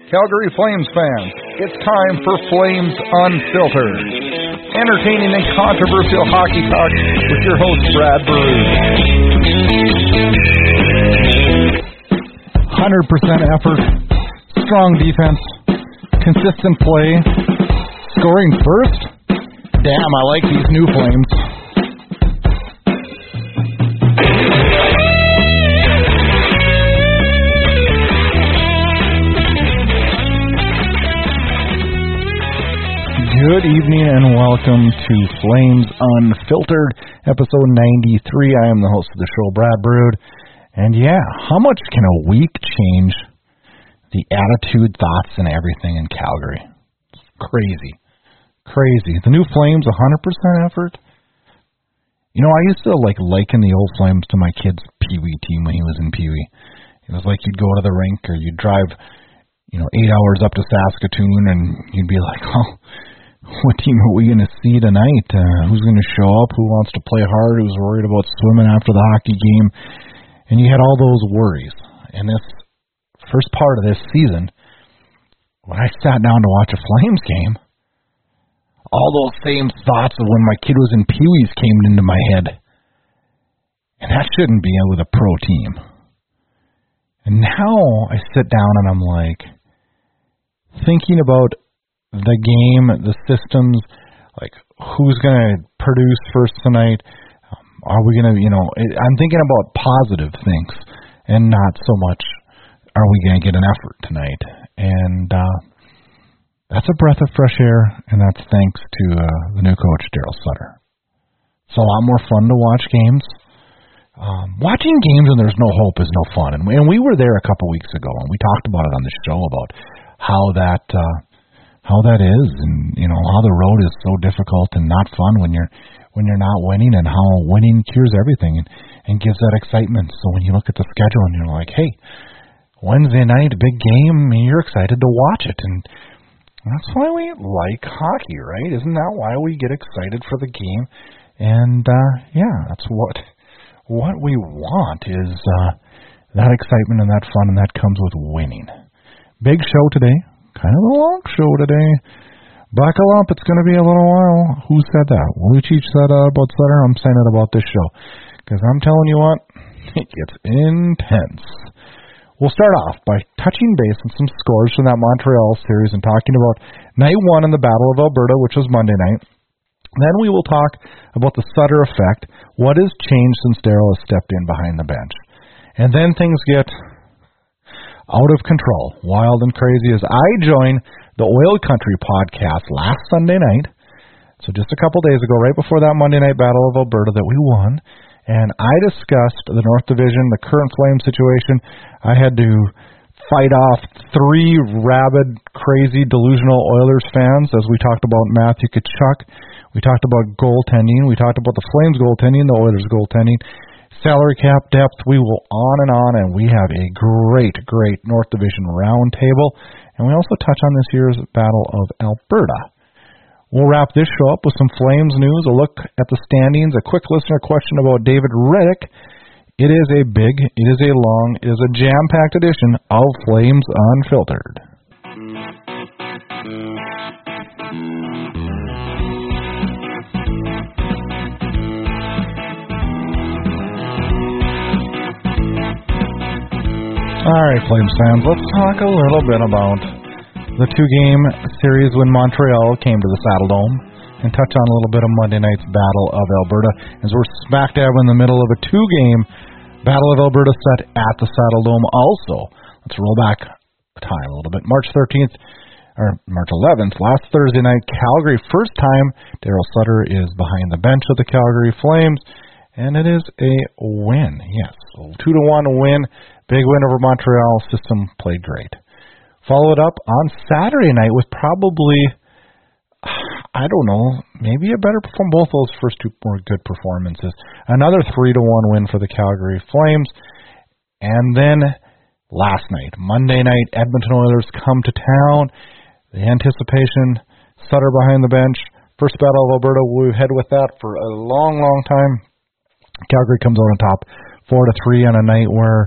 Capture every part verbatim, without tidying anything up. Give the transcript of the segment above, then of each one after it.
Calgary Flames fans, it's time for Flames Unfiltered. Entertaining and controversial hockey talk with your host, Brad Baroud. one hundred percent effort, strong defense, consistent play, scoring first. Damn, I like these new Flames. Good evening and welcome to Flames Unfiltered, episode ninety-three. I am the host of the show, Brad Baroud. And yeah, how much can a week change the attitude, thoughts, and everything in Calgary? It's crazy. Crazy. The new Flames, one hundred percent effort. You know, I used to like liken the old Flames to my kid's Pee Wee team when he was in Pee Wee. It was like you'd go to the rink or you'd drive, you know, eight hours up to Saskatoon and you'd be like, oh, what team are we going to see tonight? Uh, who's going to show up? Who wants to play hard? Who's worried about swimming after the hockey game? And you had all those worries. And this first part of this season, when I sat down to watch a Flames game, all those same thoughts of when my kid was in Pee Wee's came into my head. And that shouldn't be with a pro team. And now I sit down and I'm like, thinking about the game, the systems, like who's going to produce first tonight. Um, are we going to, you know, I'm thinking about positive things and not so much are we going to get an effort tonight. And uh, that's a breath of fresh air, and that's thanks to uh, the new coach, Daryl Sutter. It's a lot more fun to watch games. Um, watching games when there's no hope is no fun. And we, and we were there a couple weeks ago, and we talked about it on the show about how that uh, how that is, and you know how the road is so difficult and not fun when you're when you're not winning, and how winning cures everything and, and gives that excitement. So when you look at the schedule and you're like, hey, Wednesday night, a big game, you're excited to watch it, and that's why we like hockey, right? Isn't that why we get excited for the game? And uh, yeah, that's what what we want is uh, that excitement and that fun, and that comes with winning. Big show today. Kind of a long show today. Buckle up, it's going to be a little while. Who said that? Lucic said uh, about Sutter. I'm saying it about this show. Because I'm telling you what, it gets intense. We'll start off by touching base on some scores from that Montreal series and talking about night one in the Battle of Alberta, which was Monday night. Then we will talk about the Sutter effect, what has changed since Daryl has stepped in behind the bench. And then things get out of control, wild and crazy, as I joined the Oil Country podcast last Sunday night. So just a couple days ago, right before that Monday night Battle of Alberta that we won, and I discussed the North Division, the current Flame situation. I had to fight off three rabid, crazy, delusional Oilers fans as we talked about Matthew Tkachuk. We talked about goaltending. We talked about the Flames goaltending, the Oilers goaltending. Salary cap depth, we will on and on, and we have a great, great North Division roundtable. And we also touch on this year's Battle of Alberta. We'll wrap this show up with some Flames news, a look at the standings, a quick listener question about David Rittich. It is a big, it is a long, it is a jam-packed edition of Flames Unfiltered. All right, Flames fans, let's talk a little bit about the two-game series when Montreal came to the Saddledome and touch on a little bit of Monday night's Battle of Alberta, as we're smack dab in the middle of a two-game Battle of Alberta set at the Saddledome also. Let's roll back time a little bit. March thirteenth, or March eleventh, last Thursday night, Calgary, first time Daryl Sutter is behind the bench of the Calgary Flames, and it is a win, yes, two to one win. Big win over Montreal. System played great. Followed up on Saturday night with probably, I don't know, maybe a better performance. Both those first two were good performances. Another three to one win for the Calgary Flames. And then last night, Monday night, Edmonton Oilers come to town. The anticipation, Sutter behind the bench. First Battle of Alberta, we've had with that for a long, long time. Calgary comes out on top, four to three on a night where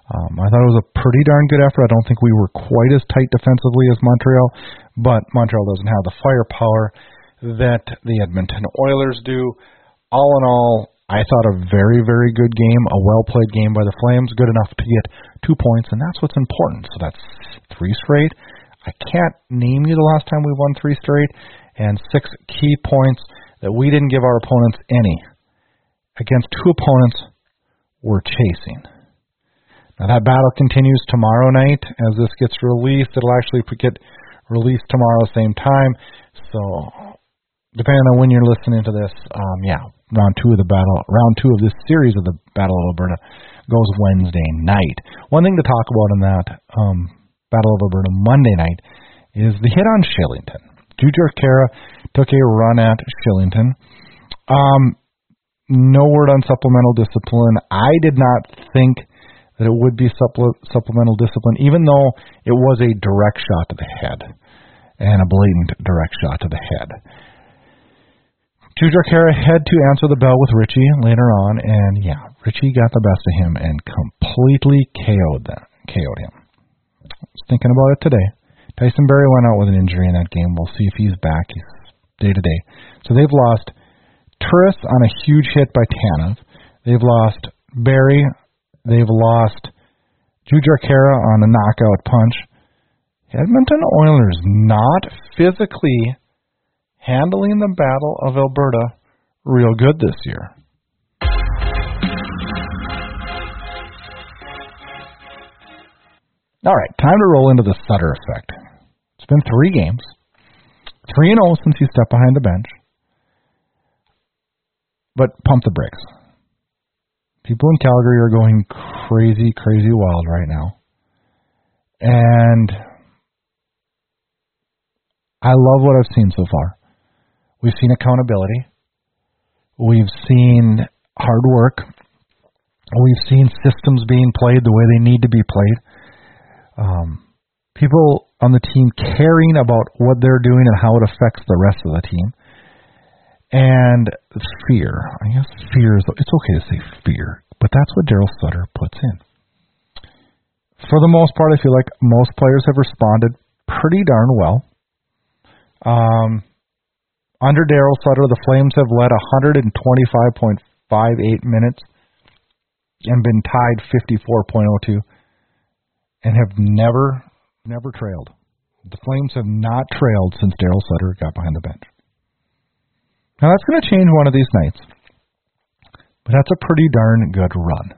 Um, I thought it was a pretty darn good effort. I don't think we were quite as tight defensively as Montreal, but Montreal doesn't have the firepower that the Edmonton Oilers do. All in all, I thought a very, very good game, a well-played game by the Flames, good enough to get two points, and that's what's important. So that's three straight. I can't name you the last time we won three straight, and six key points that we didn't give our opponents any. Against two opponents we're chasing. Now that battle continues tomorrow night. As this gets released, it'll actually get released tomorrow same time. So depending on when you're listening to this, um, yeah, round two of the battle, round two of this series of the Battle of Alberta goes Wednesday night. One thing to talk about in that um, Battle of Alberta Monday night is the hit on Shillington. Jujhar Khaira took a run at Shillington. Um, no word on supplemental discipline. I did not think that it would be supple- supplemental discipline, even though it was a direct shot to the head, and a blatant direct shot to the head. Jujhar Khaira had to answer the bell with Richie later on, and yeah, Richie got the best of him and completely K O'd, them, K O'd him. I was thinking about it today. Tyson Barrie went out with an injury in that game. We'll see if he's back day to day. So they've lost Turris on a huge hit by Tanev. They've lost Barrie. They've lost Jujhar Khaira on a knockout punch. Edmonton Oilers not physically handling the Battle of Alberta real good this year. All right, time to roll into the Sutter effect. It's been three games. three and oh since he stepped behind the bench. But pump the brakes. People in Calgary are going crazy, crazy wild right now. And I love what I've seen so far. We've seen accountability. We've seen hard work. We've seen systems being played the way they need to be played. Um, people on the team caring about what they're doing and how it affects the rest of the team. And fear. I guess fear is, it's okay to say fear, but that's what Daryl Sutter puts in. For the most part, I feel like most players have responded pretty darn well. Um, under Daryl Sutter, the Flames have led one twenty-five point five eight minutes and been tied fifty-four point oh two and have never, never trailed. The Flames have not trailed since Daryl Sutter got behind the bench. Now, that's going to change one of these nights, but that's a pretty darn good run.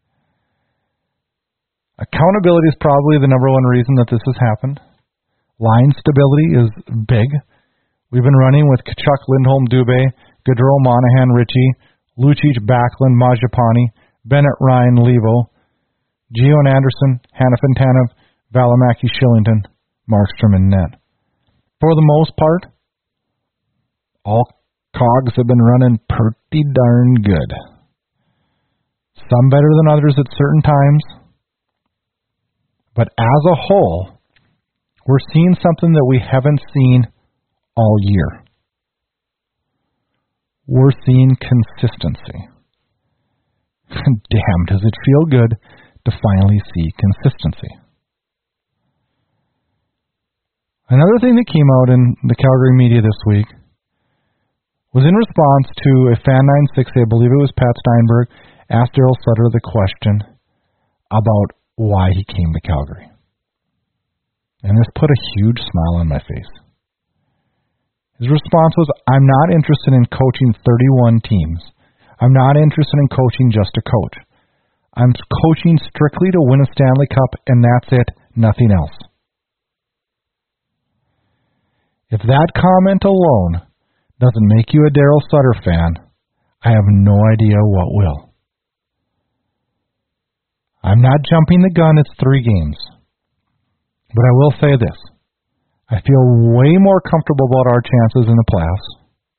Accountability is probably the number one reason that this has happened. Line stability is big. We've been running with Tkachuk, Lindholm, Dubé, Gaudreau, Monahan, Ritchie, Lucic, Backlund, Majapani, Bennett, Ryan, Levo, Gio and Anderson, Hanifin, Tanev, Valimaki, Shillington, Markstrom, and Net. For the most part, all cogs have been running pretty darn good. Some better than others at certain times. But as a whole, we're seeing something that we haven't seen all year. We're seeing consistency. Damn, does it feel good to finally see consistency. Another thing that came out in the Calgary media this week was in response to a Fan nine sixty, I believe it was Pat Steinberg, asked Daryl Sutter the question about why he came to Calgary. And this put a huge smile on my face. His response was, I'm not interested in coaching thirty-one teams. I'm not interested in coaching just to coach. I'm coaching strictly to win a Stanley Cup, and that's it, nothing else. If that comment alone doesn't make you a Daryl Sutter fan, I have no idea what will. I'm not jumping the gun, it's three games. But I will say this. I feel way more comfortable about our chances in the playoffs.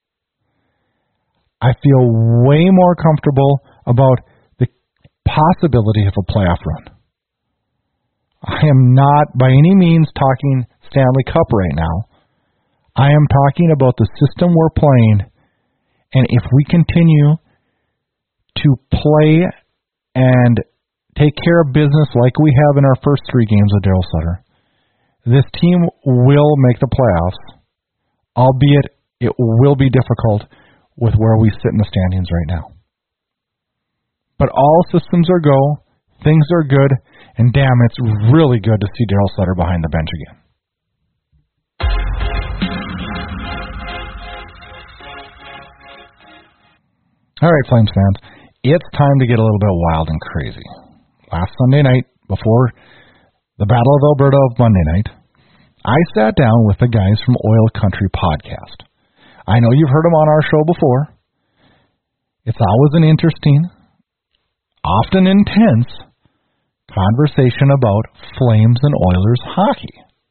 I feel way more comfortable about the possibility of a playoff run. I am not by any means talking Stanley Cup right now. I am talking about the system we're playing, and if we continue to play and take care of business like we have in our first three games with Daryl Sutter, this team will make the playoffs, albeit it will be difficult with where we sit in the standings right now. But all systems are go, things are good, and damn, it's really good to see Daryl Sutter behind the bench again. All right, Flames fans, it's time to get a little bit wild and crazy. Last Sunday night, before the Battle of Alberta of Monday night, I sat down with the guys from Oil Country Podcast. I know you've heard them on our show before. It's always an interesting, often intense conversation about Flames and Oilers hockey.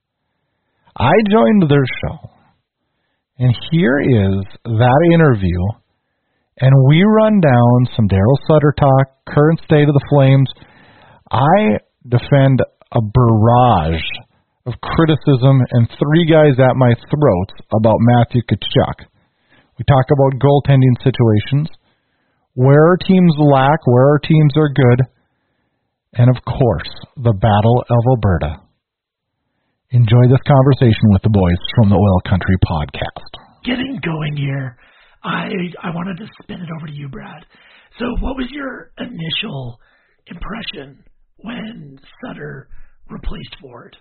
I joined their show, and here is that interview, and we run down some Daryl Sutter talk, current state of the Flames. I defend a barrage of criticism and three guys at my throats about Matthew Tkachuk. We talk about goaltending situations, where our teams lack, where our teams are good, and of course, the Battle of Alberta. Enjoy this conversation with the boys from the Oil Country Podcast. Getting going here, I I wanted to spin it over to you, Brad. So what was your initial impression when Sutter replaced Ford?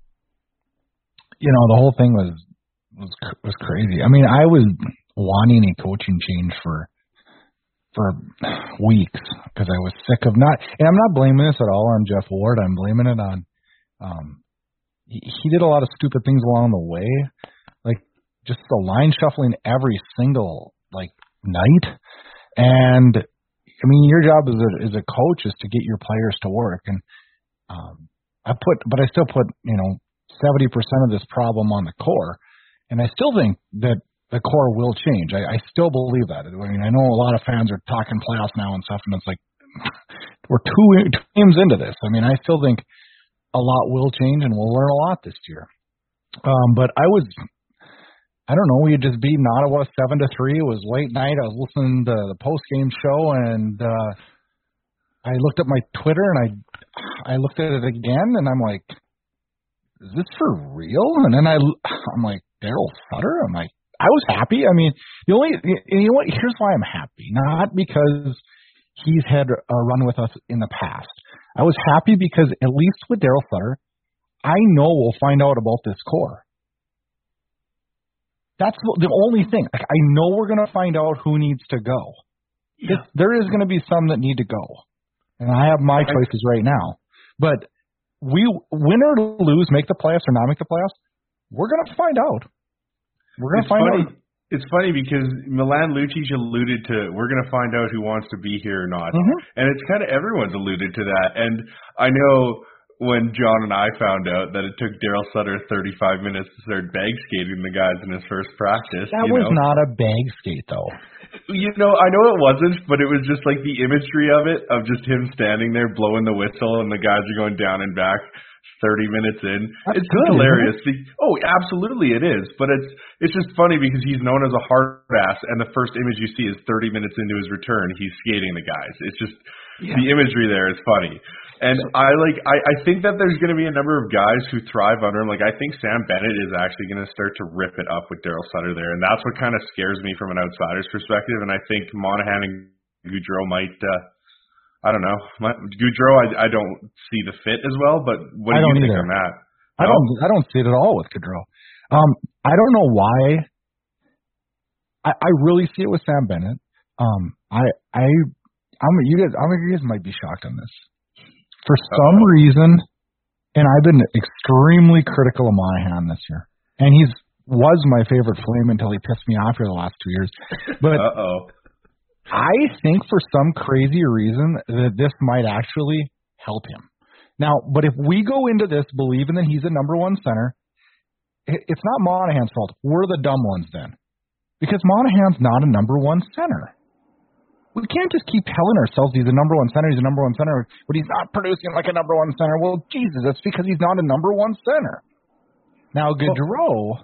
You know, the whole thing was was was crazy. I mean, I was wanting a coaching change for for weeks because I was sick of not, and I'm not blaming this at all on Jeff Ward. I'm blaming it on um, he, he did a lot of stupid things along the way, like just the line shuffling every single like night. And I mean, your job as a as a coach is to get your players to work. And um, I put, but I still put you know seventy percent of this problem on the core, and I still think that the core will change. I, I still believe that. I mean, I know a lot of fans are talking playoffs now and stuff, and it's like we're two, two games into this. I mean, I still think a lot will change, and we'll learn a lot this year. Um, but I was, I don't know, we had just beaten Ottawa seven to three. It was late night. I was listening to the post game show, and uh, I looked at my Twitter, and I, I looked at it again, and I'm like, is this for real? And then I, I'm like, Daryl Sutter? I'm like, I was happy. I mean, the only, you know what, here's why I'm happy. Not because he's had a run with us in the past. I was happy because at least with Daryl Sutter, I know we'll find out about this core. That's the only thing. Like, I know we're going to find out who needs to go. Yeah. There is going to be some that need to go. And I have my choices right now. But we win or lose, make the playoffs or not make the playoffs, we're going to find out. We're going to find funny. out. It's funny because Milan Lucic alluded to we're going to find out who wants to be here or not. Mm-hmm. And it's kind of everyone's alluded to that. And I know when John and I found out that it took Daryl Sutter thirty-five minutes to start bag skating the guys in his first practice. That you was know? not a bag skate, though. You know, I know it wasn't, but it was just like the imagery of it, of just him standing there blowing the whistle and the guys are going down and back thirty minutes in. That's it's good, hilarious. Isn't it? Oh, absolutely it is. But it's it's just funny because he's known as a hard ass, and the first image you see is thirty minutes into his return, he's skating the guys. It's just yeah. The imagery there is funny. And I like I, I think that there's going to be a number of guys who thrive under him. Like I think Sam Bennett is actually going to start to rip it up with Daryl Sutter there, and that's what kind of scares me from an outsider's perspective. And I think Monahan and Goudreau might. Uh, I don't know. My, Goudreau, I, I don't see the fit as well. But what do I you think either. on that? I no? don't. I don't see it at all with Goudreau. Um, I don't know why. I, I really see it with Sam Bennett. Um, I I I'm you guys. I'm you guys might be shocked on this. For some Uh-oh. reason, and I've been extremely critical of Monahan this year, and he's was my favorite Flame until he pissed me off for the last two years. But Uh-oh. I think for some crazy reason that this might actually help him. Now, but if we go into this believing that he's a number one center, it's not Monahan's fault. We're the dumb ones then, because Monahan's not a number one center. We can't just keep telling ourselves he's a number one center, he's a number one center, but he's not producing like a number one center. Well, Jesus, that's because he's not a number one center. Now, Goudreau,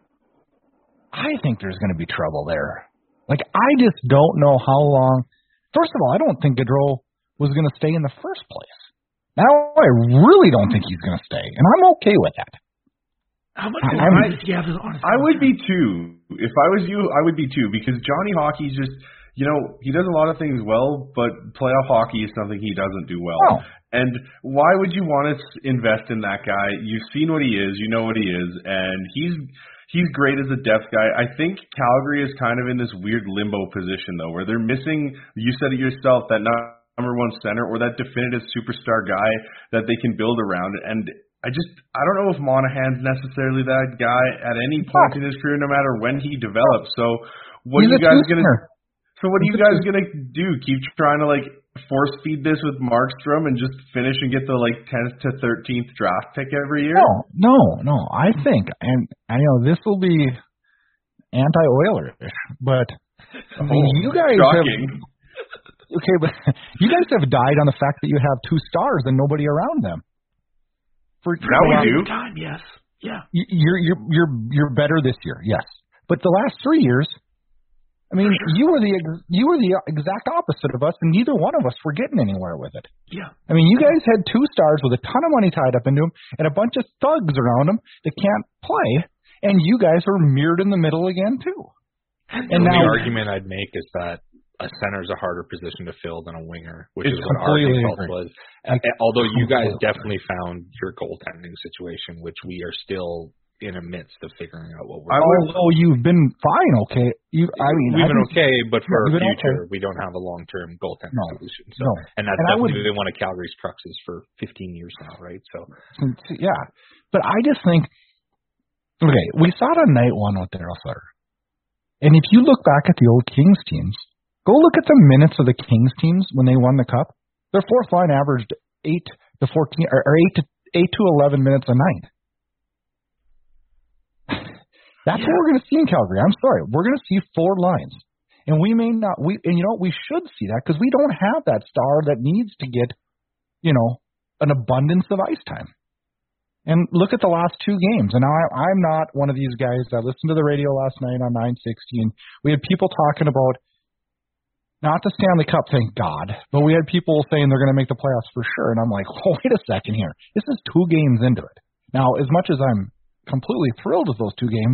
I think there's going to be trouble there. Like, I just don't know how long. First of all, I don't think Goudreau was going to stay in the first place. Now I really don't think he's going to stay, and I'm okay with that. How much I, does he have on his I would be too. If I was you, I would be too, because Johnny Hockey just, you know, he does a lot of things well, but playoff hockey is something he doesn't do well. Oh. And why would you want to invest in that guy? You've seen what he is, you know what he is, and he's he's great as a depth guy. I think Calgary is kind of in this weird limbo position, though, where they're missing, you said it yourself, that number one center or that definitive superstar guy that they can build around. And I just, I don't know if Monahan's necessarily that guy at any point in his career, no matter when he develops. So what he's are you guys going to So what are he's you guys going to do? Keep trying to, like, force feed this with Markstrom and just finish and get the, like, tenth to thirteenth draft pick every year? No, no, no. I think, and I know this will be anti-Oilers-ish, but I mean, oh, you guys shocking. have okay, but you guys have died on the fact that you have two stars and nobody around them. For now we do. Time, yes, yeah. You're you're you're you're better this year, yes. But the last three years, I mean, you were the you were the exact opposite of us, and neither one of us were getting anywhere with it. Yeah. I mean, you guys had two stars with a ton of money tied up into them, and a bunch of thugs around them that can't play, and you guys were mirrored in the middle again too. And, and the now, only argument I'd make is that a center is a harder position to fill than a winger, which It's is what our result agree. was. I Although you guys completely definitely found your goaltending situation, which we are still in the midst of figuring out what we're I doing. although you've been fine, okay. You, I mean, We've I been think- okay, but for You've our been future, okay. we don't have a long-term goaltending No, solution. So, no. And that's And I would- definitely been one of Calgary's cruxes for fifteen years now, right? So, Yeah, but I just think, okay, we saw it on night one with Daryl Sutter. And if you look back at the old Kings teams, go look at the minutes of the Kings teams when they won the Cup. Their fourth line averaged eight to fourteen, or, or eight to eight to eleven minutes a night. That's Yeah. what we're going to see in Calgary. I'm sorry, we're going to see four lines, and we may not. We and you know we should see that because we don't have that star that needs to get, you know, an abundance of ice time. And look at the last two games. And now I, I'm not one of these guys that listened to the radio last night on nine sixty, and we had people talking about not the Stanley Cup, thank God, but we had people saying they're going to make the playoffs for sure. And I'm like, oh, wait a second here. This is two games into it. Now, as much as I'm completely thrilled with those two games,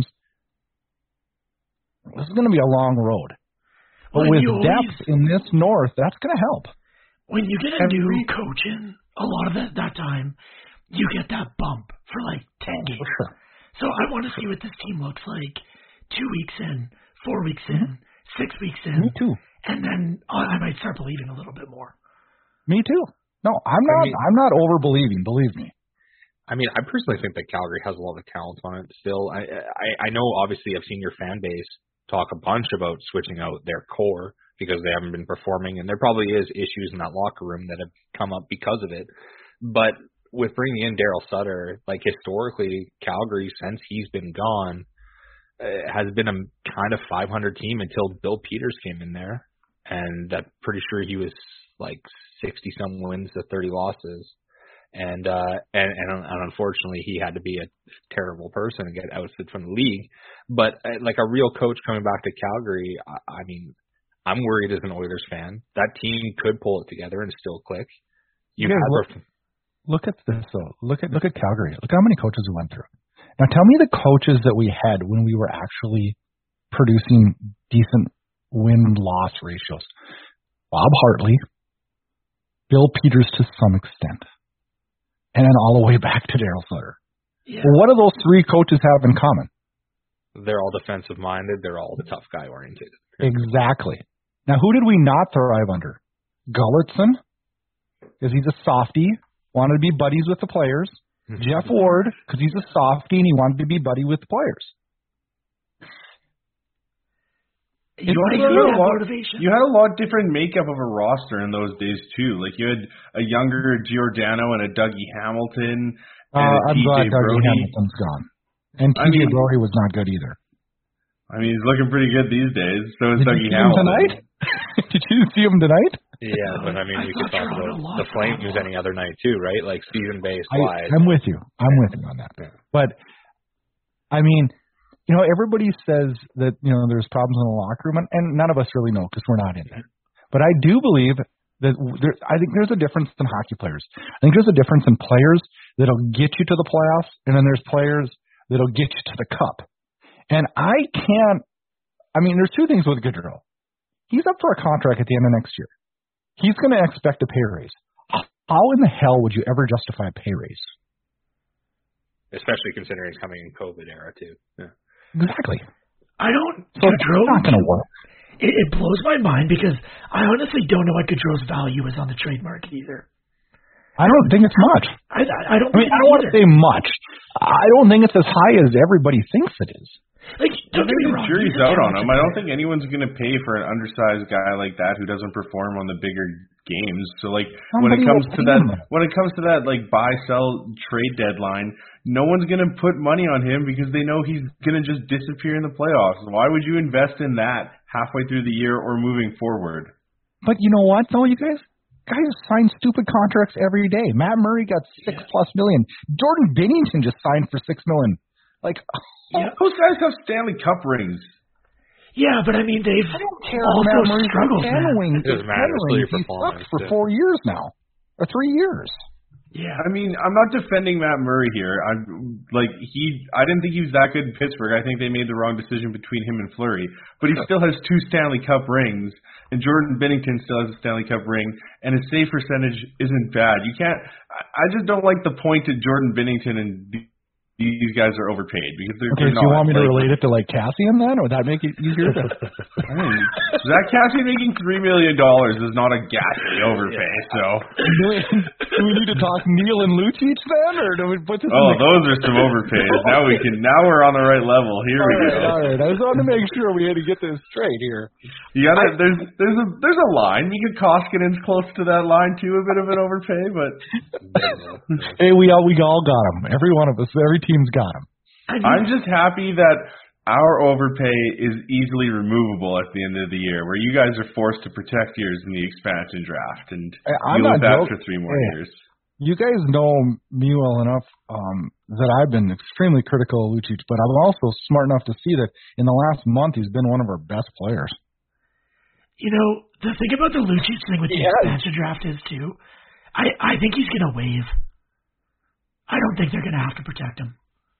this is going to be a long road. But Well, with you depth always- in this North, that's going to help. When you get a Every- new coach in, a lot of that, that time, you get that bump for like ten games. For sure. So I want to see what this team looks like two weeks in, four weeks in, six weeks in. Me too. And then uh, I might start believing a little bit more. Me too. No, I'm not. mean- I'm not over believing. Believe me. I mean, I personally think that Calgary has a lot of talent on it still. I, I, I know, obviously, I've seen your fan base talk a bunch about switching out their core because they haven't been performing, and there probably is issues in that locker room that have come up because of it. But with bringing in Daryl Sutter, like historically, Calgary, since he's been gone, uh, has been a kind of five hundred team until Bill Peters came in there, and I'm pretty sure he was like sixty some wins to thirty losses. And, uh, and, and, and unfortunately he had to be a terrible person and get ousted from the league. But uh, like a real coach coming back to Calgary, I, I mean, I'm worried as an Oilers fan. That team could pull it together and still click. You Yeah, have look, a, look at this though. Look at look at Calgary. Look how many coaches we went through. Now tell me the coaches that we had when we were actually producing decent win-loss ratios. Bob Hartley, Bill Peters to some extent, and then all the way back to Daryl Sutter. Yeah. Well, what do those three coaches have in common? they're all defensive minded. They're all tough guy oriented. Exactly. Now, who did we not thrive under? Gulletson, because he's a softie, wanted to be buddies with the players. Jeff Ward, because he's a softie and he wanted to be buddy with the players. You, It's want to like hear a that lot- motivation. You had a lot different makeup of a roster in those days too. Like you had a younger Giordano and a Dougie Hamilton and Uh, a I'm T J glad Dougie Brody. Hamilton's gone. And T J I mean- Brody was not good either. I mean, he's looking pretty good these days. So is Did Dougie you see him Hamilton. tonight? Did you see him tonight? Yeah, but I mean, I we could thought talk Toronto about lost the Flames that one. any other night too, right? Like season based I, wise. I'm with you. I'm with you on that. Yeah. But, I mean, you know, everybody says that, you know, there's problems in the locker room, and, and none of us really know because we're not in there. But I do believe That there, I think there's a difference in hockey players. I think there's a difference in players that'll get you to the playoffs, and then there's players that'll get you to the cup. And I can't. I mean, there's two things with Gaudreau. He's up for a contract at the end of next year. He's going to expect a pay raise. How in the hell would you ever justify a pay raise? Especially considering it's coming in COVID era too. Yeah. Exactly. I don't. So Gaudreau, it's not going to work. It, it blows my mind because I honestly don't know what Gaudreau's value is on the trade market either. I don't think it's much. I, I, I don't. I mean, I don't want to say much. I don't think it's as high as everybody thinks it is. Like, don't I get me think the wrong. jury's out on him. I don't think anyone's going to pay for an undersized guy like that who doesn't perform on the bigger games. So, like, when it comes to that, when it comes to that, like, buy, sell, trade deadline, no one's going to put money on him because they know he's going to just disappear in the playoffs. Why would you invest in that halfway through the year or moving forward? But you know what, though, you guys? Guys sign stupid contracts every day. Matt Murray got six yeah. plus million. Jordan Binnington just signed for six million. Like, yeah. those guys have Stanley Cup rings. Yeah, but I mean, they've I don't care also Matt Murray's struggled. Handling, it matters He sucked for yeah. four years now, or three years. Yeah, I mean, I'm not defending Matt Murray here. I'm like he. I didn't think he was that good in Pittsburgh. I think they made the wrong decision between him and Fleury. But he still has two Stanley Cup rings, and Jordan Binnington still has a Stanley Cup ring, and his save percentage isn't bad. You can't. I just don't like the point to Jordan Binnington and these guys are overpaid because they're, okay, they're so not. You want me like, to relate it to like Cassian then? Would that make it easier? To... I mean, Zach Cassian making three million dollars is not a ghastly overpay. So do we need to talk Neil and Lucic then, or do we put this? Oh, in the... those are some overpays. Now we can. Now we're on the right level. Here all we right, go. All right, I just wanted to make sure we had to get this straight here. You gotta. I, there's there's a there's a line. You could Koskinen's close to that line too. A bit of an overpay, but hey, we all we all got him. Every one of us. Every team's got him. I mean, I'm just happy that our overpay is easily removable at the end of the year, where you guys are forced to protect yours in the expansion draft and I'm deal with that joking. for three more hey, years. You guys know me well enough um, that I've been extremely critical of Lucic, but I'm also smart enough to see that in the last month he's been one of our best players. You know, the thing about the Lucic thing with the yeah. expansion draft is, too, I, I think he's going to waive. I don't think they're going to have to protect him.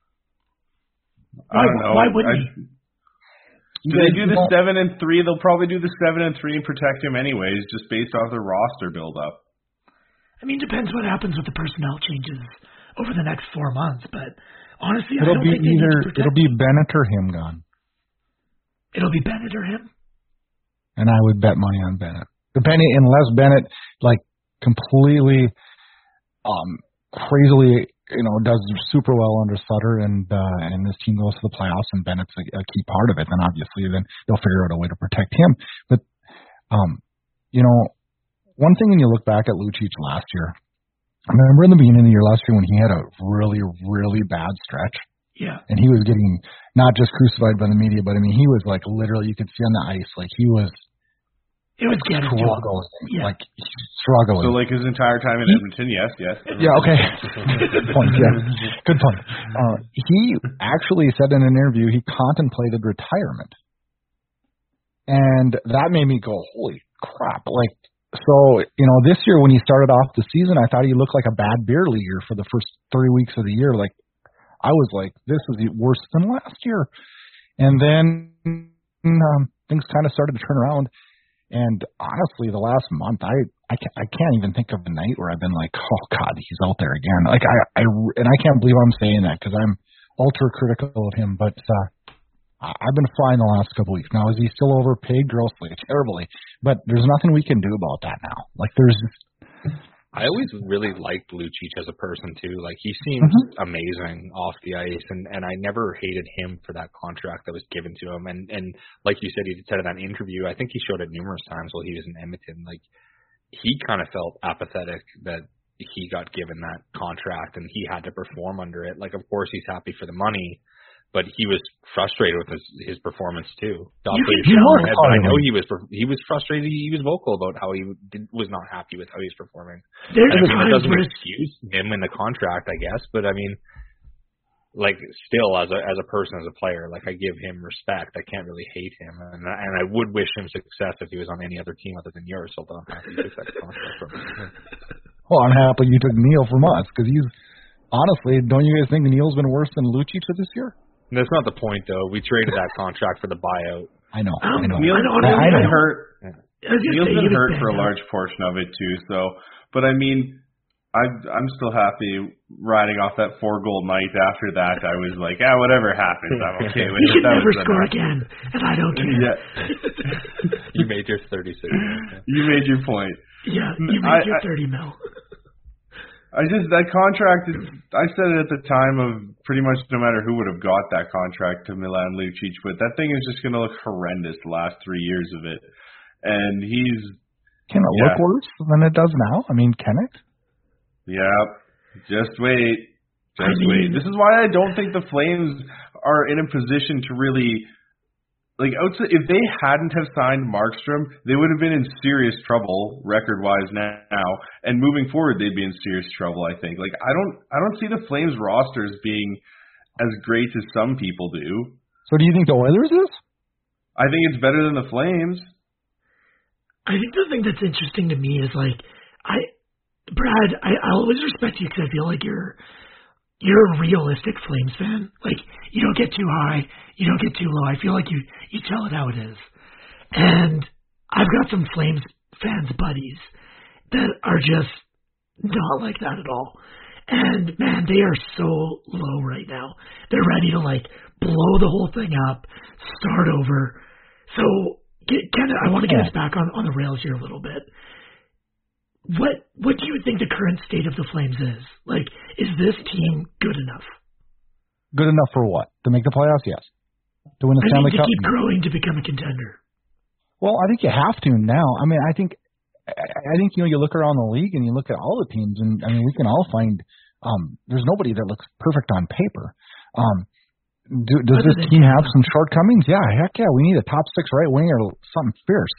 Why, I don't know. why wouldn't I, he? Do they do the seven and three? They'll probably do the seven and three and protect him anyways, just based off the roster build up. I mean, depends what happens with the personnel changes over the next four months. But honestly, it'll I don't be think they either need to protect it'll be him. Bennett or him gone. It'll be Bennett or him. And I would bet money on Bennett. Depending, unless Bennett like completely, um, crazily. You know, does super well under Sutter, and uh, and this team goes to the playoffs, and Bennett's a, a key part of it. Then obviously, then they'll figure out a way to protect him. But, um, you know, one thing when you look back at Lucic last year, I remember in the beginning of the year last year when he had a really, really bad stretch. Yeah. And he was getting not just crucified by the media, but I mean, he was like literally, you could see on the ice, like he was. It was getting struggling, yeah. like struggling. So, like his entire time in Edmonton, yes, yes. Yeah, okay. Good point. Yeah, good point. Uh, he actually said in an interview he contemplated retirement, and that made me go, "Holy crap!" Like, so you know, this year when he started off the season, I thought he looked like a bad beer leaguer for the first three weeks of the year. Like, I was like, "This is worse than last year," and then um, things kind of started to turn around. And honestly, the last month, I I can't, I can't even think of a night where I've been like, oh God, he's out there again. Like I I and I can't believe I'm saying that because I'm ultra critical of him. But uh, I've been flying the last couple of weeks. Now, is he still overpaid grossly, terribly? But there's nothing we can do about that now. Like there's. I always really liked Lucic as a person too. Like he seems mm-hmm. amazing off the ice, and and I never hated him for that contract that was given to him. And and like you said, he said in that interview, I think he showed it numerous times while he was in Edmonton. Like he kind of felt apathetic that he got given that contract and he had to perform under it. Like of course he's happy for the money, but he was frustrated with his his performance too. You head, but I know he was he was frustrated. He was vocal about how he did, was not happy with how he was performing. There's I mean, it times doesn't where excuse him in the contract, I guess, but I mean, like still as a as a person, as a player, like I give him respect. I can't really hate him, and I, and I would wish him success if he was on any other team other than yours. So I'm happy you took that contract from him. Well, I'm happy you took Neil from us because he's honestly. Don't you guys think Neil's been worse than Lucic this year? That's not the point, though. We traded that contract for the buyout. I know. Um, I know. Neil's I been know. hurt. Yeah. Neil's say, been hurt bad for a now. large portion of it too. So, but I mean. I, I'm still happy riding off that four-goal night. After that, I was like, ah, whatever happens, I'm okay with You it. can That never was score enough. again, and I don't care. Yeah. You made your thirty-six. You made your point. Yeah, you I- made your I- thirty mil. I just, that contract, is, I said it at the time of pretty much no matter who would have got that contract to Milan Lucic, but that thing is just going to look horrendous the last three years of it. And he's... Can it yeah. look worse than it does now? I mean, can it? Yeah, just wait. Just I mean, wait. This is why I don't think the Flames are in a position to really, like, outside, if they hadn't have signed Markstrom, they would have been in serious trouble record-wise now. And moving forward, they'd be in serious trouble. I think. Like, I don't, I don't see the Flames rosters being as great as some people do. So, do you think the Oilers is? I think it's better than the Flames. I think the thing that's interesting to me is like I. Brad, I, I always respect you because I feel like you're you're a realistic Flames fan. Like you don't get too high, you don't get too low. I feel like you you tell it how it is. And I've got some Flames fans buddies that are just not like that at all. And man, they are so low right now. They're ready to like blow the whole thing up, start over. So, get, Ken, I want to get us back on on the rails here a little bit. What what do you think the current state of the Flames is? Like, is this team good enough? Good enough for what? To make the playoffs? Yes. To win the I Stanley mean, to Cup? keep growing to become a contender. Well, I think you have to now. I mean, I think, I think you know, you look around the league and you look at all the teams, and I mean, we can all find um, there's nobody that looks perfect on paper. Um, do, does this team have some shortcomings? Yeah, heck yeah. We need a top six right winger, something fierce.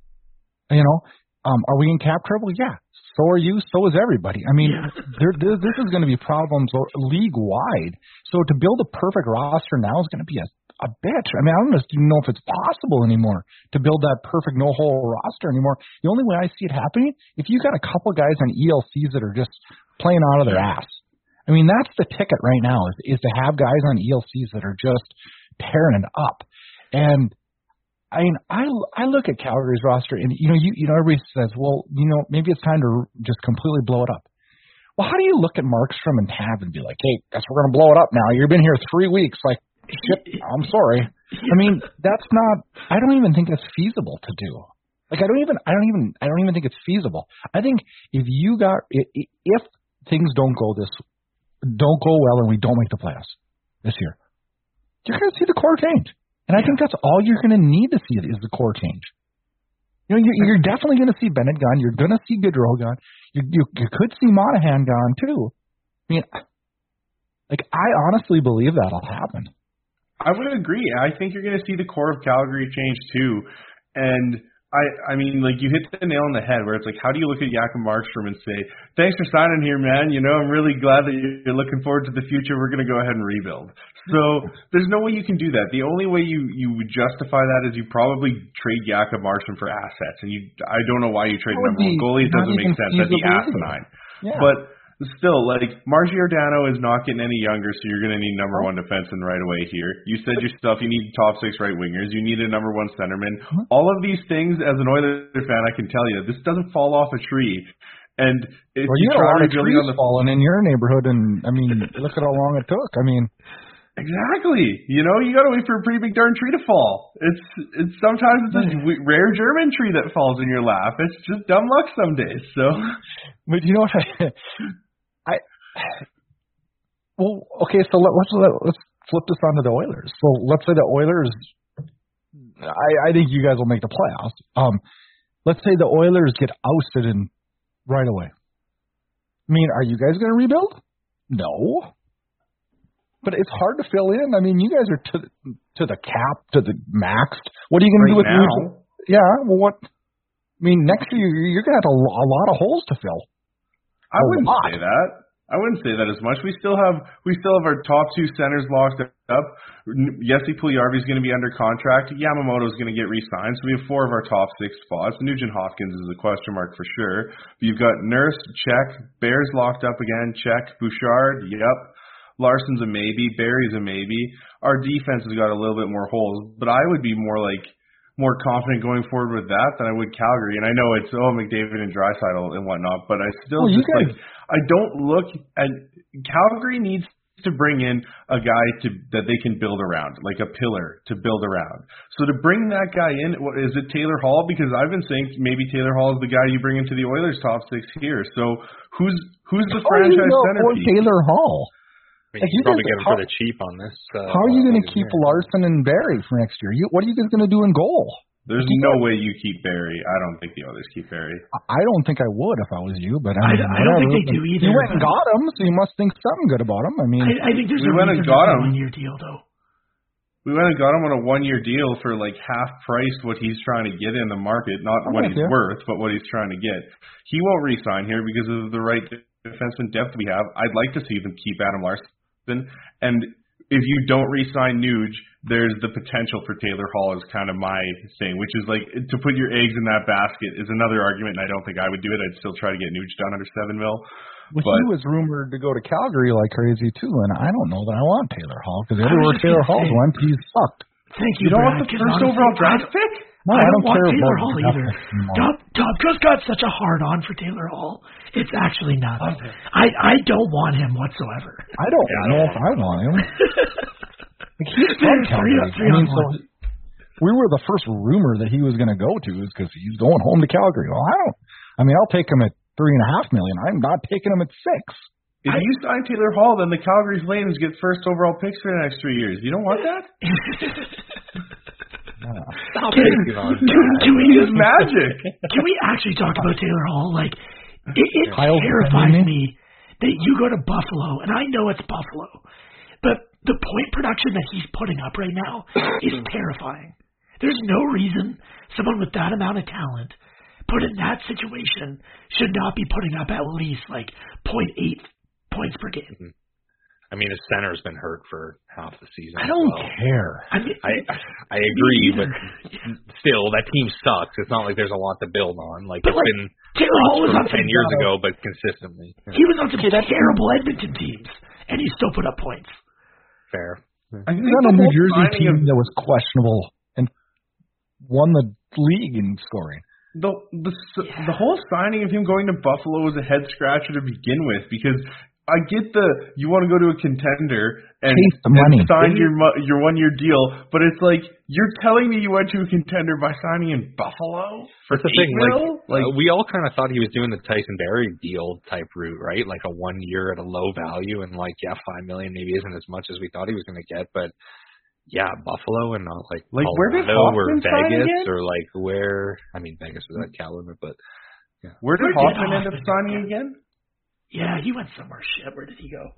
You know. Um, are we in cap trouble? Yeah. So are you. So is everybody. I mean, Yeah. there, there, this is going to be problems league-wide. So to build a perfect roster now is going to be a, a bitch. I mean, I don't even know if it's possible anymore to build that perfect no-hole roster anymore. The only way I see it happening, if you got a couple guys on E L Cs that are just playing out of their ass. I mean, that's the ticket right now is, is to have guys on E L Cs that are just tearing it up. And I mean, I, I look at Calgary's roster, and you know, you you know, everybody says, well, you know, maybe it's time to just completely blow it up. Well, how do you look at Markstrom and Tav and be like, hey, guess we're gonna blow it up now? You've been here three weeks. Like, shit, I'm sorry. I mean, that's not. I don't even think that's feasible to do. Like, I don't even. I don't even. I don't even think it's feasible. I think if you got if things don't go this, don't go well, and we don't make the playoffs this year, you're gonna see the core change. And I think that's all you're going to need to see is the core change. You know, you're, you're definitely going to see Bennett gone. You're going to see Gaudreau gone. You, you you could see Monahan gone too. I mean, like I honestly believe that'll happen. I would agree. I think you're going to see the core of Calgary change too. And I, I mean, like you hit the nail on the head where it's like, how do you look at Jakob Markstrom and say, thanks for signing here, man. You know, I'm really glad that you're looking forward to the future. We're going to go ahead and rebuild. So there's no way you can do that. The only way you, you would justify that is you probably trade Jakob Markstrom for assets. And you, I don't know why you trade number one goalie. It doesn't make sense. That'd be asinine. Yeah. But still, like, Marc Giordano is not getting any younger, so you're going to need number one defenseman right away here. You said yourself you need top six right wingers. You need a number one centerman. Mm-hmm. All of these things, as an Oilers fan, I can tell you, this doesn't fall off a tree. And if well, you, you try got a lot of trees on the falling in your neighborhood, and, I mean, look at how long it took. I mean... Exactly. You know, you got to wait for a pretty big darn tree to fall. It's it's sometimes it's a w- rare German tree that falls in your lap. It's just dumb luck some days. So, but you know what? I, I well, okay. So let, let's let, let's flip this onto the Oilers. So let's say the Oilers. I I think you guys will make the playoffs. Um, let's say the Oilers get ousted in right away. I mean, are you guys going to rebuild? No. But it's hard to fill in. I mean, you guys are to to the cap, to the max. What are you going to do with now? Nugent? Yeah, well, what? I mean, next year you're going to have a, a lot of holes to fill. I A wouldn't lot. say that. I wouldn't say that as much. We still have we still have our top two centers locked up. Jesse Puljujarvi is going to be under contract. Yamamoto is going to get re-signed. So we have four of our top six spots. Nugent Hopkins is a question mark for sure. You've got Nurse, check. Bears locked up again, check. Bouchard, yep. Larson's a maybe. Barry's a maybe. Our defense has got a little bit more holes, but I would be more like more confident going forward with that than I would Calgary. And I know it's oh McDavid and Draisaitl and whatnot, but I still well, just guys, like I don't look at Calgary needs to bring in a guy to that they can build around, like a pillar to build around. So to bring that guy in, what, is it Taylor Hall? Because I've been saying maybe Taylor Hall is the guy you bring into the Oilers top six here. So who's who's the How franchise are you centerpiece? Taylor Hall. I mean, like you probably get him for the cheap on this. Uh, how are you going to keep here? Larson and Barry for next year? You, what are you guys going to do in goal? There's no way you keep Barry. I don't think the others keep Barry. I don't think I would if I was you, but I, mean, I, I don't think they do either. You went and got him, so you must think something good about him. I mean, I, I think there's we a went and got him. one-year deal though. We went and got him on a one-year deal for like half price what he's trying to get in the market, not I'm what he's you. worth, but what he's trying to get. He won't re-sign here because of the right defenseman depth we have. I'd like to see them keep Adam Larson. And if you don't re-sign Nuge, there's the potential for Taylor Hall is kind of my thing, which is like to put your eggs in that basket is another argument, and I don't think I would do it. I'd still try to get Nuge done under seven mil. Well, but, he was rumored to go to Calgary like crazy too, and I don't know that I want Taylor Hall because everywhere Taylor Hall went, he's sucked. Thank you you, don't Brad, want the first overall draft pick? No, I, I don't, don't want care Taylor about Hall either. Top Top just got such a hard on for Taylor Hall. It's actually nuts. Okay. I I don't want him whatsoever. I don't yeah, know I don't if I want him. Like, he's from Calgary. I mean, so we were the first rumor that he was going to go to is because he's going home to Calgary. Well, I don't. I mean, I'll take him at three and a half million. I'm not taking him at six. If I, you sign Taylor Hall, then the Calgary Flames get first overall picks for the next three years. You don't want that? Stop can, can, can we just magic? Can we actually talk about Taylor Hall? Like, it, it terrifies me that you go to Buffalo, and I know it's Buffalo, but the point production that he's putting up right now is terrifying. There's no reason someone with that amount of talent put in that situation should not be putting up at least like point eight points per game. Mm-hmm. I mean, his center's been hurt for half the season. I don't well. care. I mean, I I agree, but still, that team sucks. It's not like there's a lot to build on. Like but it's like, been Taylor Hall was on ten years ago, but consistently. He was on some terrible Edmonton teams, and he still put up points. Fair. I think on a New Jersey team that was questionable and won the league in scoring. The the yeah. the whole signing of him going to Buffalo was a head scratcher to begin with because. I get the you want to go to a contender and, the money. and sign your your one year deal, but it's like you're telling me you went to a contender by signing in Buffalo. That's the thing. Like, like uh, we all kind of thought he was doing the Tyson Barrie deal type route, right? Like a one year at a low value, and like yeah, five million maybe isn't as much as we thought he was going to get, but yeah, Buffalo and not like like Colorado where did Hoffman or Vegas sign again? or like where? I mean Vegas was at Cal limit, but yeah. Where did where Hoffman did end up signing again? Yeah, he went somewhere. Shit, where did he go?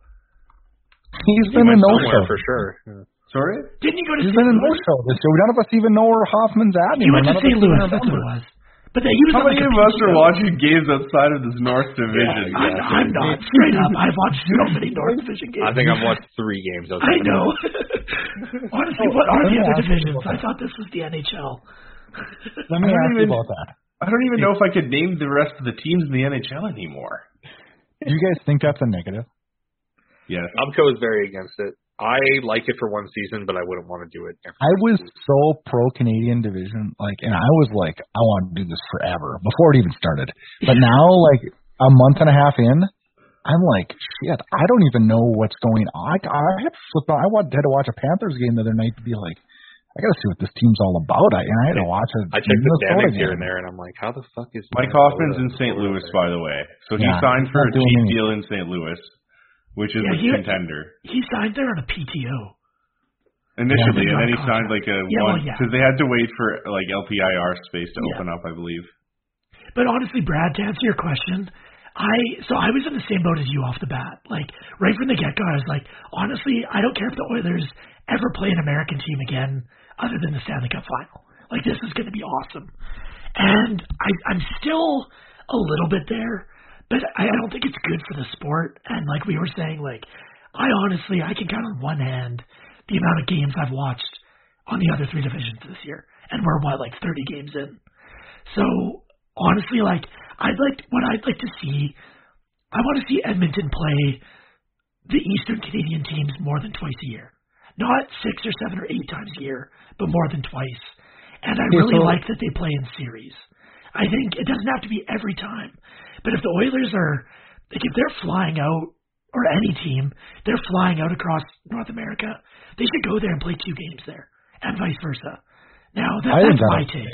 He's he been a no-show for sure. Yeah. Sorry? Didn't he go to He's Saint been a Louis? no-show this year. None of us even know where Hoffman's at. He went to Saint Louis, that's what it was. But then he was How many like of us are watching games outside of this North Division? Yeah, I'm, I'm not. Straight up, I've watched so many North Division games. I think I've watched three games outside. I know. Honestly, what are the other divisions? I thought this was the N H L. Let me ask you about that. I don't even know if I could name the rest of the teams in the N H L anymore. Do you guys think that's a negative? Yes. Umco is very against it. I like it for one season, but I wouldn't want to do it every I was so pro-Canadian division, like, and I was like, I want to do this forever, before it even started. But now, like, a month and a half in, I'm like, shit, I don't even know what's going on. I, I had to flip on. I had to watch a Panthers game the other night to be like, I got to see what this team's all about. I, and I had to watch it. I checked the standings here and there, and I'm like, how the fuck is Mike Hoffman's in Saint Louis, by the way. So he yeah, signed for a cheap anything. deal in Saint Louis, which is yeah, a he, contender. He signed there on a P T O. Initially, yeah, and then he signed like a yeah, one, because well, yeah. they had to wait for like L P I R space to yeah. open up, I believe. But honestly, Brad, to answer your question, I so I was in the same boat as you off the bat. Like right from the get-go, I was like, honestly, I don't care if the Oilers ever play an American team again other than the Stanley Cup final. Like, this is going to be awesome. And I, I'm still a little bit there, but I, I don't think it's good for the sport. And like we were saying, like I honestly I can count on one hand the amount of games I've watched on the other three divisions this year, and we're what like thirty games in. So honestly, like I'd like what I'd like to see. I want to see Edmonton play the Eastern Canadian teams more than twice a year. Not six or seven or eight times a year, but more than twice. And I really so, like that they play in series. I think it doesn't have to be every time. But if the Oilers are, like if they're flying out, or any team, they're flying out across North America, they should go there and play two games there, and vice versa. Now, that, that's my take.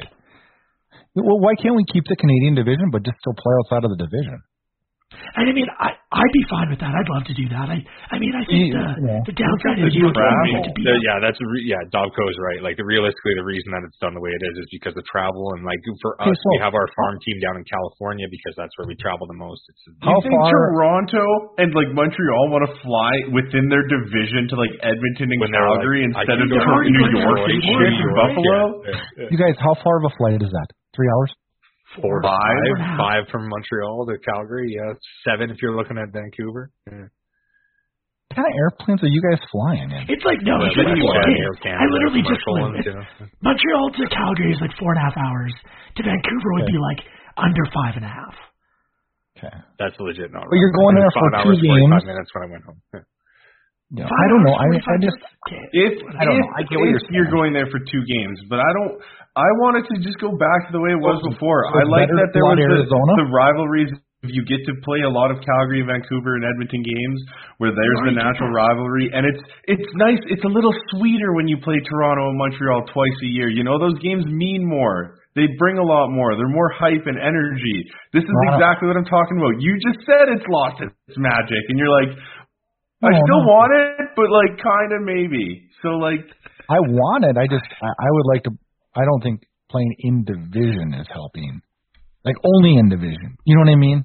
Well, why can't we keep the Canadian division, but just still play outside of the division? And I mean, I, I'd be fine with that. I'd love to do that. I I mean, I think the, yeah. the downside is you don't to be. The, yeah, that's re, yeah. Dobko's right. Like the, realistically, the reason that it's done the way it is is because of travel. And like for us, we have our farm team down in California because that's where we travel the most. It's, do you think far, Toronto and like Montreal want to fly within their division to like Edmonton and Calgary like, instead of going to New York and shit or Buffalo? Yeah, yeah, yeah. You guys, how far of a flight is that? Three hours? Four, five, five, five from Montreal to Calgary. Yeah, seven if you're looking at Vancouver. Yeah. What kind of airplanes are you guys flying in? It's like no, it's like four days. I literally just flew. Montreal to Calgary is like four and a half hours. To Vancouver would okay. be like under five and a half. Okay, that's legit. Not. But you're going there for two games. Minutes when I went home. Yeah. Yeah, I don't know. I, I just if I don't if, know. I get what if you're, you're going there for two games, but I don't. I wanted to just go back to the way it was before. So I like that there was the, the rivalries. You get to play a lot of Calgary, Vancouver, and Edmonton games where there's the natural rivalry, and it's it's nice. It's a little sweeter when you play Toronto and Montreal twice a year. You know, those games mean more. They bring a lot more. They're more hype and energy. This is wow. exactly what I'm talking about. You just said it's lost its magic, and you're like. I oh, still no. want it, but like kind of maybe. So like, I want it. I just I, I would like to. I don't think playing in division is helping. Like only in division. You know what I mean?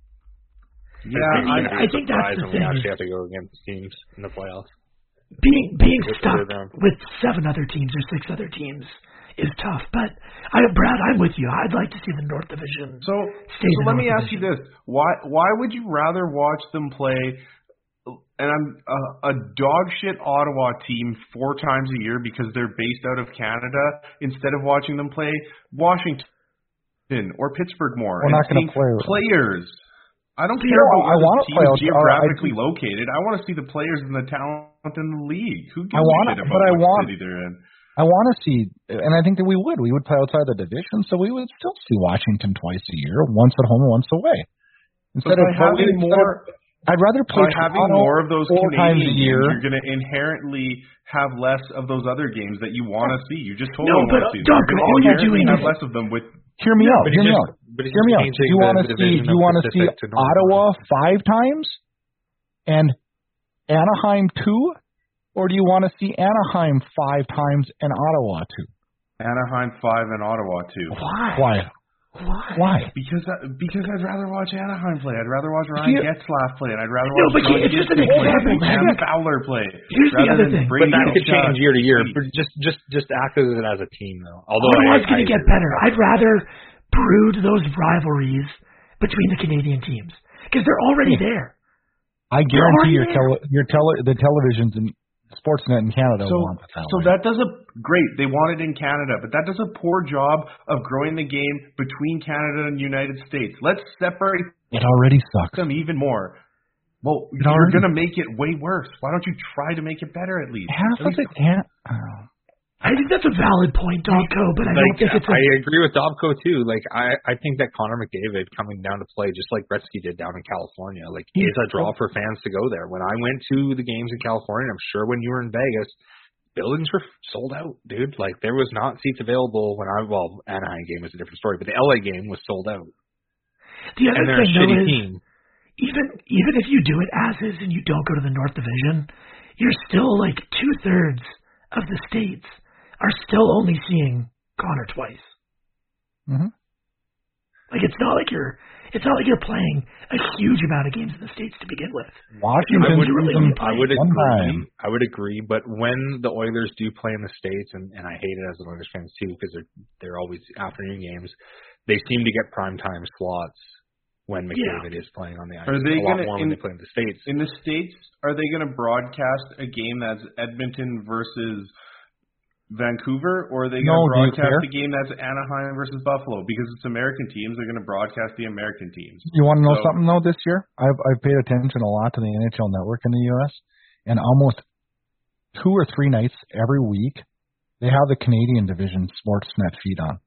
Yeah, I, I, I think that's the thing. We actually have to go against teams in the playoffs. Being being stuck with seven other teams or six other teams is tough. But I, Brad, I'm with you. I'd like to see the North Division. So, stay so let North me ask Division. you this: Why why would you rather watch them play? And I'm uh, a dog shit Ottawa team four times a year because they're based out of Canada instead of watching them play Washington or Pittsburgh more. We're not going to play players. I don't you care know, about where the team is geographically I, I, located. I want to see the players and the talent in the league. Who gives I want, a shit about but I what want, city they're in? I want to see, and I think that we would. We would play outside the division, so we would still see Washington twice a year, once at home and once away. Instead but of having more. I'd rather play By having Toronto more of those four Canadian times a year. Games, you're going to inherently have less of those other games that you want to see. You just told no, me but want to see. Doug, all you're doing have is less of them with. Hear me yeah, out. Hear me out. Hear me out. Do you want to see? Do you want to see Ottawa five times and Anaheim two, or do you want to see Anaheim five times and Ottawa two? Anaheim five and Ottawa two. Why? Why? Why? Why? Because I, because I'd rather watch Anaheim play. I'd rather watch Ryan Getzlaf play, and I'd rather no, watch John it's just an example. Sam Fowler play. Here's the other thing. But that could change year to year. But just just just act as it as a team, though. Although Otherwise, it's going to get better. I'd rather brood those rivalries between the Canadian teams because they're already yeah. there. I guarantee your tele, your tele, the televisions and Sportsnet in Canada so, want that. So that does a great. They want it in Canada, but that does a poor job of growing the game between Canada and the United States. Let's separate. It already sucks them even more. Well, it you're going to make it way worse. Why don't you try to make it better at least? Half at of it can't. Oh. I think that's a valid point, Dobko, but I like, don't think it's. A... I agree with Dobko too. Like I, I think that Connor McDavid coming down to play just like Gretzky did down in California, like is a draw for fans to go there. When I went to the games in California, I'm sure when you were in Vegas, buildings were sold out, dude. Like there was not seats available when I. Well, Anaheim game was a different story, but the L A game was sold out. The other and they're thing a shitty though is, team. even even if you do it as is and you don't go to the North Division, you're still like two thirds of the states are still only seeing Connor twice. Mm-hmm. Like it's not like you're, it's not like you're playing a huge amount of games in the States to begin with. Washington, I would, really I would agree. Time. I would agree. But when the Oilers do play in the States, and, and I hate it as an Oilers fan too, because they're they're always afternoon games. They seem to get primetime slots when McDavid yeah. is playing on the ice. Are they a lot gonna, more in, when they play in the States. In the States, are they going to broadcast a game that's Edmonton versus Vancouver, or are they going to No, do you broadcast care? the game that's Anaheim versus Buffalo? Because it's American teams, they're going to broadcast the American teams. You want to know So- something though? This year, I've I've paid attention a lot to the N H L Network in the U S, and almost two or three nights every week, they have the Canadian division Sportsnet feed on.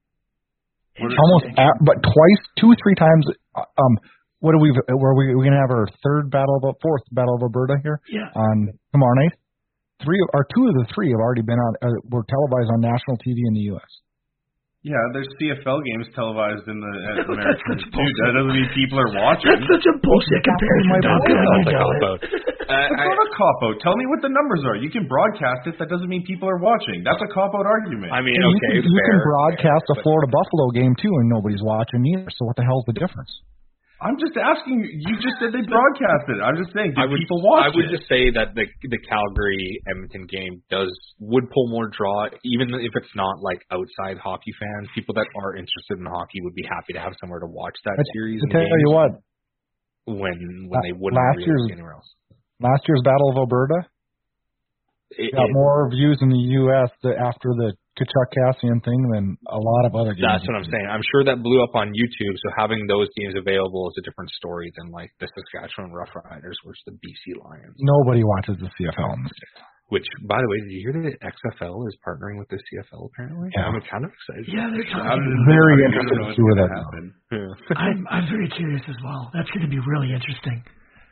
Almost, at, but twice, two, three times. Um, what do we? Were we? We're gonna have our third battle of fourth battle of Alberta here Yeah. on tomorrow night. Three or two of the three have already been on. Uh, were televised on national T V in the U S. Yeah, there's C F L games televised in the at No, American that's such too. bullshit. That doesn't mean people are watching. That's such a bullshit comparison. my Doc. point. I That's know a cop it. out. Uh, That's I, not a cop-out. Tell me what the numbers are. You can broadcast it. That doesn't mean people are watching. That's a cop-out argument. I mean, And you okay, can, you can fair, broadcast fair, a Florida Buffalo game too, and nobody's watching either. So what the hell's the difference? I'm just asking you. You just said they broadcast it. I'm just saying, I did would, people watch I would it? just say that the the Calgary Edmonton game does would pull more draw, even if it's not like outside hockey fans. People that are interested in hockey would be happy to have somewhere to watch that I, series. I and tell you games what, when when they wouldn't last really year's see anywhere else. last year's Battle of Alberta It, got it, more views in the U S the, after the Kachuk Cassian thing than a lot of other games. That's what I'm saying. I'm sure that blew up on YouTube, so having those games available is a different story than like the Saskatchewan Roughriders versus the B C Lions. Nobody watches the C F L in the States. Which, by the way, did you hear that X F L is partnering with the C F L apparently? Yeah. I'm kind of excited. Yeah, they're How talking. did- Very how did you interested know to it's see where gonna that happen. Yeah. I'm I'm very curious as well. That's going to be really interesting.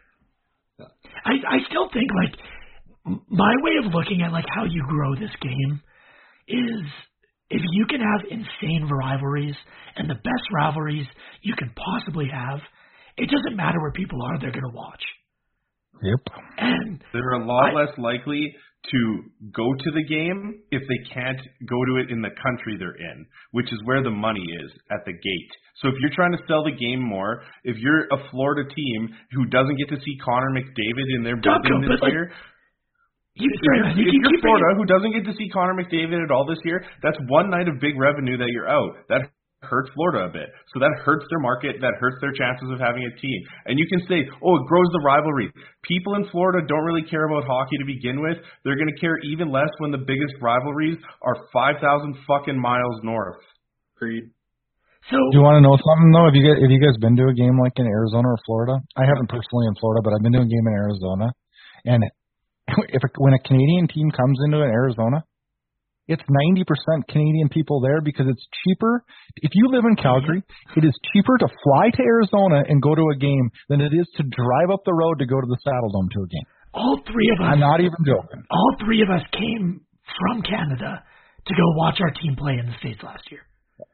I I still think like m- my way of looking at like how you grow this game is if you can have insane rivalries and the best rivalries you can possibly have, it doesn't matter where people are, they're going to watch. Yep. And They're a lot I- less likely to go to the game if they can't go to it in the country they're in, which is where the money is, at the gate. So if you're trying to sell the game more, if you're a Florida team who doesn't get to see Connor McDavid in their Don't building go, this but, like, year, you, if sorry, you're, man, you if keep- you're keep bringing- Florida who doesn't get to see Connor McDavid at all this year, that's one night of big revenue that you're out. That hurts Florida a bit. So that hurts their market, that hurts their chances of having a team. And you can say, oh, it grows the rivalry. People in Florida don't really care about hockey to begin with. They're going to care even less when the biggest rivalries are five thousand fucking miles north. Agreed. So Do you want to know something though? Have you guys, have you guys been to a game like in Arizona or Florida? I haven't personally in Florida, but I've been to a game in Arizona. And if a, when a Canadian team comes into an Arizona, it's ninety percent Canadian people there because it's cheaper. If you live in Calgary, it is cheaper to fly to Arizona and go to a game than it is to drive up the road to go to the Saddle Dome to a game. all three of us I'm not even joking. all three of us came from Canada to go watch our team play in the States last year.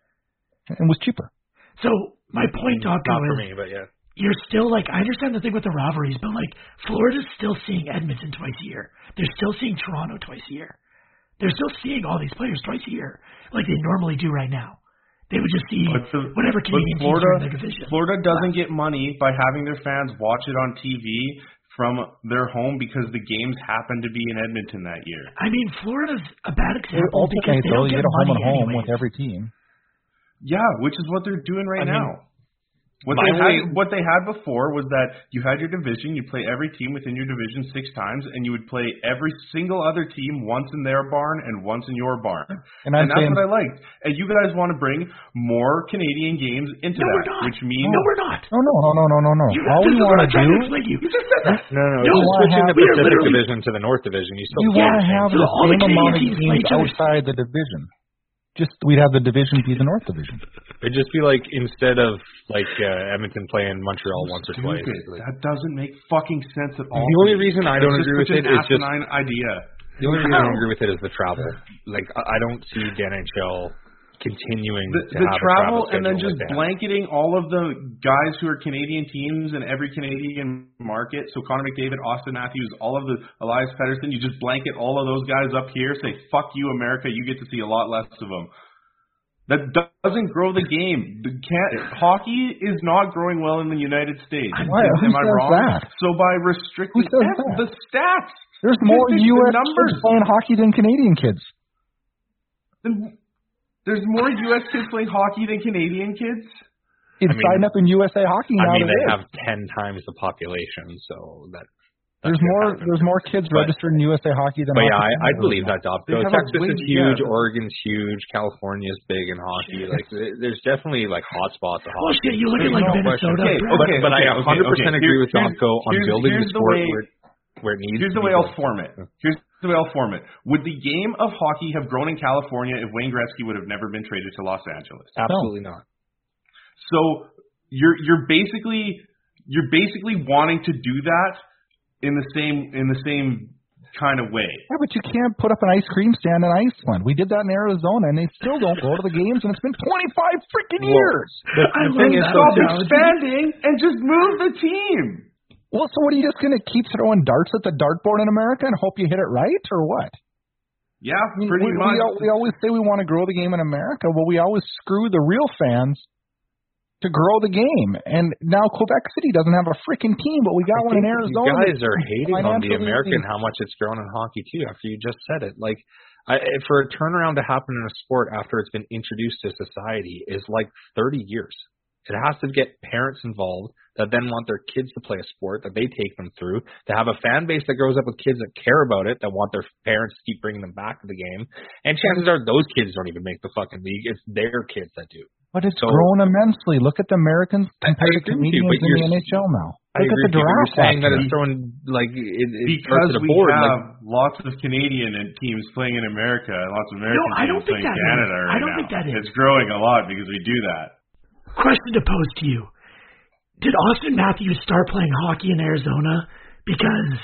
It was cheaper. So my point, Doctor, Not for is me, but yeah. you're still like, I understand the thing with the rivalries, but like Florida's still seeing Edmonton twice a year. They're still seeing Toronto twice a year. They're still seeing all these players twice a year, like they normally do right now. They would just see But the- whatever But Canadian teams Florida, are in their division. Florida doesn't get money by having their fans watch it on T V from their home because the games happen to be in Edmonton that year. I mean, Florida's a bad example because Ultimately, they though, don't you get get a home money and home anyways. with every team. Yeah, which is what they're doing right I mean, now. What my they had, only- what they had before was that you had your division, you play every team within your division six times, and you would play every single other team once in their barn and once in your barn. And I'm And that's saying, what I liked. And you guys want to bring more Canadian games into No, that, we're not. which means No, we're not. no, no, no, no, no, no, no. You, All this we is what want I'm to trying do, to explain to you. You just said that. No, no, No, it's wanna switching have- the we are Pacific literally- Division to the North Division. You still you can't. want to have So the all the same Canadian amount of teams play teams each other. outside the division. Just we'd have the division be the North Division. It'd just be like instead of like uh, Edmonton playing Montreal once or twice. Stupid. Like, That doesn't make fucking sense at all. The only reason I don't It's agree just with such it an is just asinine idea. the only reason I don't agree with it is the travel. Like I I don't see the N H L continuing The, to the have travel a travel and then schedule just like that. blanketing all of the guys who are Canadian teams in every Canadian market. So Connor McDavid, Austin Matthews, all of the Elias Pettersson, you just blanket all of those guys up here. Say fuck you, America. You get to see a lot less of them. That doesn't grow the game. The can't, hockey is not growing well in the United States. Why? Am Who I says wrong? that? So by restricting Who says F that? the stats, There's more the, U S the numbers. kids playing hockey than Canadian kids. Then there's more U S kids playing hockey than Canadian kids. It's I mean, signed up in U S A Hockey now. I mean, they is. have ten times the population, so that. There's more. Happen. There's more kids but, registered in U S A Hockey than. But hockey yeah, I, I believe that, Dobko. Texas big, is huge. Yeah. Oregon's huge. California's big in hockey. Like, there's definitely like hot spots of hockey. Well, shit, you look at like no Minnesota. Okay, but, okay, but okay, I one hundred percent okay, agree okay. with Dobko on building the sport the way, where, where it needs. Here's to the way be I'll form it. Here's the way I'll form it. Would the game of hockey have grown in California if Wayne Gretzky would have never been traded to Los Angeles? Absolutely no. not. So you're you're basically you're basically wanting to do that in the same in the same kind of way. Yeah, but you can't put up an ice cream stand in Iceland. We did that in Arizona, and they still don't go to the games, and it's been twenty-five freaking years. The, I the thing is, stop expanding and just move the team. Well, so what are you just going to keep throwing darts at the dartboard in America and hope you hit it right, or what? Yeah, I mean, pretty we, much. We, we always say we want to grow the game in America. Well, we always screw the real fans to grow the game. And now Quebec City doesn't have a freaking team, but we got one in Arizona. You guys are hating on the American, how much it's grown in hockey, too, after you just said it. Like, I, for a turnaround to happen in a sport after it's been introduced to society is like thirty years. It has to get parents involved that then want their kids to play a sport that they take them through, to have a fan base that grows up with kids that care about it, that want their parents to keep bringing them back to the game. And chances are those kids don't even make the fucking league. It's their kids that do. But it's so, grown immensely. Look at the Americans compared to Canadians you, in the N H L now. I Look agree at the draft. You're saying that it's throwing like it, it because the we board, have like, lots of Canadian teams playing in America and lots of American no, I don't teams think playing that Canada is. right I don't now. think that is. It's growing a lot because we do that. Question to pose to you. Did Austin Matthews start playing hockey in Arizona because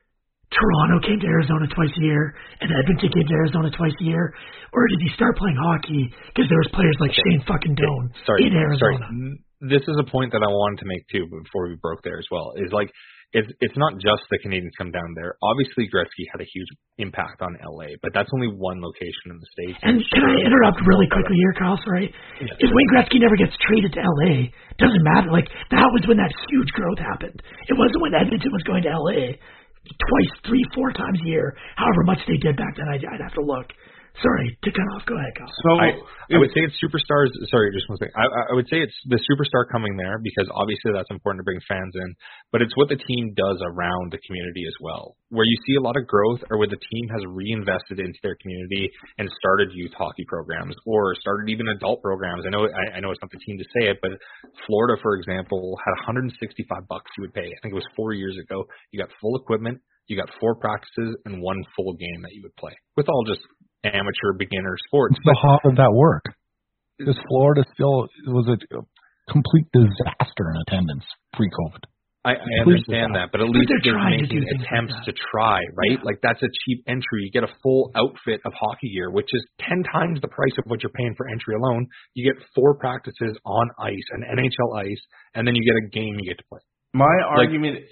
Toronto came to Arizona twice a year and Edmonton came to Arizona twice a year? Or did he start playing hockey because there was players like Shane fucking Doan sorry, in Arizona? Sorry. This is a point that I wanted to make, too, before we broke there as well, is like, it's it's not just the Canadians come down there. Obviously, Gretzky had a huge impact on L A, but that's only one location in the States. And can I interrupt really quickly here, Kyle? Sorry. Yeah. If Wayne Gretzky never gets traded to L A, doesn't matter. Like, that was when that huge growth happened. It wasn't when Edmonton was going to L A twice, three, four times a year, however much they did back then. I'd, I'd have to look. Sorry to cut off. Go ahead, Kyle. So I, I would say it's superstars. Sorry, just one thing. I, I would say it's the superstar coming there because obviously that's important to bring fans in. But it's what the team does around the community as well, where you see a lot of growth, or where the team has reinvested into their community and started youth hockey programs, or started even adult programs. I know I, I know it's not the team to say it, but Florida, for example, had one hundred sixty-five bucks you would pay. I think it was four years ago. You got full equipment, you got four practices, and one full game that you would play with all just amateur beginner sports. So how did that work? Because Florida still was a complete disaster in attendance pre-COVID. I, I understand that, but at least they're they're making to attempts like to try, right? Yeah. Like that's a cheap entry. You get a full outfit of hockey gear, which is ten times the price of what you're paying for entry alone. You get four practices on ice, an N H L ice, and then you get a game you get to play. My Like, argument,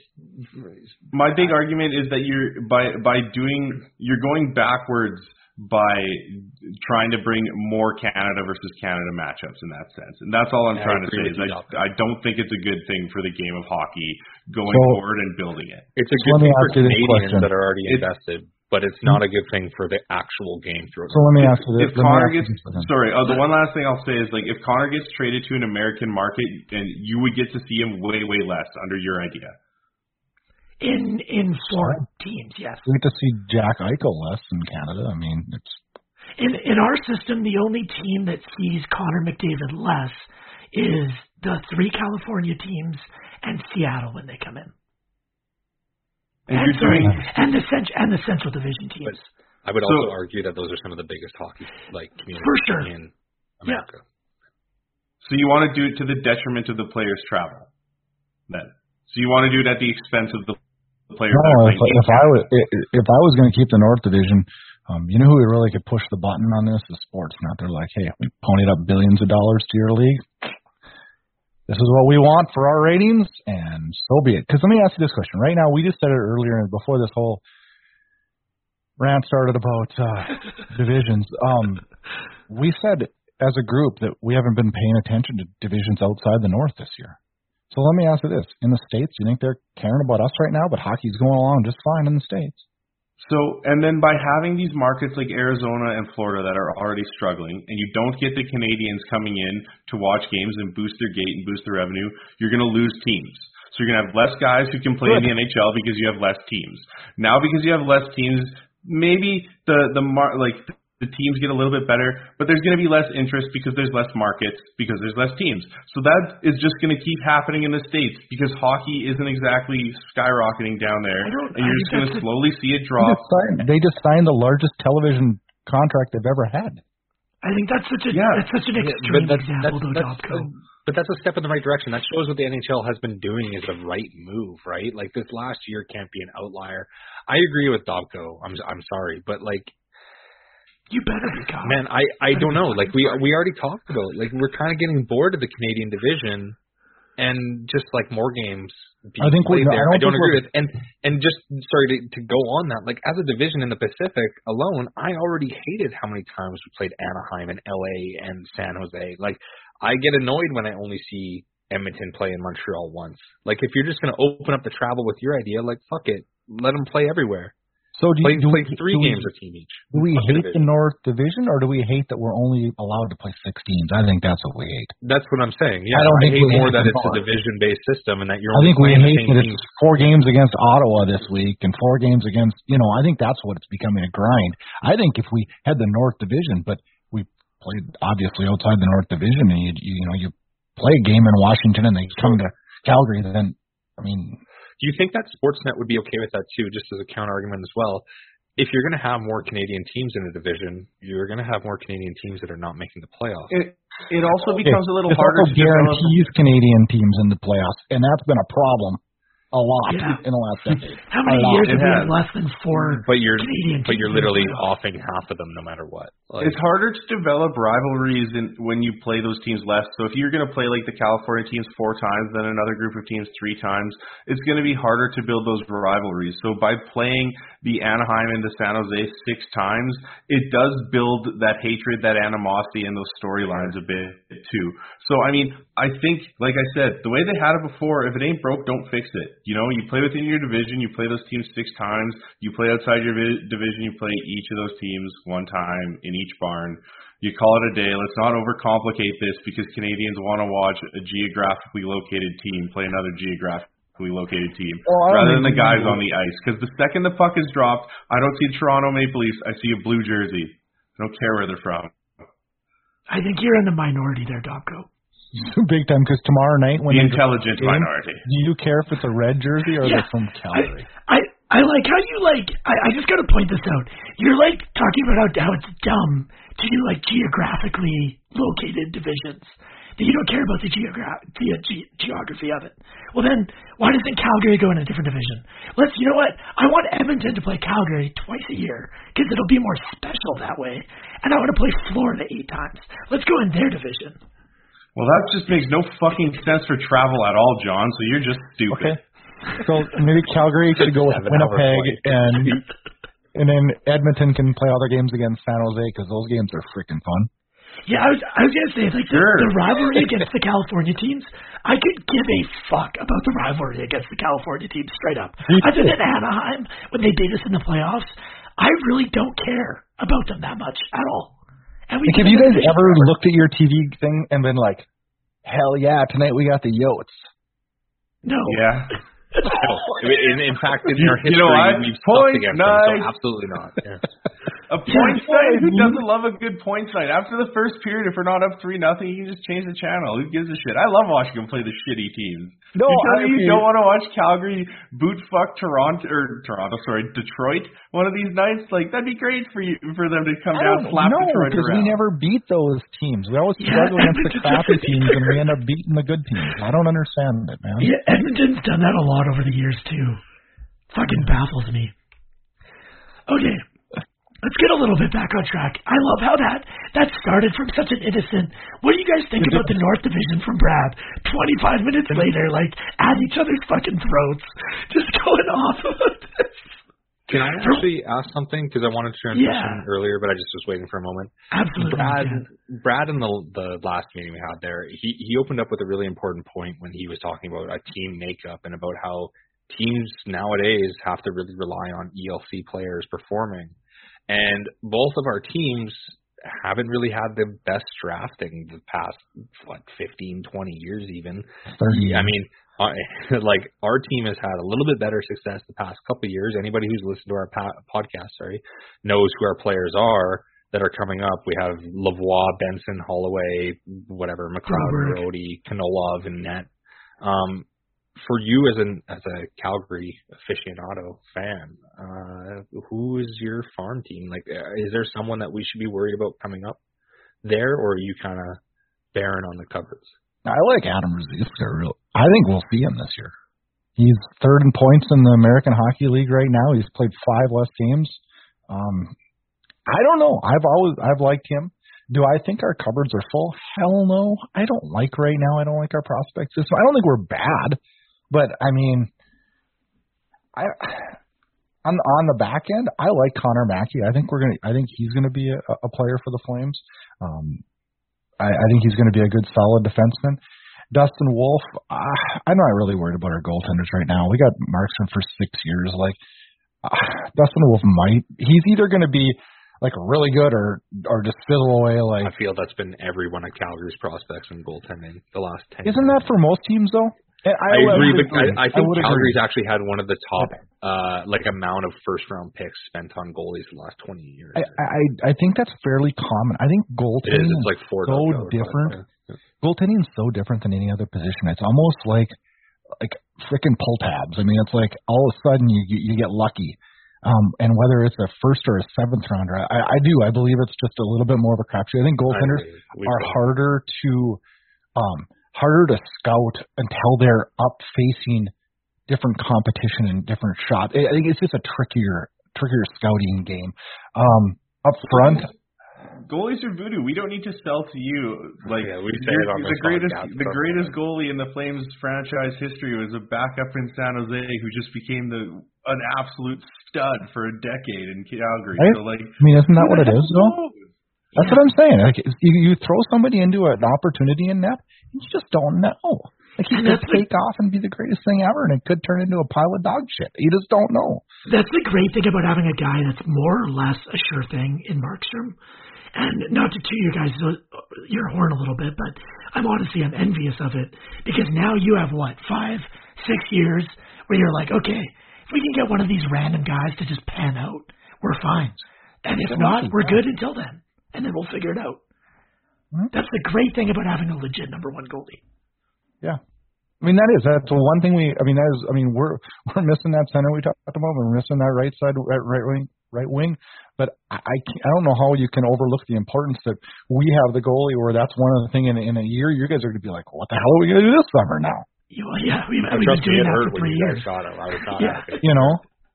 my big argument is that you're by by doing you're going backwards by trying to bring more Canada versus Canada matchups in that sense. And that's all I'm Yeah, trying to say is I, I don't think it's a good thing for the game of hockey going so, forward and building it. It's a so good thing for Canadians question. that are already It's, invested, but it's not a good thing for the actual game. Through so let me ask you this. If Connor gets, sorry, uh, the one last thing I'll say is like if Connor gets traded to an American market, then you would get to see him way, way less under your idea. In in foreign teams, yes. We get to see Jack Eichel less in Canada. I mean, it's In in our system, the only team that sees Connor McDavid less is the three California teams and Seattle when they come in. And, And, you're sorry, doing, and the cent- and the Central Division teams. But I would So- also argue that those are some of the biggest hockey like communities For sure. in America. so you want to do it to the detriment of the players' travel, then. So you want to do it at the expense of the players. no. that are If, playing if I was if I was going to keep the North Division, um, you know who really could push the button on this? The Sportsnet. They're like, hey, we ponied up billions of dollars to your league. This is what we want for our ratings, and so be it. Because let me ask you this question. Right now, we just said it earlier before this whole rant started about uh, divisions. Um, we said as a group that we haven't been paying attention to divisions outside the North this year. So let me ask you this. In the States, do you think they're caring about us right now? But hockey's going along just fine in the States. So, and then by having these markets like Arizona and Florida that are already struggling, and you don't get the Canadians coming in to watch games and boost their gate and boost their revenue, you're going to lose teams. So you're going to have less guys who can play Good. in the N H L because you have less teams. Now because you have less teams, maybe the the mar- like the teams get a little bit better, but there's going to be less interest because there's less markets, because there's less teams. So that is just going to keep happening in the States because hockey isn't exactly skyrocketing down there, and you're just going to slowly see it drop. They just, signed, they just signed the largest television contract they've ever had. I think that's such a yeah. that's such an extreme yeah, that's, example, though, Dobko. But that's a step in the right direction. That shows what the N H L has been doing is the right move, right? Like this last year can't be an outlier. I agree with Dobko. I'm I'm sorry, but like. You better be God. Man, I, I don't know. Like we we already talked about it. Like we're kind of getting bored of the Canadian division, and just like more games being I think played we, there. I don't, I don't agree we're... with. And and just sorry to, to go on that. Like as a division in the Pacific alone, I already hated how many times we played Anaheim and L A and San Jose. Like I get annoyed when I only see Edmonton play in Montreal once. Like if you're just gonna open up the travel with your idea, like fuck it, let them play everywhere. So do play, you do play we, three do games we, a team each. Do we hate division. the North Division, or do we hate that we're only allowed to play six teams? I think that's what we hate. That's what I'm saying. Yeah, I don't I think hate we more hate that it's North. a division-based system and that you're. I only think we playing hate the that same it's teams. four games against Ottawa this week and four games against. You know, I think that's what it's becoming a grind. I think if we had the North Division, but we played obviously outside the North Division, and you you, you know you play a game in Washington and they come to Calgary, then I mean. Do you think that Sportsnet would be okay with that too, just as a counter argument as well? If you're going to have more Canadian teams in a division, you're going to have more Canadian teams that are not making the playoffs. It, it also becomes it, a little it harder also to guarantees develop. Canadian teams in the playoffs, and that's been a problem a lot yeah. in the last decade. How many years have we had less than four but you're, Canadian teams? But you're literally offing half of them no matter what. Like, it's harder to develop rivalries in, when you play those teams less. So if you're going to play like the California teams four times, then another group of teams three times, it's going to be harder to build those rivalries. So by playing the Anaheim and the San Jose six times, it does build that hatred, that animosity, and those storylines a bit too. So, I mean, I think, like I said, the way they had it before, if it ain't broke, don't fix it. You know, you play within your division, you play those teams six times, you play outside your vi- division, you play each of those teams one time in each barn. You call it a day. Let's not overcomplicate this because Canadians want to watch a geographically located team play another geographically located team well, rather than the guys on the ice. Because the second the puck is dropped, I don't see Toronto Maple Leafs, I see a blue jersey. I don't care where they're from. I think you're in the minority there, Dobko. Big time, because tomorrow night when the intelligent game, minority. Do you care if it's a red jersey or yeah, they're from Calgary? I, I I like how you like. I, I just got to point this out. You're like talking about how, how it's dumb to do like geographically located divisions. That you don't care about the, geogra- the uh, ge- geography of it. Well then, why doesn't Calgary go in a different division? Let's. You know what? I want Edmonton to play Calgary twice a year because it'll be more special that way. And I want to play Florida eight times. Let's go in their division. Well, that just makes no fucking sense for travel at all, John, so you're just stupid. Okay. So maybe Calgary could go with Winnipeg, and and then Edmonton can play other games against San Jose because those games are freaking fun. Yeah, I was I was going to say, like, the, sure. the rivalry against the California teams, I could give a fuck about the rivalry against the California teams straight up. Other than Anaheim, when they beat us in the playoffs, I really don't care about them that much at all. And we like, have you guys ever forever. looked at your T V thing and been like, hell yeah, tonight we got the Yotes? No. Yeah. in, in fact, in your history, you know what? we've Point sucked against night. them, so absolutely not. Yeah. A points night? Who doesn't love a good points night? After the first period, if we're not up three nothing, you can just change the channel. Who gives a shit? I love watching them play the shitty teams. No, you tell I me you mean, don't want to watch Calgary boot fuck Toronto or Toronto, sorry, Detroit one of these nights? Like that'd be great for you for them to come down, slap no, Detroit because around. we never beat those teams. We always yeah, struggle against the crappy teams, and we end up beating the good teams. I don't understand it, man. Yeah, Edmonton's done that a lot over the years too. Fucking baffles me. Okay. Let's get a little bit back on track. I love how that that started from such an innocent. What do you guys think about the North Division from Brad? twenty-five minutes later, like at each other's fucking throats, just going off about this. Can I actually ask something? Because I wanted to transition yeah. earlier, but I just was waiting for a moment. Absolutely. Brad, Brad, in the the last meeting we had there, he he opened up with a really important point when he was talking about a team makeup and about how teams nowadays have to really rely on E L C players performing. And both of our teams haven't really had the best drafting the past, what, fifteen, twenty years even. thirty I mean, uh, like, our team has had a little bit better success the past couple of years. Anybody who's listened to our pa- podcast, sorry, knows who our players are that are coming up. We have Lavoie, Benson, Holloway, whatever, McLeod, Brody, Kanolov, and Net. Um, for you as an as a Calgary aficionado fan, uh, who is your farm team? Like, is there someone that we should be worried about coming up there, or are you kind of barren on the cupboards? I like Adam Ruzicka. I think we'll see him this year. He's third in points in the American Hockey League right now. He's played five less games. Um, I don't know. I've always I've liked him. Do I think our cupboards are full? Hell no. I don't like right now. I don't like our prospects. I don't think we're bad, but I mean, I on on the back end, I like Connor Mackey. I think we're gonna. I think he's gonna be a, a player for the Flames. Um, I, I think he's gonna be a good, solid defenseman. Dustin Wolf, uh, I'm not really worried about our goaltenders right now. We got Markstrom for six years. Like uh, Dustin Wolf might. He's either gonna be like really good or or just fizzle away. Like I feel that's been every one of Calgary's prospects in goaltending the last ten. Isn't years. that for most teams though? I, I agree, but I, I think I Calgary's agree. actually had one of the top uh like amount of first round picks spent on goalies in the last twenty years. I I, I think that's fairly common. I think goaltending it is. It's like four so different. Yeah. Goaltending is so different than any other position. It's almost like like frickin' pull tabs. I mean, it's like all of a sudden you you get lucky. Um, and whether it's a first or a seventh rounder, I, I do. I believe it's just a little bit more of a crapshoot. I think goaltenders are harder to, um, harder to scout until they're up facing different competition and different shots. I think it's just a trickier, trickier scouting game. Um, up front. Goalies are voodoo. We don't need to sell to you like yeah, we say it on the greatest. The greatest goalie in the Flames franchise history was a backup in San Jose who just became the an absolute stud for a decade in Calgary. Right? So like, I mean, isn't that what it is though? That's what I'm saying. Like, you, you throw somebody into an opportunity in net, you just don't know. Like, he could take off and be the greatest thing ever, and it could turn into a pile of dog shit. You just don't know. That's the great thing about having a guy that's more or less a sure thing in Markstrom. And not to toot your guys your horn a little bit, but I'm honestly I'm envious of it because now you have what five, six years where you're like, okay, if we can get one of these random guys to just pan out, we're fine. And if not, we're good until then, and then we'll figure it out. Mm-hmm. That's the great thing about having a legit number one goalie. Yeah. I mean, that is, that's the one thing we, I mean, that is, I mean, we're, we're missing that center we talked about, we're missing that right side, right, right wing, right wing, but I, I, can't, I don't know how you can overlook the importance that we have the goalie, or that's one of the things in, in a year, you guys are going to be like, what the hell are we going to do this summer now? Well, yeah, we've, we've been doing that for three years. Shot him. I was not yeah. happy. You know?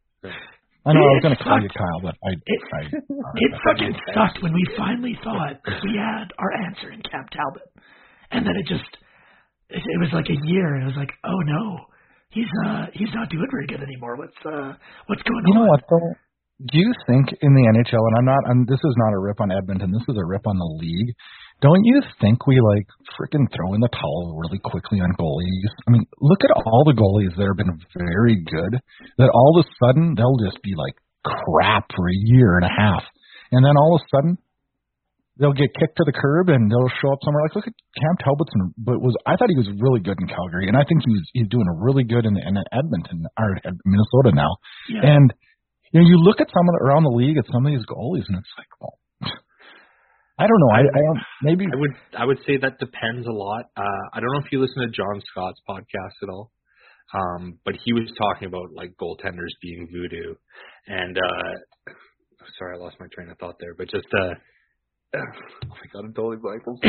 I know, it, I was going to call you Kyle, but I... It, I, it fucking sucked when we finally thought we had our answer in Cam Talbot. And then it just... It, it was like a year, and it was like, oh no, he's uh he's not doing very good anymore. What's uh what's going you on? You know what though? Do you think in the N H L, and I'm not, and this is not a rip on Edmonton, this is a rip on the league. Don't you think we like freaking throw in the towel really quickly on goalies? I mean, look at all the goalies that have been very good. That all of a sudden they'll just be like crap for a year and a half, and then all of a sudden they'll get kicked to the curb and they'll show up somewhere. Like, look at Cam Talbotson, but was I thought he was really good in Calgary, and I think he's he's doing a really good in, in Edmonton or Minnesota now. Yeah. And you know, you look at some of the, around the league at some of these goalies, and it's like, well, I don't know. I, I don't maybe I would I would say that depends a lot. Uh, I don't know if you listen to John Scott's podcast at all, um, but he was talking about like goaltenders being voodoo, and uh, sorry, I lost my train of thought there, but just. Uh, Oh my god, I'm totally blank. uh,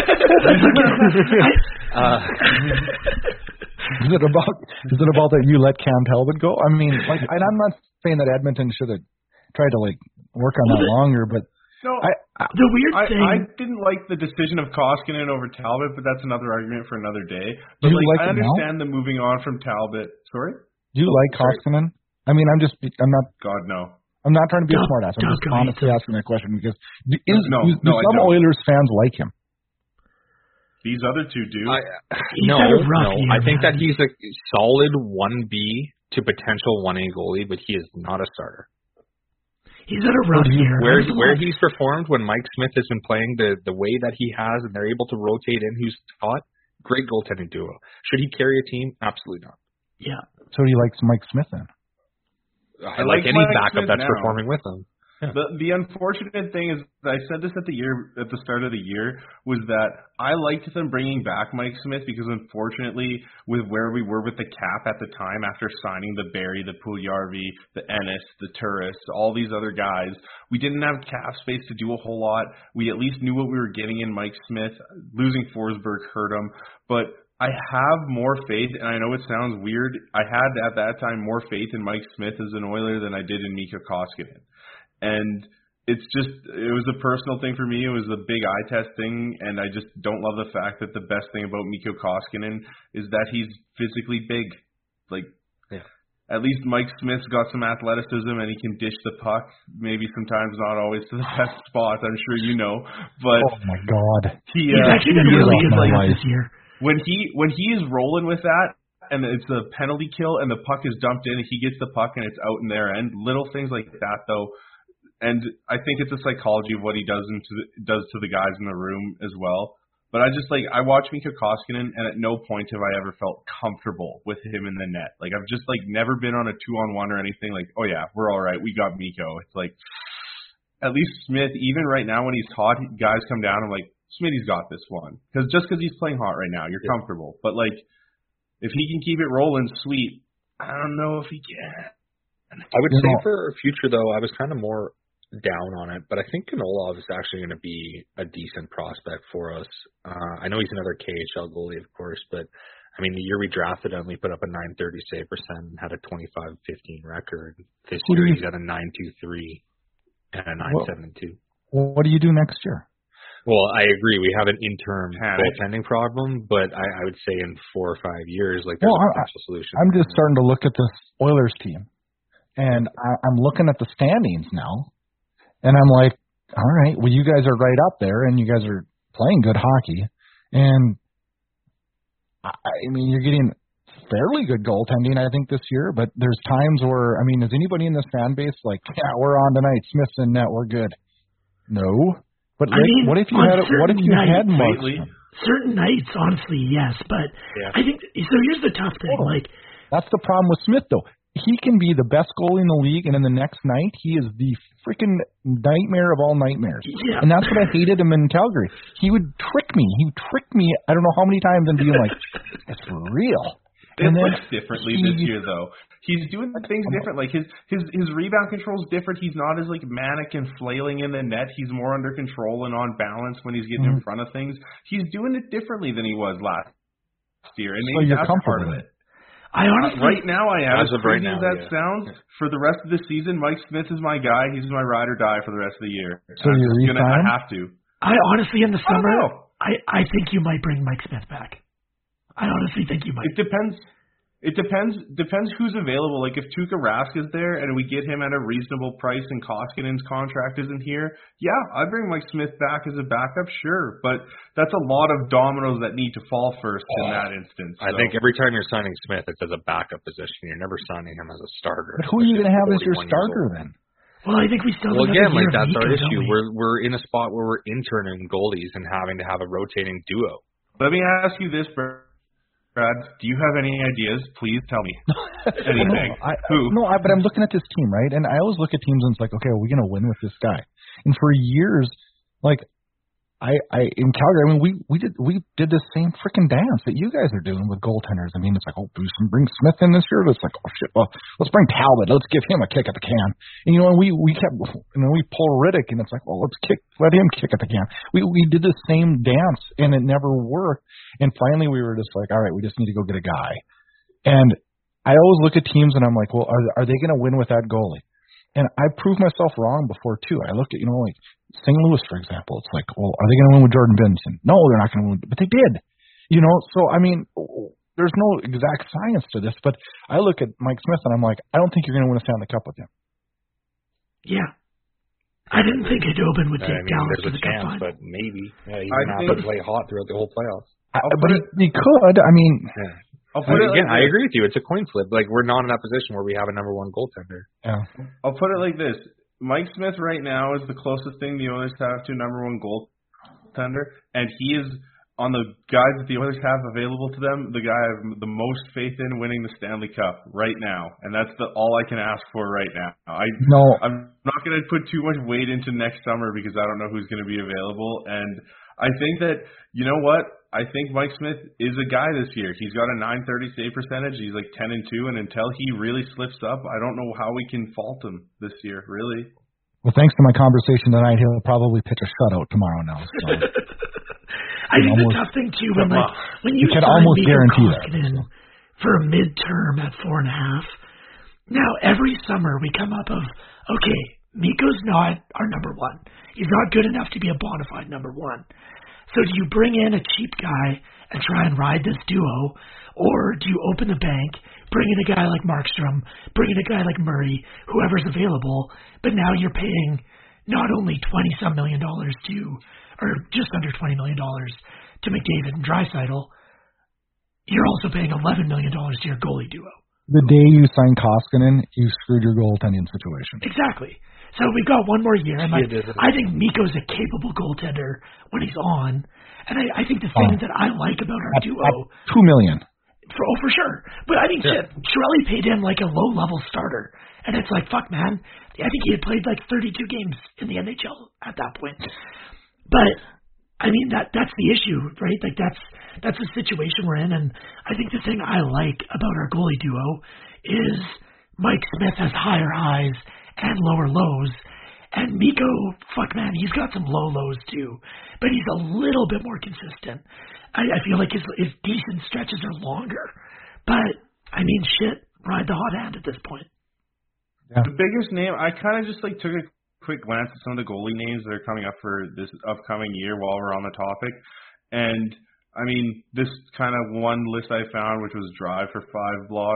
is it about is it about that you let Cam Talbot go? I mean, like, and I'm not saying that Edmonton should have tried to like work on that longer, but no, I, I, the weird I, thing I didn't like the decision of Koskinen over Talbot, but that's another argument for another day. But do you like, like I understand now? the moving on from Talbot. Sorry, do you oh, like Koskinen? I mean, I'm just I'm not. God no. I'm not trying to be don't, a smartass. I'm just honestly asking that question because is, no, do, no, do some Oilers fans like him? These other two do. I, he's no, had a rough no. year, I think man. that he's a solid one B to potential one A goalie, but he is not a starter. He's had a rough year. Where where he's performed when Mike Smith has been playing the, the way that he has, and they're able to rotate in who's hot, great goaltending duo. Should he carry a team? Absolutely not. Yeah. So he likes Mike Smith then? I, I like, like any Mike backup Smith that's now. performing with him. Yeah. The the unfortunate thing is, I said this at the year at the start of the year, was that I liked them bringing back Mike Smith because unfortunately, with where we were with the cap at the time, after signing the Barry, the Puljujarvi, the Ennis, the Turris, all these other guys, we didn't have cap space to do a whole lot. We at least knew what we were getting in Mike Smith. Losing Forsberg hurt him, but I have more faith, and I know it sounds weird. I had at that time more faith in Mike Smith as an Oiler than I did in Mikko Koskinen. And it's just, it was a personal thing for me. It was a big eye test thing, and I just don't love the fact that the best thing about Mikko Koskinen is that he's physically big. Like, yeah. At least Mike Smith's got some athleticism, and he can dish the puck. Maybe sometimes not always to the best spot, I'm sure you know. But oh my God, he, uh, he's actually been really good like this year. When he when he is rolling with that, and it's a penalty kill, and the puck is dumped in, and he gets the puck, and it's out in their end. Little things like that, though. And I think it's a psychology of what he does into the, does to the guys in the room as well. But I just like I watch Mikko Koskinen, and at no point have I ever felt comfortable with him in the net. Like I've just like never been on a two on one or anything. Like, oh yeah, we're all right, we got Mikko. It's like at least Smith, even right now when he's hot, guys come down and like Smitty's got this one because just because he's playing hot right now, you're yeah. comfortable. But like if he can keep it rolling, sweet. I don't know if he can. I would say for future though, I was kind of more down on it, but I think Konolov is actually going to be a decent prospect for us. Uh, I know he's another K H L goalie, of course, but I mean, the year we drafted him, he put up a nine thirty save percent and had a twenty-five fifteen record. This what year he's got a nine two three and a nine seven two. Well, what do you do next year? Well, I agree. We have an interim goaltending problem, but I, I would say in four or five years, like there's well, a potential I, solution. I'm just starting to look at this Oilers team, and I, I'm looking at the standings now. And I'm like, all right, well, you guys are right up there, and you guys are playing good hockey. And, I, I mean, you're getting fairly good goaltending, I think, this year. But there's times where, I mean, is anybody in this fan base like, yeah, we're on tonight, Smith's in net, we're good? No. But like, I mean, what if you had what if you nights, had Markstrom? Certain nights, honestly, yes. But yeah. I think, so here's the tough thing. Like, that's the problem with Smith, though. He can be the best goalie in the league, and in the next night, he is the freaking nightmare of all nightmares. Yeah. And that's what I hated him in Calgary. He would trick me. He would trick me, I don't know how many times, and being like, it's real. It looks differently he, this year, though. He's doing things different. Like, his, his, his rebound control is different. He's not as, like, manic and flailing in the net. He's more under control and on balance when he's getting mm-hmm. in front of things. He's doing it differently than he was last year, and so maybe that's part of it. I honestly, uh, right now I am. As, as of right now, as that yeah. sounds, for the rest of the season, Mike Smith is my guy. He's my ride or die for the rest of the year. So I'm you're gonna, I have to. I honestly, in the summer, I, I, I think you might bring Mike Smith back. I honestly think you might. It depends. It depends depends who's available. Like if Tuukka Rask is there and we get him at a reasonable price and Koskinen's contract isn't here, yeah, I'd bring Mike Smith back as a backup, sure. But that's a lot of dominoes that need to fall first oh, in that instance. I so. think every time you're signing Smith, it's as a backup position. You're never signing him as a starter. But who are you going to have as your starter then? Well, I think we still. Well, again, like that's our issue. We? We're we're in a spot where we're interning goalies and having to have a rotating duo. Let me ask you this, Brad. Brad, do you have any ideas? Please tell me. Anything. no, I, Who? No, I, but I'm looking at this team, right? And I always look at teams and it's like, okay, are we going to win with this guy? And for years, like, I, I in Calgary, I mean, we we did we did the same freaking dance that you guys are doing with goaltenders. I mean, it's like, oh, bring Smith in this year. It's like, oh shit, well, let's bring Talbot. Let's give him a kick at the can. And you know, we we kept, you know, we pull Riddick, and it's like, well, let's kick, let him kick at the can. We we did the same dance, and it never worked. And finally, we were just like, all right, we just need to go get a guy. And I always look at teams, and I'm like, well, are are they going to win with that goalie? And I proved myself wrong before, too. I looked at, you know, like Saint Louis, for example. It's like, well, are they going to win with Jordan Binnington? No, they're not going to win. But they did. You know, so, I mean, there's no exact science to this. But I look at Mike Smith, and I'm like, I don't think you're going to win a Stanley Cup with him. Yeah. I didn't think Khudobin would take I mean, Dallas to the chance, Cup but maybe. Yeah, he's going to have to play hot throughout the whole playoffs. I, but he, he could. I mean, yeah. I'll put I, it again, like I agree with you. It's a coin flip. Like, we're not in that position where we have a number one goaltender. Yeah. I'll put it like this. Mike Smith right now is the closest thing the Oilers have to a number one goaltender, and he is on the guys that the Oilers have available to them, the guy I have the most faith in winning the Stanley Cup right now, and that's the all I can ask for right now. I no, I'm not going to put too much weight into next summer because I don't know who's going to be available, and I think that you know what I think Mike Smith is a guy this year. He's got a nine thirty save percentage. He's like ten and two, and until he really slips up, I don't know how we can fault him this year, really. Well, thanks to my conversation tonight, he'll probably pitch a shutout tomorrow now. So. I think almost, the tough thing too, when like when you, you can sign almost Mikko guarantee Koskinen that for a midterm at four and a half. Now every summer we come up of okay, Mikko's not our number one. He's not good enough to be a bona fide number one. So do you bring in a cheap guy and try and ride this duo, or do you open the bank, bring in a guy like Markstrom, bring in a guy like Murray, whoever's available, but now you're paying not only twenty some million dollars to, or just under twenty million dollars to McDavid and Draisaitl, you're also paying eleven million dollars to your goalie duo. The day you sign Koskinen, you screwed your goaltending situation. Exactly. So we've got one more year, and like, I think Mikko's a capable goaltender when he's on, and I, I think the thing oh. that I like about our at, duo, at two million, for, oh for sure. But I think yeah. shit, Chiarelli paid him like a low level starter, and it's like fuck, man. I think he had played like thirty-two games in the N H L at that point. But I mean that that's the issue, right? Like that's that's the situation we're in, and I think the thing I like about our goalie duo is Mike Smith has higher highs and lower lows, and Mikko, fuck man, he's got some low lows too, but he's a little bit more consistent. I, I feel like his his decent stretches are longer, but I mean shit, ride the hot hand at this point. Yeah. The biggest name, I kind of just like took a quick glance at some of the goalie names that are coming up for this upcoming year while we're on the topic. And, I mean, this kind of one list I found, which was Drive for Five blog,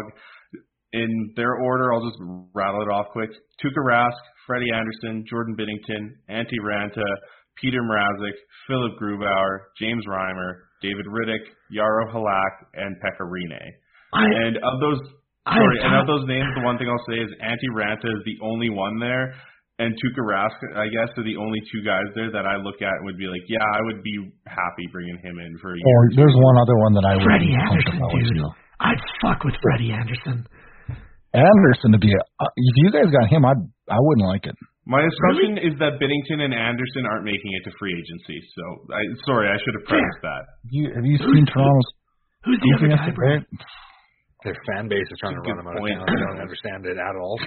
in their order, I'll just rattle it off quick. Tuukka Rask, Freddie Anderson, Jordan Binnington, Antti Ranta, Peter Mrazek, Philip Grubauer, James Reimer, David Riddick, Jaro Halak, and Pekka Rinne. And of those sorry, and of those names, the one thing I'll say is Antti Ranta is the only one there. And Tuukka Rask, I guess, are the only two guys there that I look at and would be like, yeah, I would be happy bringing him in for a year. Or there's one other one that I would Freddie Anderson, dude. I'd fuck with Freddie Anderson. Anderson to be a, uh, if you guys got him, I'd I wouldn't like it. My assumption really? is that Binnington and Anderson aren't making it to free agency. So, I, sorry, I should have prefaced that. You, have you seen Toronto's? Who's the other guy, Brad? Their fan base is trying to run them out of town. I don't understand it at all.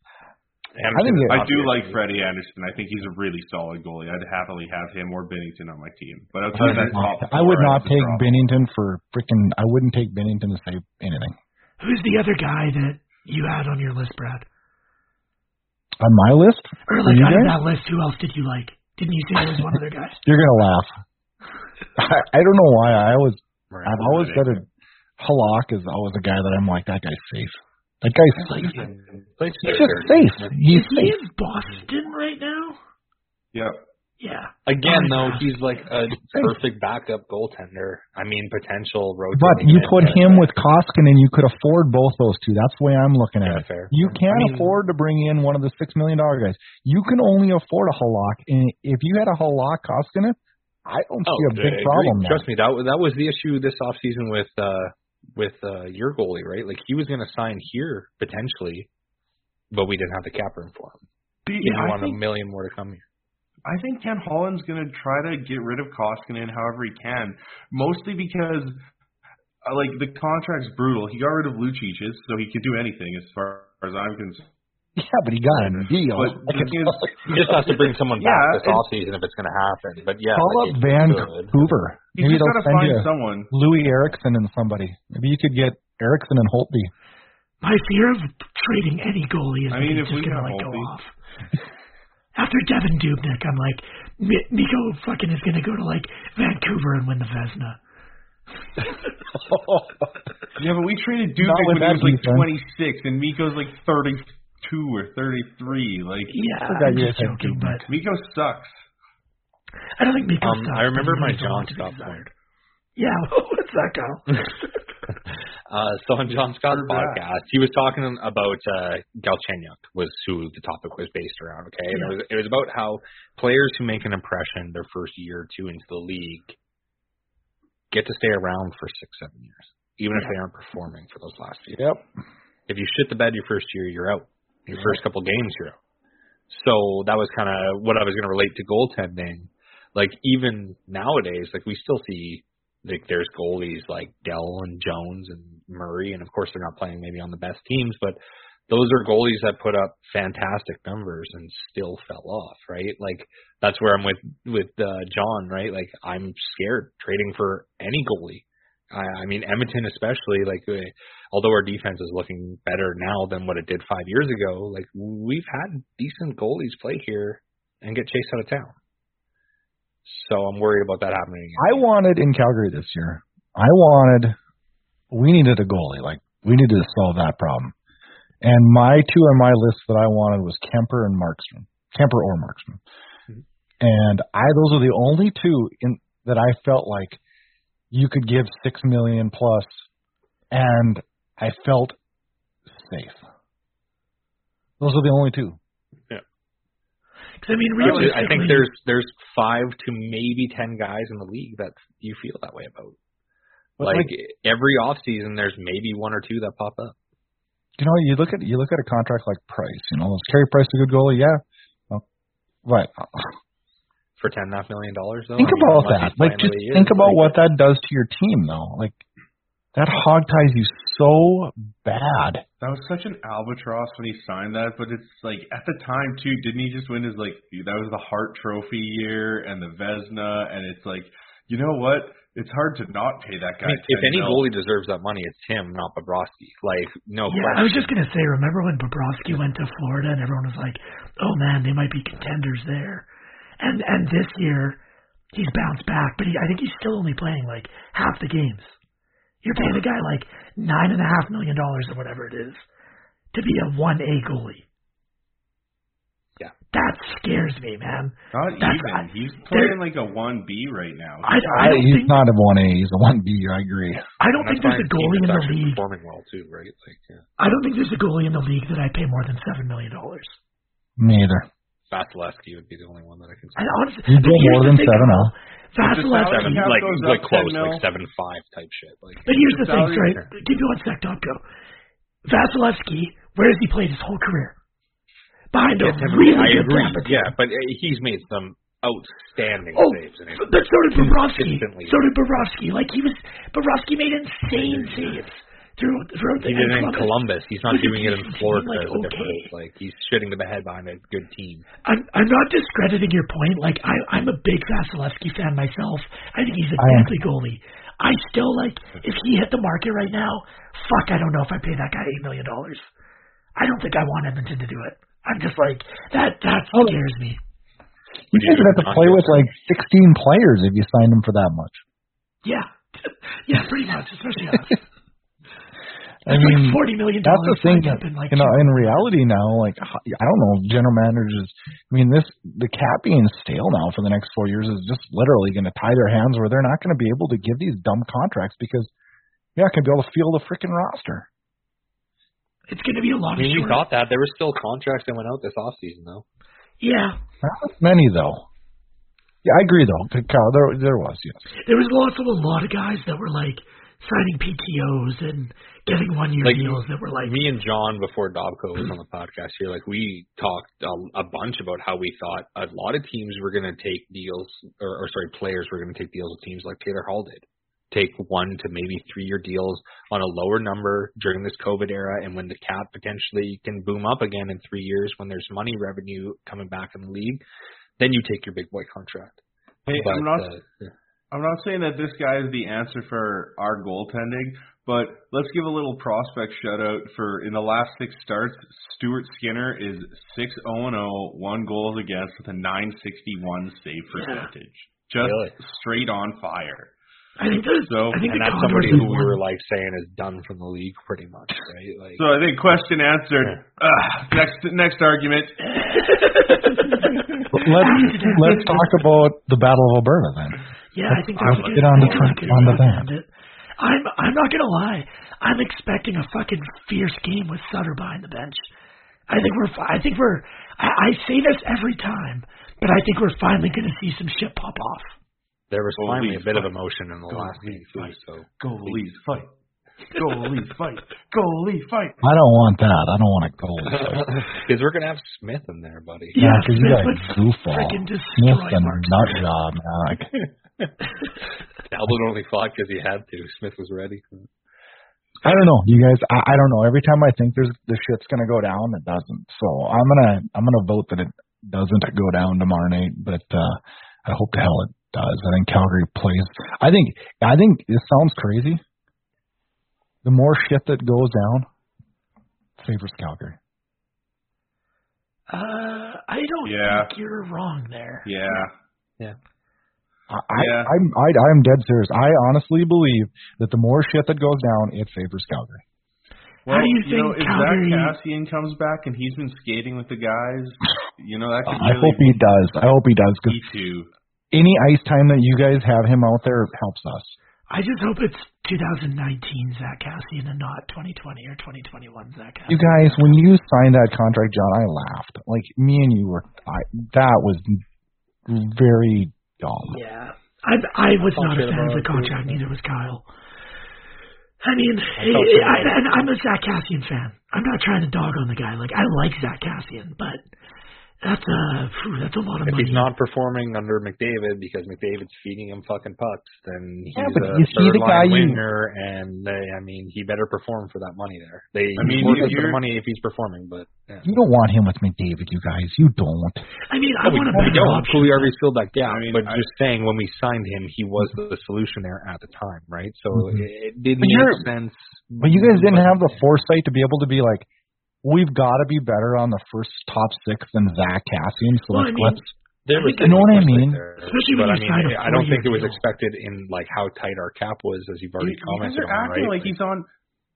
I, think I do like Freddie Anderson. I think he's a really solid goalie. I'd happily have him or Binnington on my team. But outside that top four, I would not take Binnington for freaking. I wouldn't take Binnington to save anything. Who's the other guy that you had on your list, Brad? On my list? Or like out of that list, who else did you like? Didn't you say there was one other guy? You're gonna laugh. I, I don't know why. I always, right, I've always got a Halak is always a guy that I'm like, that guy's safe. That guy's safe. He's just safe. He's is he in Boston right now? Yep. Yeah. Again, though, he's like a perfect backup goaltender. I mean, potential rotating. But you put him with Koskinen, you could afford both those two. That's the way I'm looking at it. Fair. You can't I mean, afford to bring in one of the six million dollar guys. You can only afford a Halak, and if you had a Halak Koskinen, I don't see oh, a big problem. Trust me, that was that was the issue this offseason with uh, with uh, your goalie, right? Like he was going to sign here potentially, but we didn't have the cap room for him. Yeah, you I want think, a million more to come here. I think Ken Holland's going to try to get rid of Koskinen however he can, mostly because uh, like the contract's brutal. He got rid of Lucic, so he could do anything as far as I'm concerned. Yeah, but he got a deal. But the thing is, he just has to bring someone yeah, back this offseason if it's going to happen. But yeah, call like, up Vancouver. You just got to find someone. Louis Eriksson and somebody. Maybe you could get Eriksson and Holtby. My fear of trading any goalie is I mean, that he's if just going to like Holtby. go off. After Devin Dubnyk, I'm like, Mikko fucking is going to go to like Vancouver and win the Vezina. Yeah, but we traded Dubnyk when he was like twenty-six, and Mikko's like thirty-two or thirty-three. Like, yeah, I'm just joking, but Mikko sucks. I don't think Mikko um, sucks. I remember my John stop point. Yeah, what's that, Kyle? Uh, so on John Scott's podcast, he was talking about uh, Galchenyuk was who the topic was based around. Okay, and it was it was about how players who make an impression their first year or two into the league get to stay around for six, seven years, even if they aren't performing for those last few. Yep. If you shit the bed your first year, you're out. Your yep. first couple games, you're out. So that was kind of what I was going to relate to goaltending. Like even nowadays, like we still see like there's goalies like Dell and Jones and Murray, and of course they're not playing maybe on the best teams, but those are goalies that put up fantastic numbers and still fell off, right? Like that's where I'm with with uh, John, right? Like I'm scared trading for any goalie. I, I mean Edmonton especially. Like uh, although our defense is looking better now than what it did five years ago, like we've had decent goalies play here and get chased out of town. So I'm worried about that happening again. I wanted in Calgary this year. I wanted. We needed a goalie. Like we needed to solve that problem. And my two on my list that I wanted was Kemper and Markstrom. Kemper or Markstrom. Mm-hmm. And I those are the only two in that I felt like you could give six million plus, and I felt safe. Those are the only two. I mean, really, I think there's there's five to maybe ten guys in the league that you feel that way about. Like, like every off season, there's maybe one or two that pop up. You know, you look at you look at a contract like Price. You know, is Carey Price a good goalie? Yeah, well, right. For ten and a half million dollars, though. Think I mean, about that. Like, just think is, about like, what that does to your team, though. Like, that hog ties you so bad. That was such an albatross when he signed that, but it's like at the time too, didn't he just win his like that was the Hart Trophy year and the Vezina, and it's like, you know what? It's hard to not pay that guy. I mean, if any mil. goalie deserves that money, it's him, not Bobrovsky. Like, no yeah, question. I was just gonna say, remember when Bobrovsky went to Florida and everyone was like, "Oh man, they might be contenders there," and and this year he's bounced back, but he, I think he's still only playing like half the games. You're paying a guy like nine and a half million dollars or whatever it is to be a one A goalie. Yeah, that scares me, man. Not That's, even. I, he's playing like a one B right now. I, I don't he's think, not a one A. He's a one B. I agree. I don't think there's a goalie in the league. Performing well too, right? Like, yeah. I don't think there's a goalie in the league that I pay more than seven million dollars. Me either. Vasilevsky would be the only one that I can. I honestly, you get more than seven. I'll. Vasilevsky, like like close, like seven five type shit. Like, but here's the thing, right? Give me one sec, Top Go. Vasilevsky, where has he played his whole career? Behind a really I good agree. Captain. Yeah, but he's made some outstanding oh, saves. In but so did Bobrovsky. So did Bobrovsky. Like he was, Bobrovsky made insane saves. Through, through he did it in Columbus. He's not doing it in Florida. Like, okay. Like he's shitting the bed behind a good team. I'm I'm not discrediting your point. Like I I'm a big Vasilevsky fan myself. I think he's a deadly goalie. I still like if he hit the market right now. Fuck, I don't know if I pay that guy eight million dollars. I don't think I want Edmonton to do it. I'm just like that. That scares me. You guys would have to play with like sixteen players if you signed them for that much. Yeah, yeah, pretty much, especially us. I mean, like forty million that's the thing. That, in like you know, in reality now, like I don't know, general managers. I mean, this the cap being stale now for the next four years is just literally going to tie their hands where they're not going to be able to give these dumb contracts because you're not going to be able to field a freaking roster. It's going to be a lot. I mean, of you thought that there were still contracts that went out this offseason, though. Yeah, not many though. Yeah, I agree though. Kyle, there there was yes. There was also a lot of guys that were like signing P T Os and getting one-year like, deals that were like... Me and John, before Dobko was on the podcast here, like we talked a, a bunch about how we thought a lot of teams were going to take deals, or, or sorry, players were going to take deals with teams like Taylor Hall did. Take one to maybe three-year deals on a lower number during this COVID era, and when the cap potentially can boom up again in three years when there's money revenue coming back in the league, then you take your big boy contract. Hey, but, I'm not... Uh, yeah. I'm not saying that this guy is the answer for our goaltending, but let's give a little prospect shout-out for, in the last six starts, Stuart Skinner is six oh and oh, one goals against with a nine sixty-one save percentage. Yeah. Just really? straight on fire. I think there's, so, I think and that's somebody who we were like saying is done from the league pretty much, right? Like, so I think question answered. Yeah. Uh, next, next argument. let's let's talk about the Battle of Alberta then. Yeah, I think that's let's get on the on the band. I'm I'm not gonna lie. I'm expecting a fucking fierce game with Sutter behind the bench. I think we're. I think we're. I, I say this every time, but I think we're finally going to see some shit pop off. There was Go finally Leafs, a bit fight. of emotion in the Go last Leafs, game, fight. so Go Leafs, fight. Go Leafs, fight. Go Leafs, fight. I don't want that. I don't want a goal. because we're gonna have Smith in there, buddy. Yeah, Yeah, because you Smith got would goofball. freaking Smith destroy and Mark. nut job, man. Like, Talbot only fought because he had to. Smith was ready. I don't know, you guys. I, I don't know. Every time I think there's the shit's gonna go down, it doesn't. So I'm gonna I'm gonna vote that it doesn't go down tomorrow night. But uh, I hope the hell it does. I think Calgary plays. I think I think it sounds crazy. The more shit that goes down favors Calgary. Uh, I don't Yeah. think you're wrong there. Yeah. Yeah. I, I, Yeah. I'm I, I'm dead serious. I honestly believe that the more shit that goes down, it favors Calgary. Well, How do you you know, think if Calgary- Zach Cassian comes back and he's been skating with the guys, you know, that could I really hope he does. I hope he does because me too. any ice time that you guys have him out there helps us. I just hope it's twenty nineteen Zach Cassian and not twenty twenty or twenty twenty-one Zach Cassian. You guys, when you signed that contract, John, I laughed. Like me and you were. I, that was very dumb. Yeah. I I was not a shit fan of about the it, contract, too. neither was Kyle. I mean, I, felt shit I, about it. and I'm a Zach Cassian fan. I'm not trying to dog on the guy. Like, I like Zach Cassian, but that's a, phew, that's a lot of If money. he's not performing under McDavid because McDavid's feeding him fucking pucks, then he's Yeah, but a you see third the guy line you- winger, and they, I mean, he better perform for that money there. They I mean, work if out for the you're- money if he's performing, but yeah. You don't want him with McDavid, you guys. You don't. I mean, I we, want a we better don't. option. Pugliarvi's filled that gap, I mean, but I- just saying, when we signed him, he was the solution there at the time, right? So Mhm. it, it did But make you're- sense. But you guys didn't have the foresight to be able to be like, we've got to be better on the first top six than Zach Cassian. So Well, let's, I mean, let's There was You know what I definitely mean? there. Especially when but I you mean, sign a I don't think it was four-year deal. expected in like how tight our cap was, as you've already You, you guys commented are on, acting right? like he's on.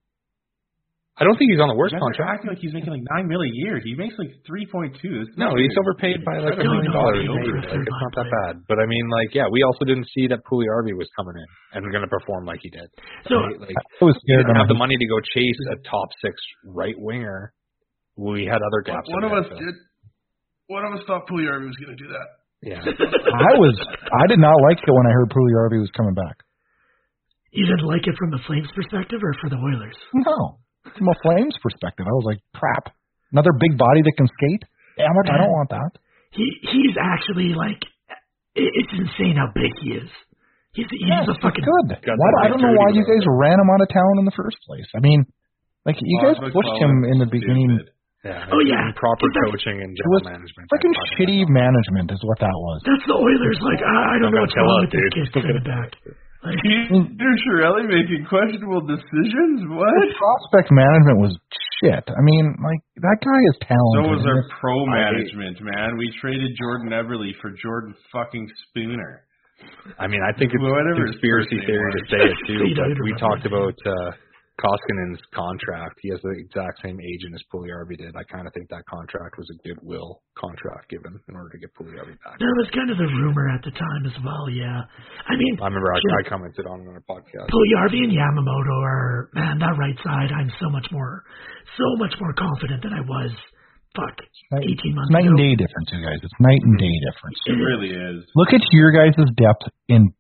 I don't think he's on the worst You guys are contract. acting like he's making like nine million a year. He makes like three point two. No, he's overpaid by like a No, million no, dollars. he's maybe. over a Like, third it's line not that player. bad. But I mean, like, yeah, we also didn't see that Pugliarvi was coming in and going to perform like he did. So, Right? Like, I was we scared didn't when have I the money to go chase a top six right winger. We had other gaps. One that of we us had to fill. did. One of us thought Pugliarvi was going to do that. Yeah. I was I did not like it when I heard Pugliarvi was coming back. you didn't like it from the Flames perspective or for the Oilers? No. From a Flames perspective, I was like, crap. Another big body that can skate? Damn it, I don't want that. He he's actually like, it, it's insane how big he is. He's he's Yes, a fucking good. got Why, the I don't know why you guys ran him out of town in the first place. I mean, like you guys Bob pushed him McClellan's in the beginning. stupid. Yeah. Oh, yeah. Proper That's- coaching and It general was management. freaking That's shitty fucking- management is what that was. That's the Oilers. Like, I, I don't know Don't what's tell wrong us, with this dude. kid coming back. Like, Peter Chiarelli making questionable decisions? The What? prospect management was shit. I mean, like that guy is So talented. was our and pro management, man. We traded Jordan Everly for Jordan fucking Spooner. I mean, I think it's Whatever a his conspiracy first name theory to was. say it too, You don't but we remember talked his name. about uh, Koskinen's contract. He has the exact same agent as Pugliarvi did. I kind of think that contract was a goodwill contract given in order to get Pugliarvi back. that was kind of the rumor at the time as well. Yeah, I mean, I remember I, sure. I commented on it on our podcast. Pugliarvi and Yamamoto are, man, that right side. I'm so much more, so much more confident than I was. Fuck, Night- eighteen months It's night ago. and day difference, you guys. It's night and day difference. It really is. Look at your guys' depth in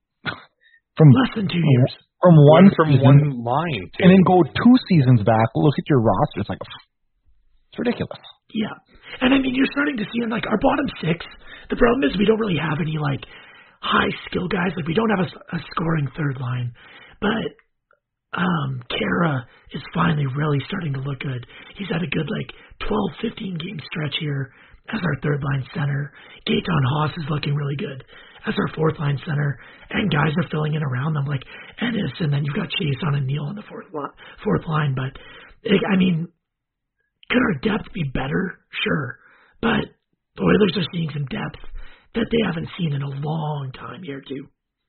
from Less than two years. from one One from season, one line, too. and then go two seasons back. Look at your roster. It's like it's ridiculous. Yeah. And I mean, you're starting to see in like our bottom six, the problem is we don't really have any like high skill guys. Like we don't have a, a scoring third line, but um, Kara is finally really starting to look good. He's had a good like twelve, fifteen game stretch here as our third line center. Gaetan Haas is looking really good as our fourth line center, and guys are filling in around them like Ennis, and then you've got Chase on and Neal on the fourth line. Fourth line, but it, I mean, could our depth be better? Sure, but the Oilers are seeing some depth that they haven't seen in a long time here too.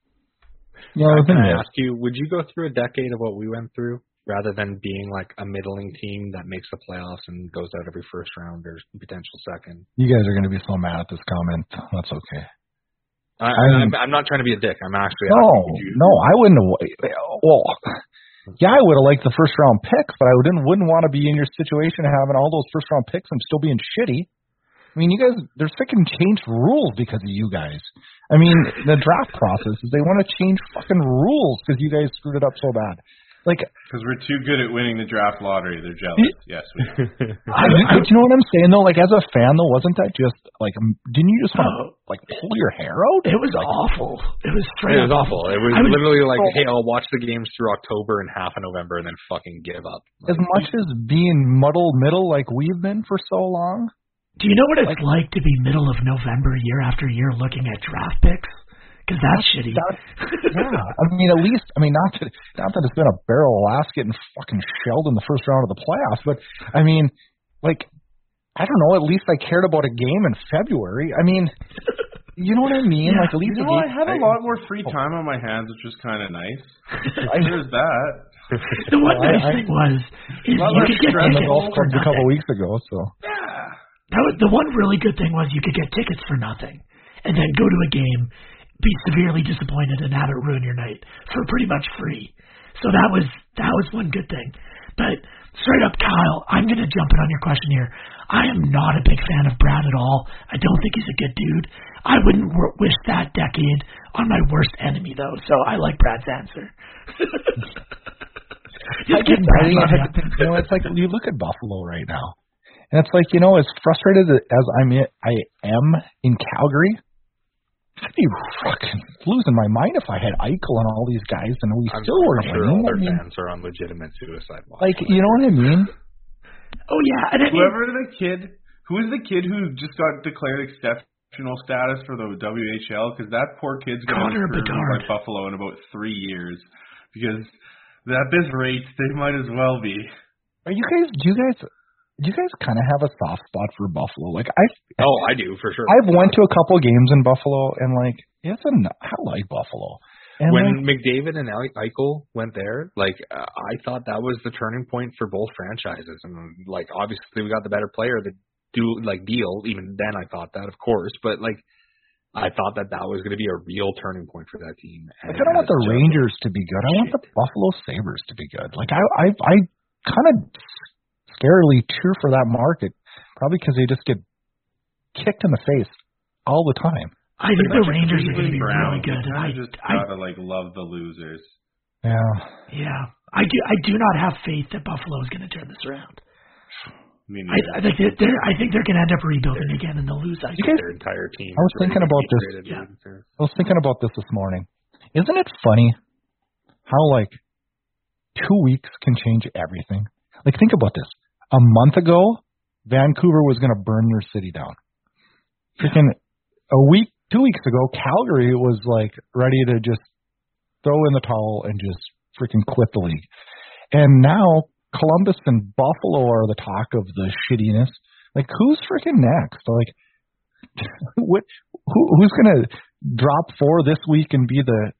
You know, the Can thing I is, ask you, would you go through a decade of what we went through rather than being like a middling team that makes the playoffs and goes out every first round or potential second? you guys are going to be so mad at this comment. That's okay. I, I'm- I'm, I'm not trying to be a dick. I'm actually No, asking, would you, no, I wouldn't have. Well, Yeah, I would have liked the first round picks, but I didn't wouldn't want to be in your situation having all those first round picks and still being shitty. I mean, you guys, there's freaking changed rules because of you guys. I mean, the draft process is they want to change fucking rules because you guys screwed it up so bad. Like, because we're too good at winning the draft lottery, they're jealous. Yes, we are. I, I, you know what I'm saying though? Like, as a fan though, wasn't that just like, didn't you just want to oh, like pull your hair out? It was like, awful. It was straight. It was awful. It was I literally would, like, oh, hey, I'll watch the games through October and half of November and then fucking give up. Like, as much as being muddle middle like we've been for so long. Do you know what it's like, like to be middle of November year after year looking at draft picks? Because that's shitty. That, yeah, I mean, at least, I mean, not that, not that it's been a barrel of laughs getting fucking shelled in the first round of the playoffs, but I mean, like, I don't know. At least I cared about a game in February. I mean, you know what I mean? Yeah. Like, at least you a know, game, I had a lot more free time on my hands, which was kind of nice. There's that. The one well, nice I, thing was is well, you could get in the tickets golf for clubs a couple nothing. weeks ago. So Yeah. That was the one really good thing was you could get tickets for nothing, and then go to a game, be severely disappointed, and have it ruin your night for pretty much free. So that was that was one good thing. But straight up, Kyle, I'm going to jump in on your question here. I am not a big fan of Brad at all. I don't think he's a good dude. I wouldn't w- wish that decade on my worst enemy, though. So I like Brad's answer. Just get Brad love ya. you know, it's like you look at Buffalo right now, and it's like, you know, as frustrated as I'm, I am in Calgary, I'd be fucking losing my mind if I had Eichel and all these guys, and we I'm still were sure winning. all their I mean, fans are on legitimate suicide watch. like, you know what I mean? Oh yeah, and I mean, Whoever the kid, who is the kid who just got declared exceptional status for the W H L? Because that poor kid's going to Connor be Bedard. by Buffalo in about three years. Because at this rate, they might as well be. Are you guys? Do you guys? Do you guys kind of have a soft spot for Buffalo? Like I. Oh, I do for sure. I've went to a couple games in Buffalo, and like it's a. I like Buffalo. And when like, McDavid and Eichel went there, like uh, I thought that was the turning point for both franchises, and like obviously we got the better player, the do like deal. Even then, I thought that, of course, but like I thought that that was going to be a real turning point for that team. Like, I don't want the Rangers to be good. I want the Buffalo Sabres to be good. Like I, I, I kind of scarily cheer for that market, probably because they just get kicked in the face all the time. I think the Rangers are going to be Brown. really good. And I just I, gotta like love the losers. Yeah. Yeah, I do. I do not have faith that Buffalo is going to turn this around. Me I, I think that they're. I think they're going to end up rebuilding again, and they'll lose. I You guys- their entire team. I was is thinking ready to about be this. traded. Yeah. I was thinking about this this morning. Isn't it funny how like two weeks can change everything? Like think about this. A month ago, Vancouver was going to burn your city down. Freaking a week, two weeks ago, Calgary was like ready to just throw in the towel and just freaking quit the league. And now Columbus and Buffalo are the talk of the shittiness. Like who's freaking next? Like what? Who, who's going to drop four this week and be the?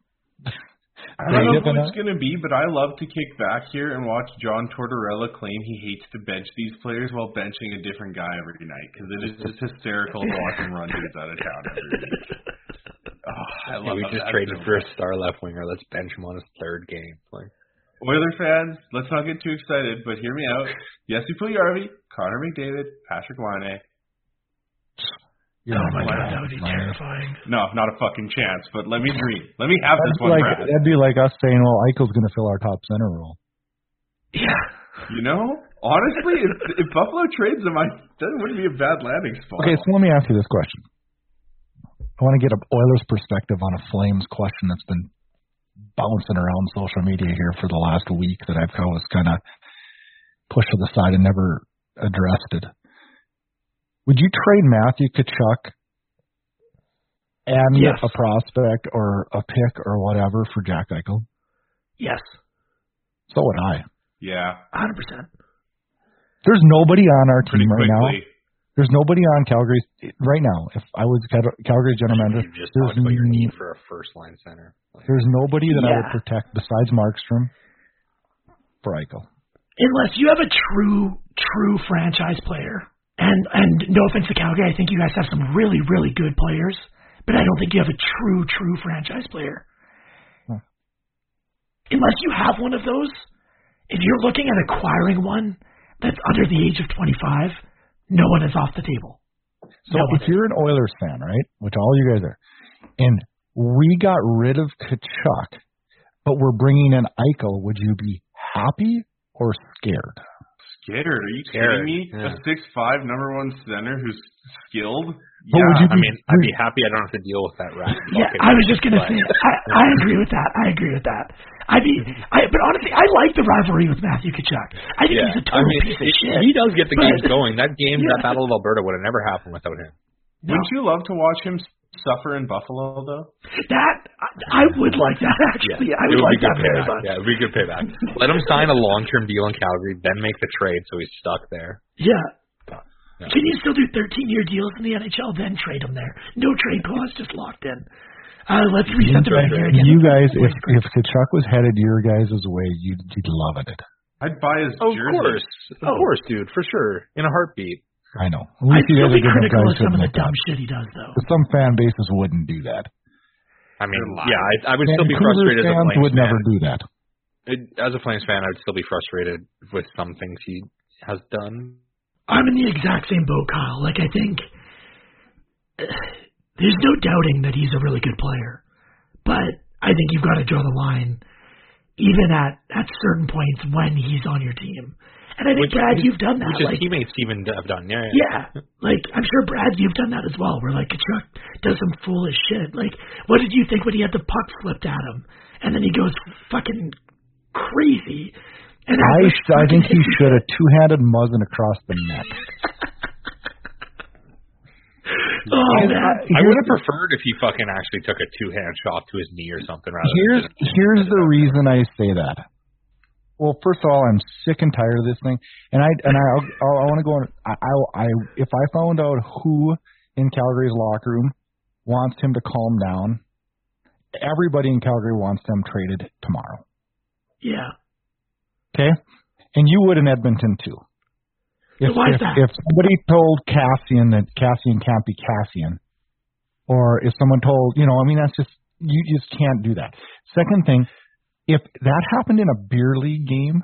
I don't know who it's going to be, but I love to kick back here and watch John Tortorella claim he hates to bench these players while benching a different guy every night because it is just hysterical to watch him run dudes out of town every week. Oh, I love Hey, we how just that's traded so for a funny. star left winger. Let's bench him on his third game. Like, Oiler fans, let's not get too excited, but hear me out. Jesse Puljujarvi, Connor McDavid, Patrick Laine. Yeah, oh my my god, God, that would be my terrifying. No, not a fucking chance, but let me dream. Let me have That'd this be one, like Brad. that'd be like us saying, "Well, Eichel's going to fill our top center role." Yeah. You know, honestly, if, if Buffalo trades him, I, that wouldn't be a bad landing spot. Okay, so let me ask you this question. I want to get an Oilers perspective on a Flames question that's been bouncing around social media here for the last week that I've always kind of pushed to the side and never addressed it. Would you trade Matthew Tkachuk and Yes. a prospect or a pick or whatever for Jack Eichel? Yes. So would I. Yeah, one hundred percent. There's nobody on our pretty team right now. quickly. There's nobody on Calgary right now. If I was Cal- Calgary's general manager, you just there's, talked about your n- need for a first line center. Like, there's nobody that I would Yeah. protect besides Markstrom for Eichel. Unless you have a true, true franchise player. And and no offense to Calgary, I think you guys have some really, really good players, but I don't think you have a true, true franchise player. Hmm. unless you have one of those, if you're looking at acquiring one that's under the age of twenty-five, no one is off the table. So no if you're an Oilers fan, right, which all you guys are, and we got rid of Tkachuk, but we're bringing in Eichel, would you be happy or scared? Scared? Are you Scared. kidding me? Yeah. A six five number one center who's skilled? But Yeah. would you I mean, I'd be happy I don't have to deal with that rat. Yeah, I was just gonna say, I, I agree with that. I agree with that. I mean, I, but honestly, I like the rivalry with Matthew Tkachuk. I think Yeah. he's a total I mean, piece of he, shit. he does get the but, games going. That game, Yeah. that Battle of Alberta would have never happened without him. No. Wouldn't you love to watch him suffer in Buffalo, though? That I, I would like that actually. I would it would like be good that very payback. much. Yeah, it would be good payback. Let him sign a long-term deal in Calgary, then make the trade so he's stuck there. Yeah. Yeah. Can you still do thirteen-year deals in the N H L, then trade them there? No trade clause, just locked in. Uh, let's reset the record here again. You guys, if if Tkachuk was headed your guys' way, you'd, you'd love it. I'd buy his Of jersey. course. Of Oh. course, dude, for sure. In a heartbeat. I know. At I'd least you still guys be are good enough critical guys of to some of the admit that. dumb shit he does, though. But some fan bases wouldn't do that. I mean, They're yeah, I, I would still be Vancouver frustrated as a fans Flames would fan. never do that. It, as a Flames fan, I would still be frustrated with some things he has done. I'm in the exact same boat, Kyle. Like, I think uh, there's no doubting that he's a really good player. But I think you've got to draw the line even at, at certain points when he's on your team. And I think, Which- Brad, you've done that. Which his Like, teammates even have done. Yeah, yeah, like, I'm sure, Brad, you've done that as well, where, like, Tkachuk does some foolish shit. Like, what did you think when he had the puck flipped at him? And then he goes fucking crazy. And I, Alex I think he fucking- should have two-handed Muzzin across the neck. Oh, And man. I- I here's would have the- preferred if he fucking actually took a two-hand shot to his knee or something rather Here's than just here's the reason I say that. Well, first of all, I'm sick and tired of this thing, and I and I I, I want to go on. I, I I if I found out who in Calgary's locker room wants him to calm down, everybody in Calgary wants them traded tomorrow. Yeah. Okay, and you would in Edmonton too. If, So why is if, that? if somebody told Cassian that Cassian can't be Cassian, or if someone told, you know, I mean, that's just, you just can't do that. Second thing, if that happened in a beer league game,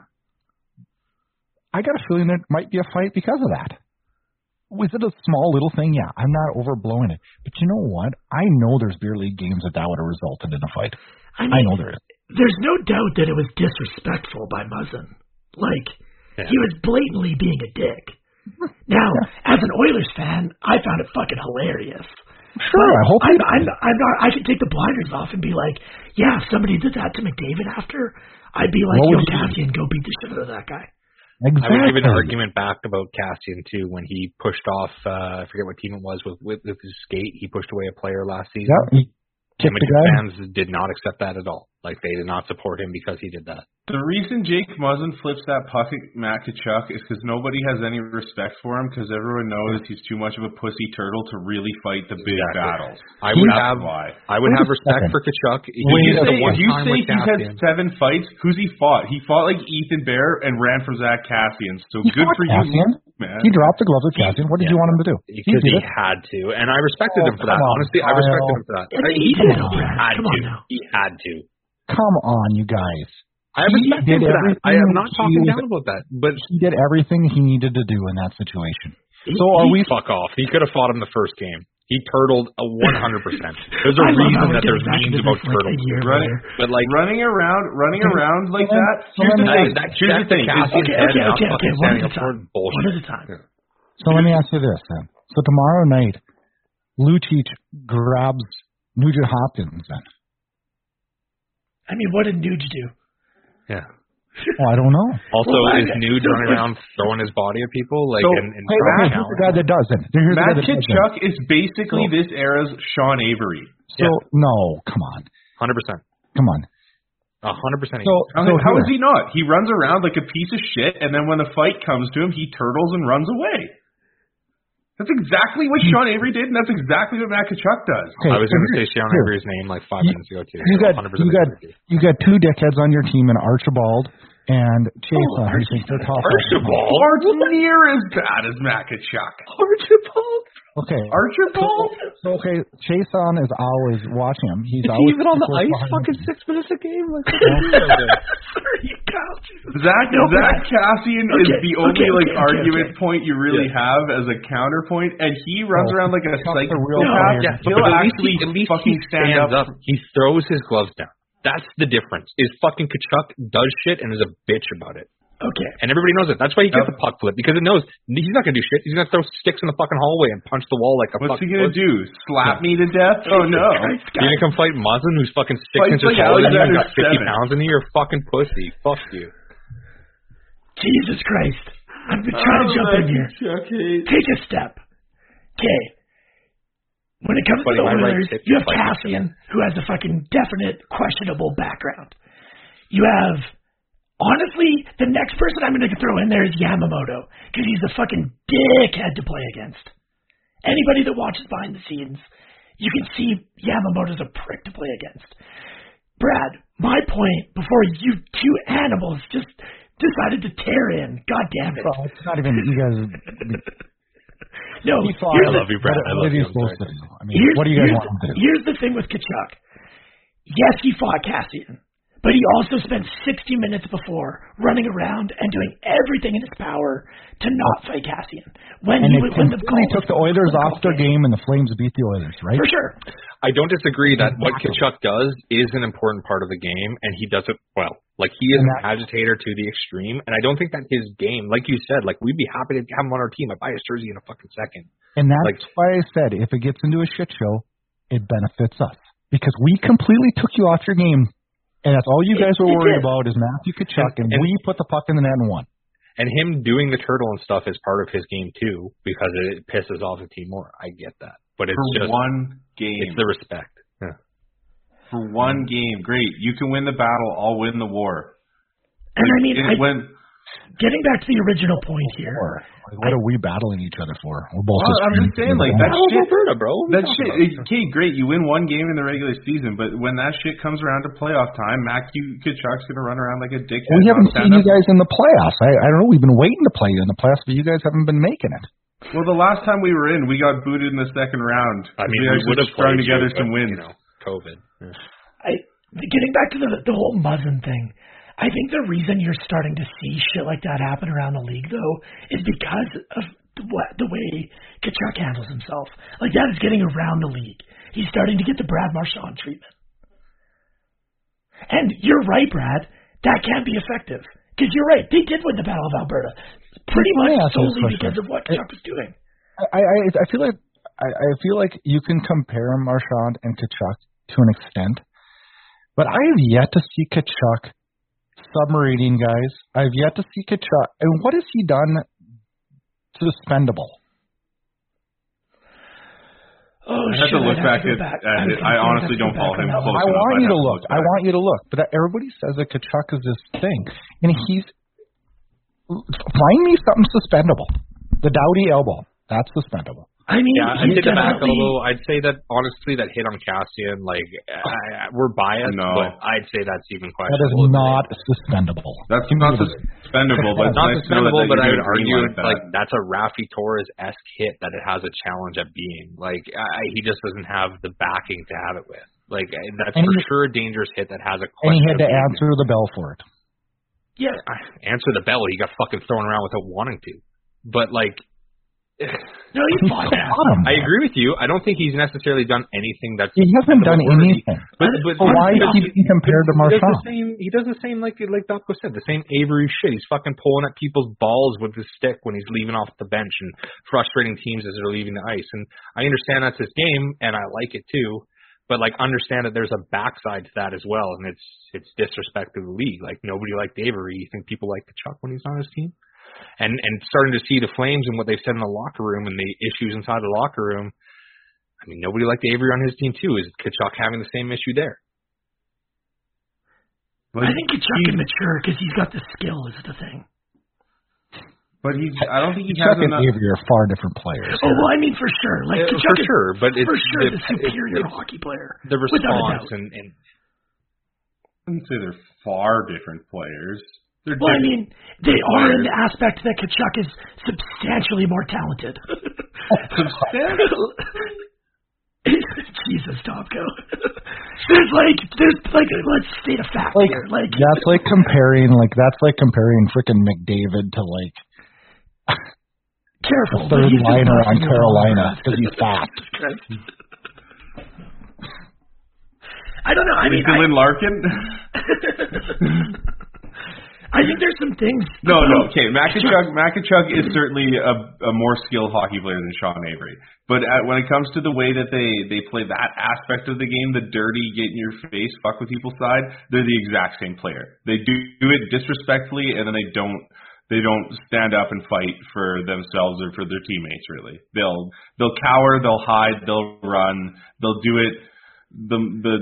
I got a feeling there might be a fight because of that. Was it a small little thing? Yeah, I'm not overblowing it. But you know what? I know there's beer league games that that would have resulted in a fight. I, mean, I know there is. There's no doubt that it was disrespectful by Muzzin. Like, Yeah. he was blatantly being a dick. Now, as an Oilers fan, I found it fucking hilarious. Sure, But I hope I'm, you I'm, I'm not. I could take the blinders off and be like, yeah, if somebody did that to McDavid after, I'd be like, What yo, would you do? Cassian, go beat the shit out of that guy. Exactly. I would give an argument back about Cassian too when he pushed off. Uh, I forget what team it was with, with with his skate. He pushed away a player last season. Yeah, he kicked the Edmonton guy. fans did not accept that at all. Like they did not support him because he did that. The reason Jake Muzzin flips that puck at Matt Tkachuk is because nobody has any respect for him because everyone knows he's too much of a pussy turtle to really fight the big Exactly. battles. I would That's have why. I would Wait have a respect second. for Tkachuk. He Wait did a the second. one If you time say with he's had Cassian. seven fights, who's he fought? He fought like Ethan Bear and ran from Zach Cassian. So He good fought for Cassian. you, man. He dropped the gloves with Cassian. What did Yeah. you want him to do? Because did he it. had to, and I respected Oh, him for that. come on, Honestly, I respected Kyle. him for that. I mean, he, he did, he Brad. had Come on to. now. He had to. Come on, you guys. I He respect him did for that. I am everything not talking he was- down about that. But He did everything he needed to do in that situation. He- So are he- we? fuck off. He could have fought him the first game. He turtled a one hundred percent. There's a I love how reason we're that getting there's back memes into about this, like, a turtles. year Running, later. But like, running around, running around like Well, that. so Here's let the me- thing. that, Here's that's the thing. the is- Cassian Okay, head, okay, not okay, fucking okay, one standing at a up for time. bullshit. One at a time. So let me ask you this then. So tomorrow night, Lucic grabs Nugent Hopkins then. I mean, what did Nuge do? Yeah. Oh, I don't know. Also, Well, is I- Nude running around throwing his body at people? Like, So, and, and Hey, throwing okay, here's talent? the guy that does it. Here's the guy Matt that does it. Tkachuk is basically So- this era's Sean Avery. So no, come on, one hundred percent. come on. one hundred percent. So, I so mean, how here. is he not? He runs around like a piece of shit, and then when the fight comes to him, he turtles and runs away. That's exactly what Sean Avery did, and that's exactly what Matt Tkachuk does. Okay, I was so going to say here- Sean here. Avery's name like five You- minutes ago, too. You so got one hundred percent you got agree. you got two dickheads on your team, and Archibald And Jason, oh, he thinks they're tough. Archibald aren't near as bad as Matt Tkachuk. Archibald. Okay. Archibald. So, okay, Jason is always watching him. He's is always he even on the ice fucking him. six minutes a game? Like, Sorry, Zach, no, Zach Kassian okay, is the only okay, like okay, argument okay. point you really yeah. have as a counterpoint, and he runs oh, around like a psychopath. Yeah, he'll actually at least he stand up. up. He throws his gloves down. That's the difference. Is fucking Tkachuk does shit and is a bitch about it. Okay. And everybody knows it. That's why he gets yep. the puck flip, because it knows he's not going to do shit. He's going to throw sticks in the fucking hallway and punch the wall like a What's fucking he going to do? Slap me to death? Oh, no. You're going to come fight Muzzin, who's fucking six Fights inches like taller than you and got fifty pounds in you? You're a fucking pussy. Fuck you. Jesus Christ. I've been trying oh, to jump in here. Okay. Take a step. Okay. When it comes Buddy, to the Oilers, right you have Kassian, who has a fucking definite questionable background. You have, honestly, the next person I'm going to throw in there is Yamamoto, because he's a fucking dickhead to play against. Anybody that watches behind the scenes, you can see Yamamoto's a prick to play against. Brad, my point before you two animals just decided to tear in, God damn it. Well, it's not even, you guys... No, I love you, Brad. I love you. I mean, what do you guys want him to do? Here's the thing with Tkachuk. Yes, he fought Kassian, but he also spent sixty minutes before running around and doing everything in his power to not fight Kassian. When and he, it when the he took the Oilers off their game, and the Flames beat the Oilers, right? For sure. I don't disagree that what Tkachuk does is an important part of the game, and he does it well. Like, he is an agitator to the extreme, and I don't think that his game, like you said, like, we'd be happy to have him on our team. I'd buy his jersey in a fucking second. And that's like, why I said, if it gets into a shit show, it benefits us. Because we completely took you off your game, and that's all you guys were worried about is Matthew Tkachuk, and, and, and we put the puck in the net and won. And him doing the turtle and stuff is part of his game, too, because it pisses off the team more. I get that. But it's For just one game. It's the respect. Yeah. For one game. Great. You can win the battle. I'll win the war. And I mean, I, when, getting back to the original point here. Like, what I, are we battling each other for? We're both well, I'm just saying, like, that shit, Alberta, bro. That shit, okay, great. You win one game in the regular season, but when that shit comes around to playoff time, Matthew Tkachuk's going to run around like a dickhead. We haven't seen you guys in the playoffs. I, I don't know. We've been waiting to play you in the playoffs, but you guys haven't been making it. Well, the last time we were in, we got booted in the second round. I mean, we, we would have strung together you, some but, wins. You know, COVID. Yeah. I getting back to the the whole Muzzin thing. I think the reason you're starting to see shit like that happen around the league, though, is because of the, the way Tkachuk handles himself. Like, that is getting around the league. He's starting to get the Brad Marchand treatment. And you're right, Brad. That can't be effective. Because you're right. They did win the Battle of Alberta. Pretty much yeah, solely because of what Tkachuk was doing. I, I, I feel like I, I feel like you can compare Marchand and Tkachuk to an extent. But I have yet to see Tkachuk submarine guys. I've yet to see Tkachuk. And what has he done suspendable? Oh, I have shit, to look back at, back. at it. I honestly don't follow him close I enough. want you to to look. I want you to look. But everybody says that Tkachuk is this thing. And he's... Find me something suspendable. The Doughty elbow. That's suspendable. I mean, yeah, I'd take it back a little. I'd say that, honestly, that hit on Kassian, like, I, we're biased, no. but I'd say that's even questionable. That is not suspendable. That's not suspendable, but it's not nice suspendable, but I would argue, like, that. like, that's a Rafi Torres-esque hit that it has a challenge at being. Like, I, he just doesn't have the backing to have it with. Like, that's and for he, sure a dangerous hit that has a question. And he had to answer the bell for it. Yeah. Answer the bell. He got fucking thrown around without wanting to. But, like, no, he fought that. I agree with you. I don't think he's necessarily done anything that's. He hasn't done anything. But, but so why is he being compared to Marchand? He does the same. He does the same, like like Docco said, the same Avery shit. He's fucking pulling at people's balls with his stick when he's leaving off the bench and frustrating teams as they're leaving the ice. And I understand that's his game, and I like it too. But like, understand that there's a backside to that as well, and it's it's disrespect to the league. Like, nobody liked Avery. You think people like Tkachuk when he's on his team? And and starting to see the Flames and what they've said in the locker room and the issues inside the locker room. I mean, nobody liked Avery on his team too. Is Tkachuk having the same issue there? But I think Tkachuk can mature because he's got the skill is the thing. But he's, I don't think he Tkachuk has and enough. Avery are far different players. Oh, well, I mean, for sure. Like, uh, Tkachuk for sure, but it's for sure the, the superior it's, hockey player. The response and, and I wouldn't say they're far different players. They're well, I different. mean, they are in the aspect that Tkachuk is substantially more talented. Substantial. Jesus, Tomko. There's like, there's like, let's state a fact like, here. Like that's like comparing, like that's like comparing frickin' McDavid to like careful, the third liner on busting Carolina because he's fast. I don't know. I mean, Dylan I, Larkin. I think there's some things. No, no. Okay, Makachuk, Makachuk is certainly a, a more skilled hockey player than Sean Avery. But at, when it comes to the way that they, they play that aspect of the game, the dirty, get in your face, fuck with people's side, they're the exact same player. They do, do it disrespectfully, and then they don't they don't stand up and fight for themselves or for their teammates. Really, they'll they'll cower, they'll hide, they'll run, they'll do it the the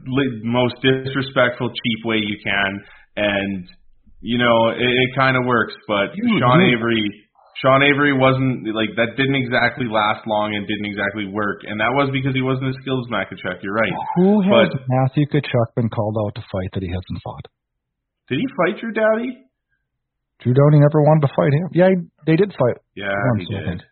most disrespectful, cheap way you can, and you know, it, it kind of works, but you, Sean you, Avery, Sean Avery wasn't like that. Didn't exactly last long and didn't exactly work, and that was because he wasn't as skilled as Makachuk. You're right. Who has but, Matthew Tkachuk been called out to fight that he hasn't fought? Did he fight Drew Doughty? Drew Doughty never wanted to fight him. Yeah, they did fight. Yeah, once, he did.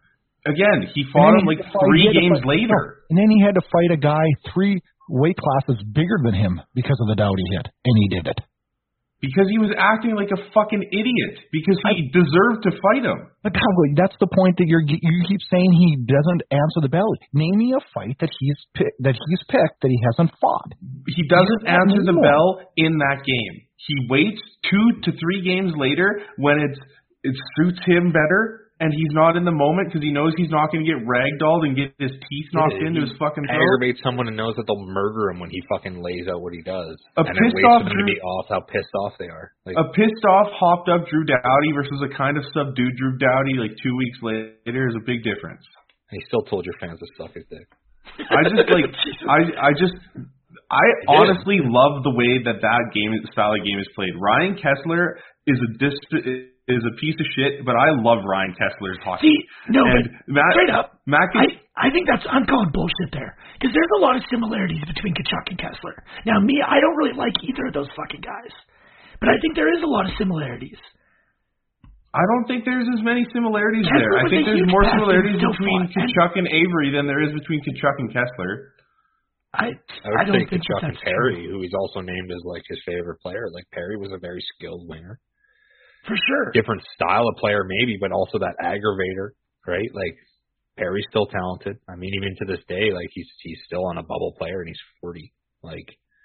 Again, he fought him like fight, three games fight, later, no, and then he had to fight a guy three weight classes bigger than him because of the Doughty hit, and he did it. Because he was acting like a fucking idiot. Because he I, deserved to fight him. But that's the point that you're you keep saying he doesn't answer the bell. Name me a fight that he's pick, that he's picked that he hasn't fought. He doesn't answer the bell in that game. He waits two to three games later when it's it suits him better. And he's not in the moment because he knows he's not going to get ragdolled and get his teeth knocked yeah, into his fucking throat. Aggravate someone and knows that they'll murder him when he fucking lays out what he does. A and pissed then waits off for them Drew, to be off how pissed off they are. Like, a pissed off, hopped up Drew Doughty versus a kind of subdued Drew Doughty like two weeks later is a big difference. He still told your fans to suck his dick. I just like I I just I honestly love the way that that game style of game is played. Ryan Kesler is a dis. is a piece of shit, but I love Ryan Kessler's hockey. See, no, and but Matt, straight up, Matt I, I think that's, I'm calling bullshit there. Because there's a lot of similarities between Tkachuk and Kessler. Now, me, I don't really like either of those fucking guys. But I think there is a lot of similarities. I don't think there's as many similarities Kessler there. I think there's more similarities between fought, Tkachuk and Avery than there is between Tkachuk and Kessler. I, I would I don't say think Tkachuk that and Perry, true. who he's also named as like his favorite player. Like Perry was a very skilled winger. For sure. Different style of player maybe, but also that aggravator, right? Like Perry's still talented. I mean, even to this day, like he's he's still on a bubble player and he's forty. Like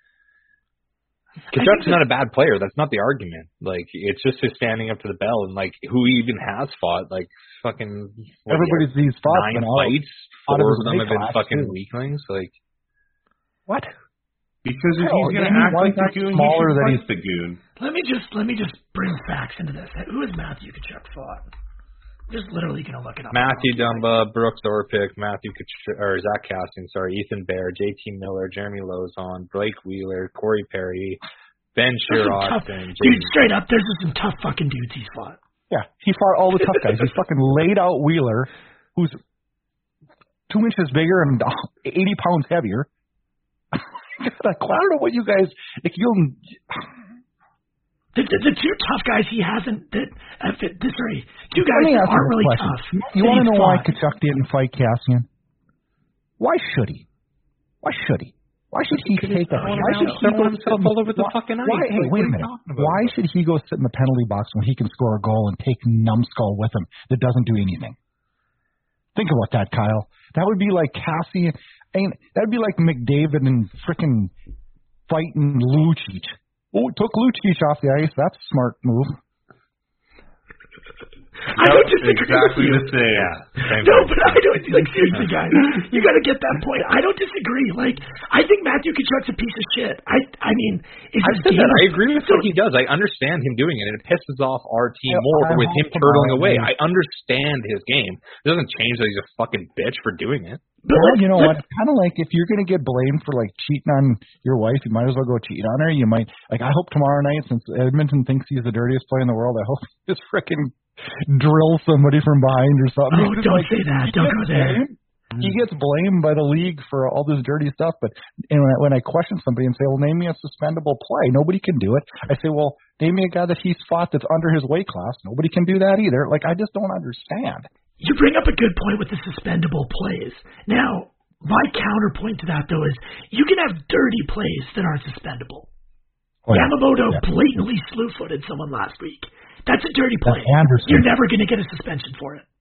Tkachuk's not a bad player. That's not the argument. Like it's just his standing up to the bell and like who he even has fought. Like fucking everybody's these fought nine fights. Four of them have been fucking too. weaklings. Like what? Because if he's going to act like the goon, smaller he than he's the goon. Let me just let me just bring facts into this. Who has Matthew Tkachuk fought? Just literally going to look it up. Matthew Dumba, Brooks Orpik, Matthew Tkachuk, or Zach Casting, sorry, Ethan Bear, J T Miller, Jeremy Lozon, Blake Wheeler, Corey Perry, Ben Sherrod, and dude, straight up, there's some tough fucking dudes he's fought. Yeah, he fought all the tough guys. He fucking laid out Wheeler, who's two inches bigger and eighty pounds heavier. I don't know what you guys like. You the, the the two tough guys he hasn't that uh, this sorry two guys that aren't really question. tough. You want to know fought. why Tkachuk didn't fight Kassian? Why should he? Why should he? Why should he take that? Why should he go himself all over the fucking ice? Why, hey, wait a minute. Why should he go sit in the penalty box when he can score a goal and take numbskull with him that doesn't do anything? Think about that, Kyle. That would be like Kassian. Ain't that'd be like McDavid and frickin' fighting Lucic. Oh, it took Lucic off the ice. That's a smart move. I don't disagree exactly with the same. Yeah, no, but I don't like seriously, guys. You got to get that point. I don't disagree. Like I think Matthew Tkachuk's a piece of shit. I I mean, I said that. I agree with so, what he does. I understand him doing it, and it pisses off our team more I with him turtling away. I understand his game. It doesn't change that he's a fucking bitch for doing it. But well, you know what? Kind of like if you're going to get blamed for like cheating on your wife, you might as well go cheat on her. You might like. I hope tomorrow night, since Edmonton thinks he's the dirtiest player in the world, I hope he just frickin' drill somebody from behind or something. Oh, don't like, say that. Don't go there. he gets blamed by the league for all this dirty stuff. But and when, I, when I question somebody and say, well, name me a suspendable play, nobody can do it. I say, well, name me a guy that he's fought that's under his weight class. Nobody can do that either. Like, I just don't understand. You bring up a good point with the suspendable plays. Now, my counterpoint to that, though, is you can have dirty plays that aren't suspendable. Oh, yeah. Yamamoto yeah. blatantly slew-footed someone last week. That's a dirty play. You're never going to get a suspension for it.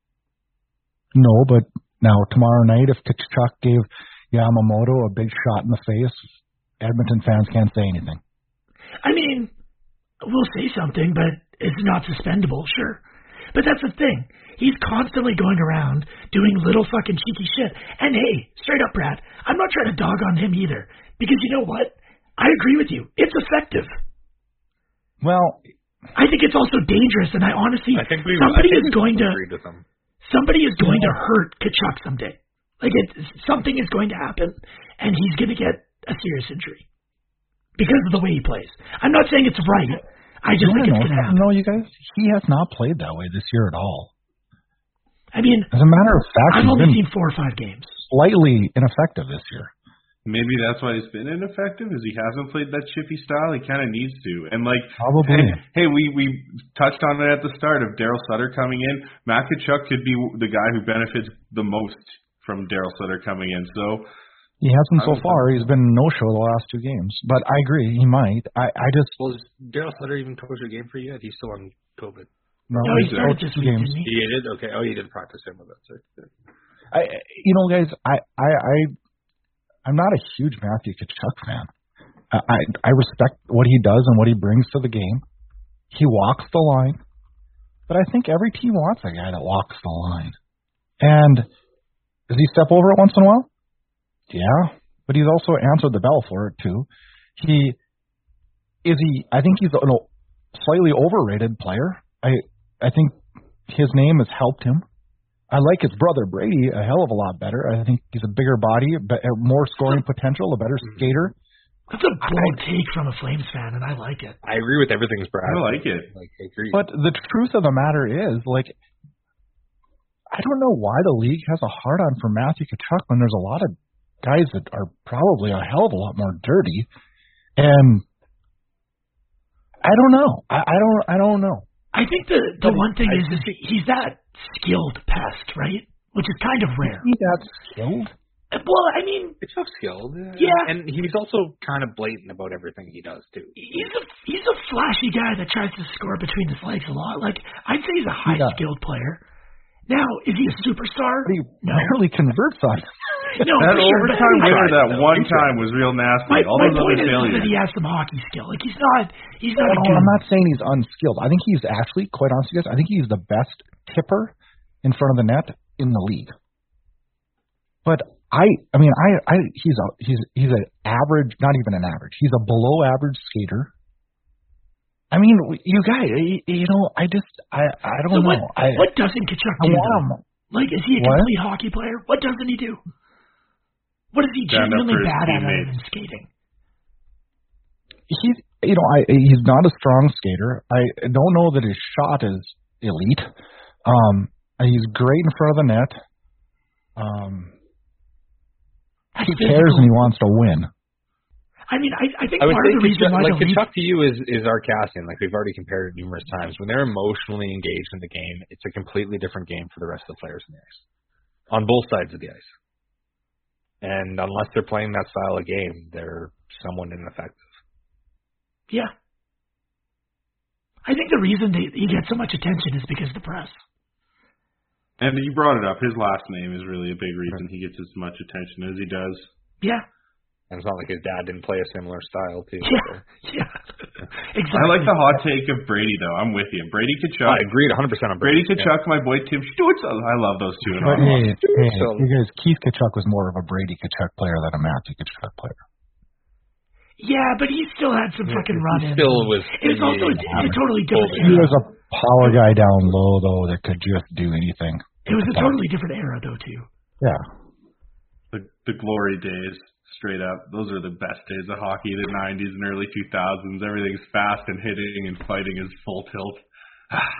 No, but now tomorrow night, if Tkachuk gave Yamamoto a big shot in the face, Edmonton fans can't say anything. I mean, we'll say something, but it's not suspendable, sure. But that's the thing. He's constantly going around doing little fucking cheeky shit. And hey, straight up, Brad, I'm not trying to dog on him either. Because you know what? I agree with you. It's effective. Well, I think it's also dangerous, and I honestly, I think we, somebody I think is going to, somebody is going to hurt Tkachuk someday. Like, it, something is going to happen, and he's going to get a serious injury because of the way he plays. I'm not saying it's right. I just think it's going to happen. No, you guys, he has not played that way this year at all. I mean, as a matter of fact, I've only seen four or five games. Slightly ineffective this year. Maybe that's why he's been ineffective, is he hasn't played that chippy style. He kind of needs to. And, like, Probably. hey, hey we, we touched on it at the start of Daryl Sutter coming in. Matt Tkachuk could be the guy who benefits the most from Daryl Sutter coming in. So he hasn't so far. He's been no-show the last two games. But I agree, he might. I, I just... Well, is Daryl Sutter even coach a game for you yet? He's still on COVID. No, no he started this week, didn't he? He did? Okay. Oh, he did practice him with that. So. I, you know, guys, I... I, I I'm not a huge Matthew Tkachuk fan. I, I I respect what he does and what he brings to the game. He walks the line. But I think every team wants a guy that walks the line. And does he step over it once in a while? Yeah. But he's also answered the bell for it, too. He is he I think he's a slightly overrated player. I I think his name has helped him. I like his brother Brady a hell of a lot better. I think he's a bigger body, more scoring potential, a better skater. That's a bold I, take from a Flames fan, and I like it. I agree with everything Brad. I like it. Like, I agree. But the truth of the matter is, like, I don't know why the league has a hard-on for Matthew Tkachuk when there's a lot of guys that are probably a hell of a lot more dirty. And I don't know. I, I don't. I don't know. I think the the but one thing I, is, is he's that skilled pest, right? Which is kind of rare. He's that skilled? Well, I mean, it's not skilled. Yeah, and he's also kind of blatant about everything he does too. He's a he's a flashy guy that tries to score between his legs a lot. Like, I'd say he's a high yeah. skilled player. Now, is he a superstar? But he no. rarely converts on. No, that for overtime sure, winner that one time was real nasty. My, All my those point other is failures. that he has some hockey skill. Like, he's not, he's not. No, a good, I'm not saying he's unskilled. I think he's actually, quite honestly, guys, I think he's the best tipper in front of the net in the league. But I, I mean, I, I, he's a, he's, he's an average, not even an average. He's a below average skater. I mean, you guys, you know, I just, I, I don't so know. What, I, what doesn't Tkachuk do? Like, is he a what? complete hockey player? What doesn't he do? What is he genuinely bad at other than skating? He's, you know, I he's not a strong skater. I don't know that his shot is elite. Um, he's great in front of the net. Um, he cares and he wants to win. I mean, I, I think I part of the reason Tkachuk, why like the Tkachuk to you is is our casting. Like, we've already compared it numerous times. When they're emotionally engaged in the game, it's a completely different game for the rest of the players in the ice, on both sides of the ice. And unless they're playing that style of game, they're somewhat ineffective. Yeah. I think the reason they, he gets so much attention is because of the press. And you brought it up. His last name is really a big reason he gets as much attention as he does. Yeah. And it's not like his dad didn't play a similar style, too. Yeah, so. yeah. Exactly. I like the hot take of Brady, though. I'm with you. Brady Tkachuk. I agreed one hundred percent on Brady. Brady Tkachuk, yeah. My boy Tim Stewart. I love those two. But hey, hey, you guys, Keith Tkachuk was more of a Brady Tkachuk player than a Matthew Tkachuk player. Yeah, but he still had some fucking run-ins. Still was. It was also a, a totally different He era. was a power guy down low, though, that could just do anything. It was a totally different era, though, too. Yeah. The the glory days. Straight up, those are the best days of hockey, the nineties and early two thousands. Everything's fast and hitting and fighting is full tilt.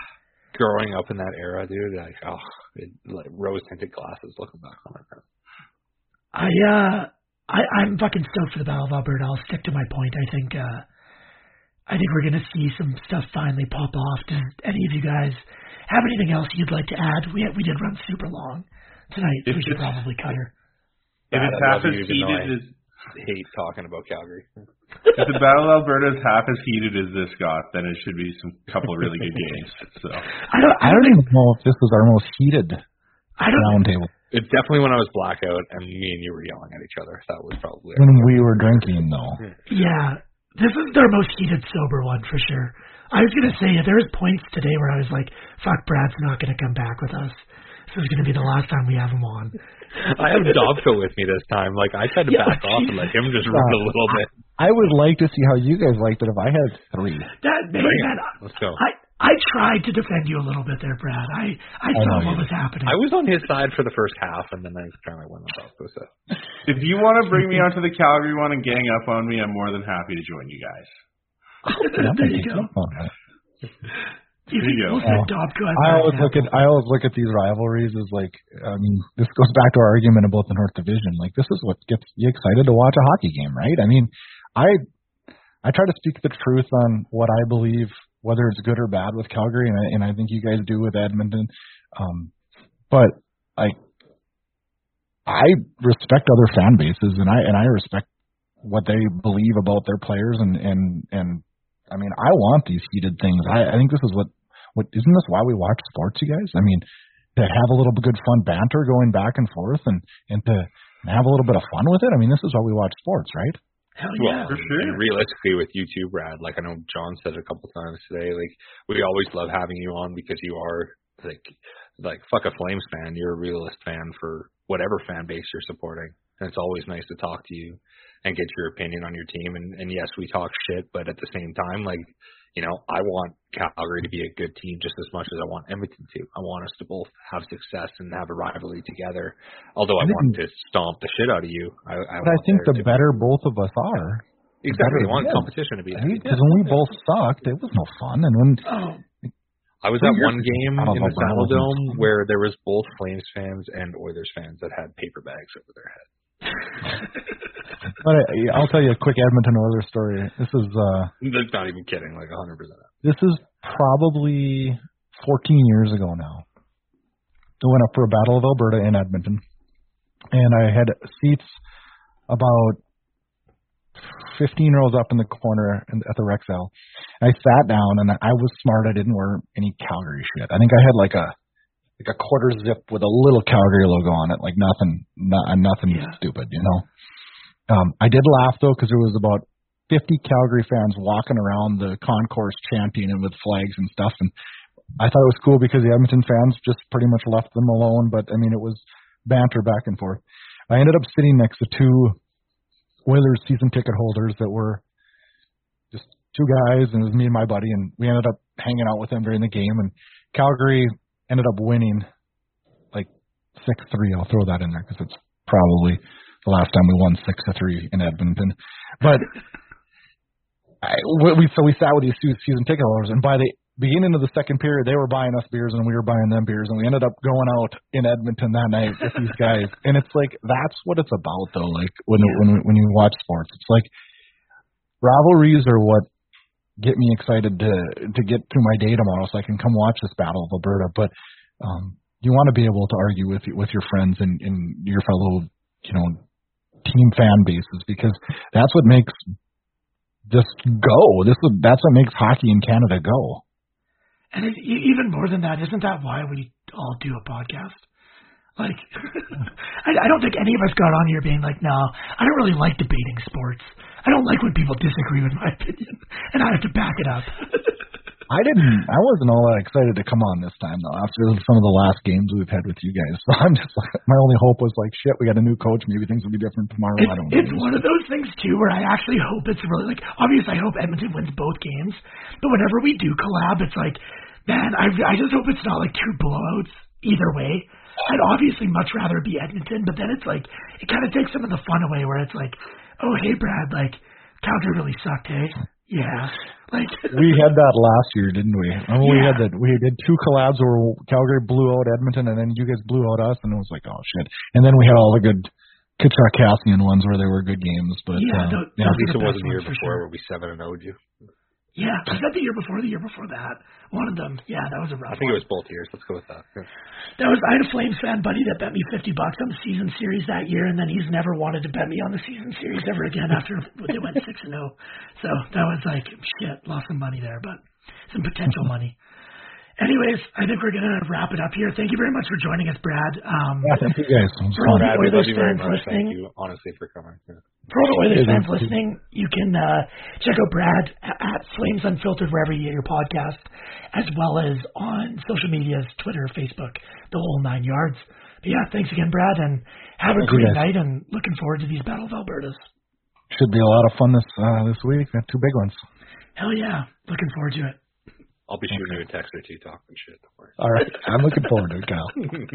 growing up in that era, dude, like, oh, it, like rose-tinted glasses looking back on it. I, uh, I, I'm fucking stoked for the Battle of Alberta. I'll stick to my point. I think, uh, I think we're going to see some stuff finally pop off. Does any of you guys have anything else you'd like to add? We we did run super long tonight, so we should probably cut her. If it's half as heated as... hate talking about Calgary. If the Battle of Alberta is half as heated as this got, then it should be some couple of really good games. So I don't, I I don't even know if this was our most heated I don't, roundtable. It's definitely when I was blackout and me and you were yelling at each other. That was probably When we were drinking, though. Yeah, this is their most heated sober one for sure. I was gonna say there was points today where I was like, "Fuck, Brad's not gonna come back with us. This is gonna be the last time we have him on." I have Dobko with me this time. Like I tried to Yeah, back off and let him just run a little bit. I would like to see how you guys liked it if I had three. That man, Bring it. man, Let's go. I I tried to defend you a little bit there, Brad. I I saw know what you was happening. I was on his side for the first half, and then I kind of went on Dobko. So if you want to bring me onto the Calgary one and gang up on me, I'm more than happy to join you guys. There you go. Oh, no. You There think you go. we'll send Dobko as I an always look at example? I always look at these rivalries as like I mean this goes back to our argument about the North Division. Like this is what gets you excited to watch a hockey game, right? I mean, I I try to speak the truth on what I believe, whether it's good or bad with Calgary, and I, and I think you guys do with Edmonton. Um, but I I respect other fan bases, and I and I respect what they believe about their players, and and and I mean I want these heated things. I, I think this is what what isn't this why we watch sports, you guys? I mean to have a little bit good fun banter going back and forth, and and to have a little bit of fun with it. I mean this is why we watch sports, right? Hell well, yeah. for sure. and realistically, with you too, Brad. Like I know John said a couple times today. Like we always love having you on because you are like like fuck a Flames fan. You're a realist fan for whatever fan base you're supporting, and it's always nice to talk to you and get your opinion on your team. And, and yes, we talk shit, but at the same time, like, you know, I want Calgary to be a good team just as much as I want Edmonton to. I want us to both have success and have a rivalry together. Although I, I want to stomp the shit out of you. I, I but I think the better both of us are. Exactly. I want yeah. competition to be there. Because when we both sucked, it was no fun. And when Oh, I was at one game in the Saddle Dome where there was both Flames fans and Oilers fans that had paper bags over their head. But I, I'll tell you a quick Edmonton Oilers story. This is uh, That's not even kidding, like one hundred percent. This is probably fourteen years ago now. I went up for a Battle of Alberta in Edmonton, and I had seats about fifteen rows up in the corner in, at the Rexall. I sat down, and I was smart. I didn't wear any Calgary shit. I think I had like a like a quarter zip with a little Calgary logo on it, like nothing, not, nothing Yeah. stupid, you know. Um, I did laugh though because there was about fifty Calgary fans walking around the concourse chanting and with flags and stuff, and I thought it was cool because the Edmonton fans just pretty much left them alone. But I mean, it was banter back and forth. I ended up sitting next to two Oilers season ticket holders that were just two guys, and it was me and my buddy, and we ended up hanging out with them during the game. And Calgary ended up winning like six three. I'll throw that in there because it's probably the last time we won six to three in Edmonton. But I, we so we sat with these season ticket holders, and by the beginning of the second period, they were buying us beers and we were buying them beers, and we ended up going out in Edmonton that night with these guys. And it's like that's what it's about, though. Like when when when you watch sports, it's like rivalries are what get me excited to to get through my day tomorrow, so I can come watch this Battle of Alberta. But um, you want to be able to argue with with your friends and, and your fellow, you know, team fan bases, because that's what makes this go. This is, that's what makes hockey in Canada go. and it, e- even more than that, isn't that why we all do a podcast? Like, I, I don't think any of us got on here being like, no, I don't really like debating sports. I don't like when people disagree with my opinion, and I have to back it up. I didn't. I wasn't all that excited to come on this time though. After some of the last games we've had with you guys, so I'm just like, my only hope was like, shit, we got a new coach. Maybe things will be different tomorrow. It's, I don't know. it's one of those things too where I actually hope it's really like. Obviously, I hope Edmonton wins both games, but whenever we do collab, it's like, man, I I just hope it's not like two blowouts either way. I'd obviously much rather be Edmonton, but then it's like it kind of takes some of the fun away where it's like, oh hey Brad, like Calgary really sucked, hey. Yeah. Like we had that last year, didn't we? Remember yeah. we had that. We did two collabs where Calgary blew out Edmonton, and then you guys blew out us, and it was like, oh shit. And then we had all the good Kachuk Cassian ones where they were good games, but yeah, uh, the, yeah. At least it wasn't the year before sure. where we seven and oh'd you. Yeah, was that the year before? The year before that, one of them. Yeah, that was a rough. I think one. it was both years. Let's go with that. Yeah. That was. I had a Flames fan buddy that bet me fifty bucks on the season series that year, and then he's never wanted to bet me on the season series ever again after they went six and zero. So that was like shit. Lost some money there, but some potential money. Anyways, I think we're gonna wrap it up here. Thank you very much for joining us, Brad. Um, yeah, thank you guys. For all the Brad, we love Oilers you very fans much. listening, Thank you, honestly, for coming. Yeah. For all the Oilers Yeah, fans thank you. listening, you can uh, check out Brad at, at Flames Unfiltered wherever you get your podcast, as well as on social medias, Twitter, Facebook, the whole nine yards. But yeah, thanks again, Brad, and have a Thank great you, night. And looking forward to these Battle of Albertas. Should be a lot of fun this uh, this week. We have two big ones. Hell yeah, looking forward to it. I'll be shooting you a text or two talking shit. Don't worry. All right, I'm looking forward to it, Kyle.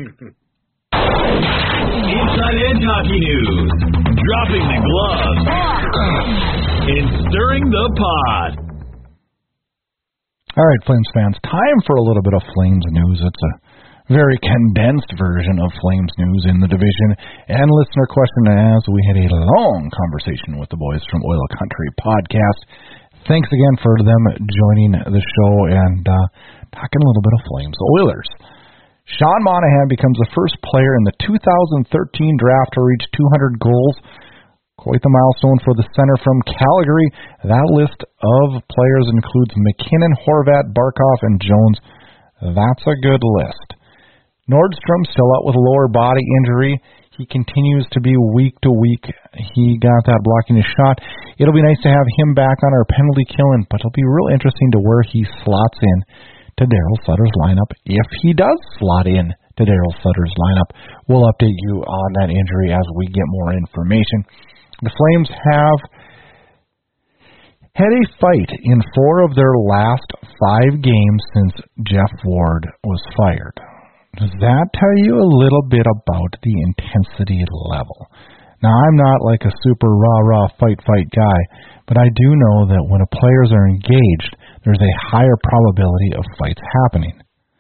Inside Edge Hockey News. Dropping the gloves. And stirring the pot. All right, Flames fans, time for a little bit of Flames news. It's a very condensed version of Flames news in the division and listener question as we had a long conversation with the boys from Oil Country Podcast. Thanks again for them joining the show and uh, talking a little bit of Flames Oilers. Sean Monahan becomes the first player in the two thousand thirteen draft to reach two hundred goals. Quite the milestone for the center from Calgary. That list of players includes McKinnon, Horvat, Barkov, and Jones. That's a good list. Nordstrom still out with a lower body injury. He continues to be week to week. He got that blocking his shot. It'll be nice to have him back on our penalty killing, but it'll be real interesting to where he slots in to Daryl Sutter's lineup. If he does slot in to Daryl Sutter's lineup, we'll update you on that injury as we get more information. The Flames have had a fight in four of their last five games since Jeff Ward was fired. Does that tell you a little bit about the intensity level? Now, I'm not like a super rah-rah fight-fight guy, but I do know that when the players are engaged, there's a higher probability of fights happening.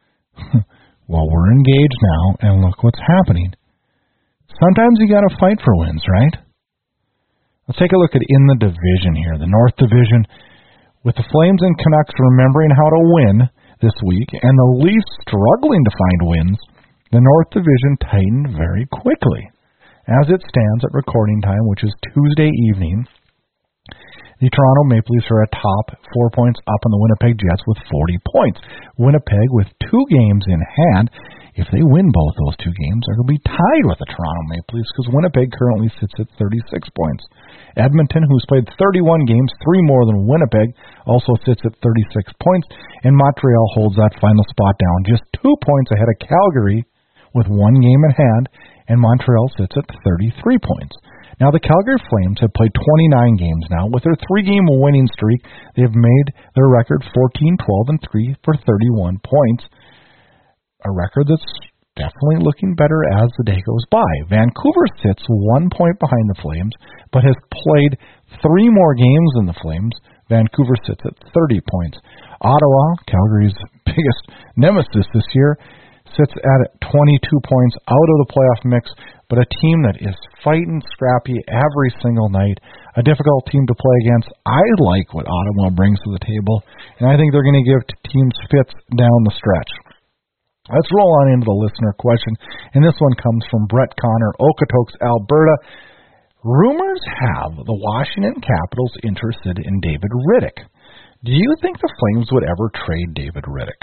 Well, we're engaged now, and look what's happening. Sometimes you got to fight for wins, right? Let's take a look at in the division here, the North Division. With the Flames and Canucks remembering how to win this week, and the Leafs struggling to find wins, the North Division tightened very quickly. As it stands at recording time, which is Tuesday evening, the Toronto Maple Leafs are atop, four points up on the Winnipeg Jets with forty points. Winnipeg, with two games in hand, if they win both those two games, they're going to be tied with the Toronto Maple Leafs because Winnipeg currently sits at thirty-six points. Edmonton, who's played thirty-one games, three more than Winnipeg, also sits at thirty-six points, and Montreal holds that final spot down just two points ahead of Calgary with one game in hand, and Montreal sits at thirty-three points. Now, the Calgary Flames have played twenty-nine games now. With their three-game winning streak, they have made their record fourteen, twelve, and three for thirty-one points. A record that's definitely looking better as the day goes by. Vancouver sits one point behind the Flames, but has played three more games than the Flames. Vancouver sits at thirty points. Ottawa, Calgary's biggest nemesis this year, sits at twenty-two points out of the playoff mix, but a team that is fighting scrappy every single night, a difficult team to play against. I like what Ottawa brings to the table, and I think they're going to give teams fits down the stretch. Let's roll on into the listener question, and this one comes from Brett Connor, Okotoks, Alberta. Rumors have the Washington Capitals interested in David Rittich. Do you think the Flames would ever trade David Rittich?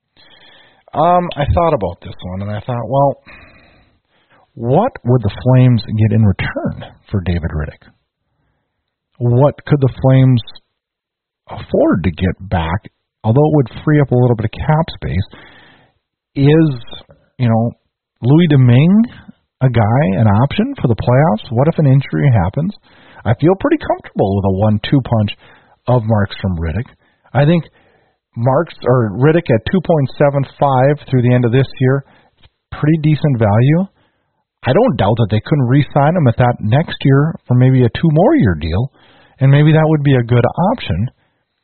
Um, I thought about this one, and I thought, well, what would the Flames get in return for David Rittich? What could the Flames afford to get back, although it would free up a little bit of cap space? Is, you know, Louis Domingue a guy, an option for the playoffs? What if an injury happens? I feel pretty comfortable with a one two punch of Markstrom Rittich. I think Marks or Rittich at two point seven five through the end of this year, pretty decent value. I don't doubt that they couldn't re-sign him at that next year for maybe a two more year deal, and maybe that would be a good option.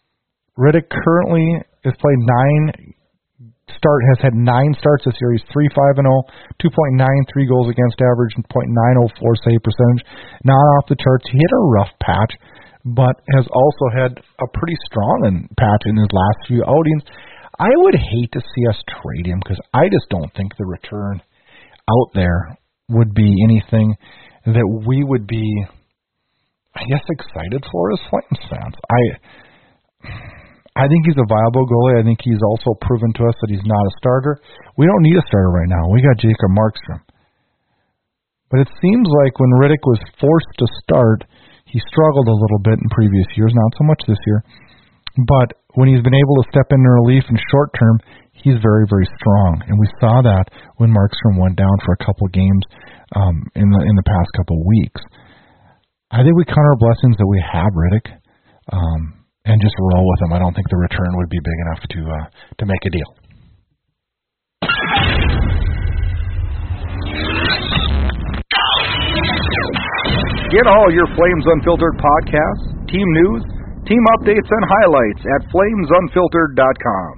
Riddick currently is played nine start has had nine starts this year. He's three five and oh, two point nine three goals against average, and point nine oh four save percentage. Not off the charts. He hit a rough patch, but has also had a pretty strong patch in his last few outings. I would hate to see us trade him because I just don't think the return out there would be anything that we would be, I guess, excited for as Flames fans. I I think he's a viable goalie. I think he's also proven to us that he's not a starter. We don't need a starter right now. We got Jacob Markstrom. But it seems like when Riddick was forced to start, he struggled a little bit in previous years, not so much this year. But when he's been able to step in relief in short term, he's very, very strong. And we saw that when Markstrom went down for a couple games um, in the in the past couple weeks. I think we count our blessings that we have Riddick. Um And just roll with him. I don't think the return would be big enough to uh, to make a deal. Get all your Flames Unfiltered podcasts, team news, team updates, and highlights at flames unfiltered dot com.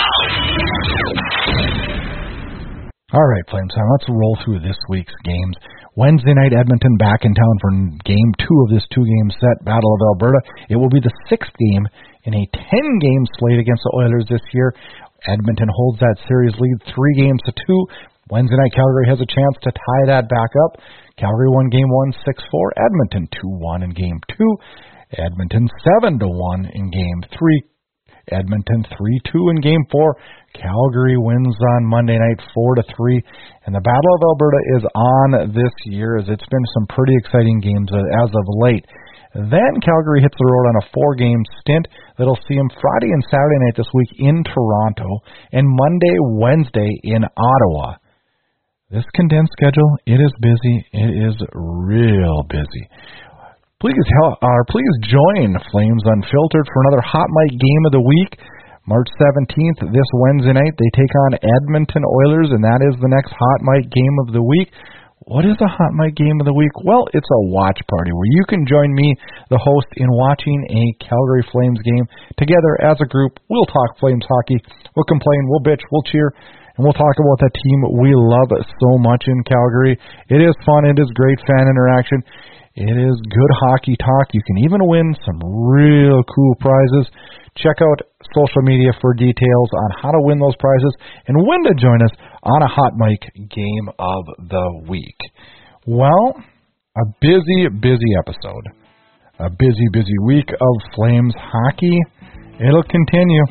All right, Flames time. Let's roll through this week's games. Wednesday night, Edmonton back in town for game two of this two-game set, Battle of Alberta. It will be the sixth game in a ten-game slate against the Oilers this year. Edmonton holds that series lead three games to two. Wednesday night, Calgary has a chance to tie that back up. Calgary won game one, six four. Edmonton two one in game two. Edmonton seven to one in game three. Edmonton three two in game four. Calgary wins on Monday night four to three. And the Battle of Alberta is on this year, as it's been some pretty exciting games as of late. Then Calgary hits the road on a four-game stint that'll see them Friday and Saturday night this week in Toronto, and Monday, Wednesday in Ottawa. This condensed schedule, it is busy. It is real busy. Please help, uh, please join Flames Unfiltered for another Hot Mic Game of the Week. March seventeenth, this Wednesday night, they take on Edmonton Oilers, and that is the next Hot Mic Game of the Week. What is a Hot Mic Game of the Week? Well, it's a watch party where you can join me, the host, in watching a Calgary Flames game together as a group. We'll talk Flames hockey. We'll complain. We'll bitch. We'll cheer. And we'll talk about that team we love so much in Calgary. It is fun. It is great fan interaction. It is good hockey talk. You can even win some real cool prizes. Check out social media for details on how to win those prizes and when to join us on a Hot Mic Game of the Week. Well, a busy, busy episode. A busy, busy week of Flames hockey. It'll continue.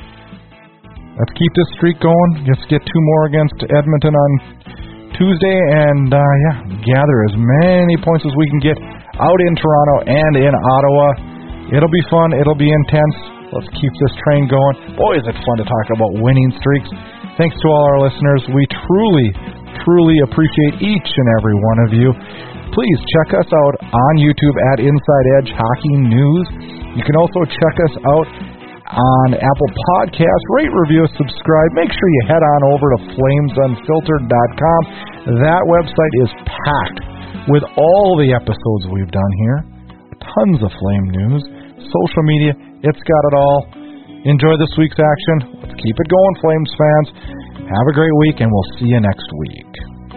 Let's keep this streak going. Let's get two more against Edmonton on Tuesday, and uh, yeah, gather as many points as we can get out in Toronto and in Ottawa. It'll be fun. It'll be intense. Let's keep this train going. Boy, is it fun to talk about winning streaks. Thanks to all our listeners. We truly, truly appreciate each and every one of you. Please check us out on YouTube at Inside Edge Hockey News. You can also check us out on Apple Podcasts. Rate, review, subscribe. Make sure you head on over to flames unfiltered dot com. That website is packed with all the episodes we've done here. Tons of Flame news, social media. It's got it all. Enjoy this week's action. Let's keep it going, Flames fans. Have a great week, and we'll see you next week.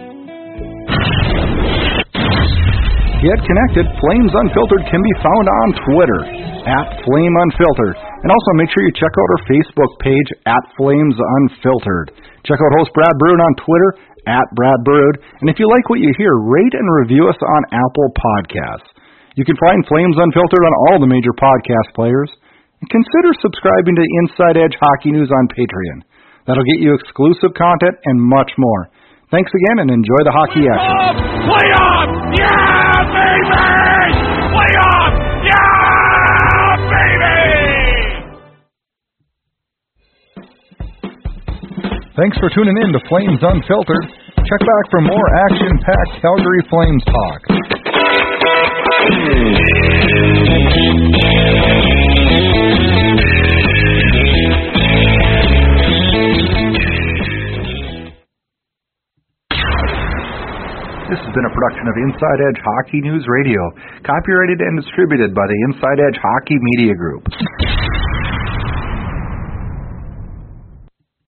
Get connected. Flames Unfiltered can be found on Twitter at Flame Unfiltered. And also make sure you check out our Facebook page at Flames Unfiltered. Check out host Brad Brood on Twitter at Brad Brood. And if you like what you hear, rate and review us on Apple Podcasts. You can find Flames Unfiltered on all the major podcast players. And consider subscribing to Inside Edge Hockey News on Patreon. That'll get you exclusive content and much more. Thanks again, and enjoy the hockey action. Play off! Yeah, baby! Play off! Yeah, baby! Thanks for tuning in to Flames Unfiltered. Check back for more action-packed Calgary Flames talk. This has been a production of Inside Edge Hockey News Radio, copyrighted and distributed by the Inside Edge Hockey Media Group.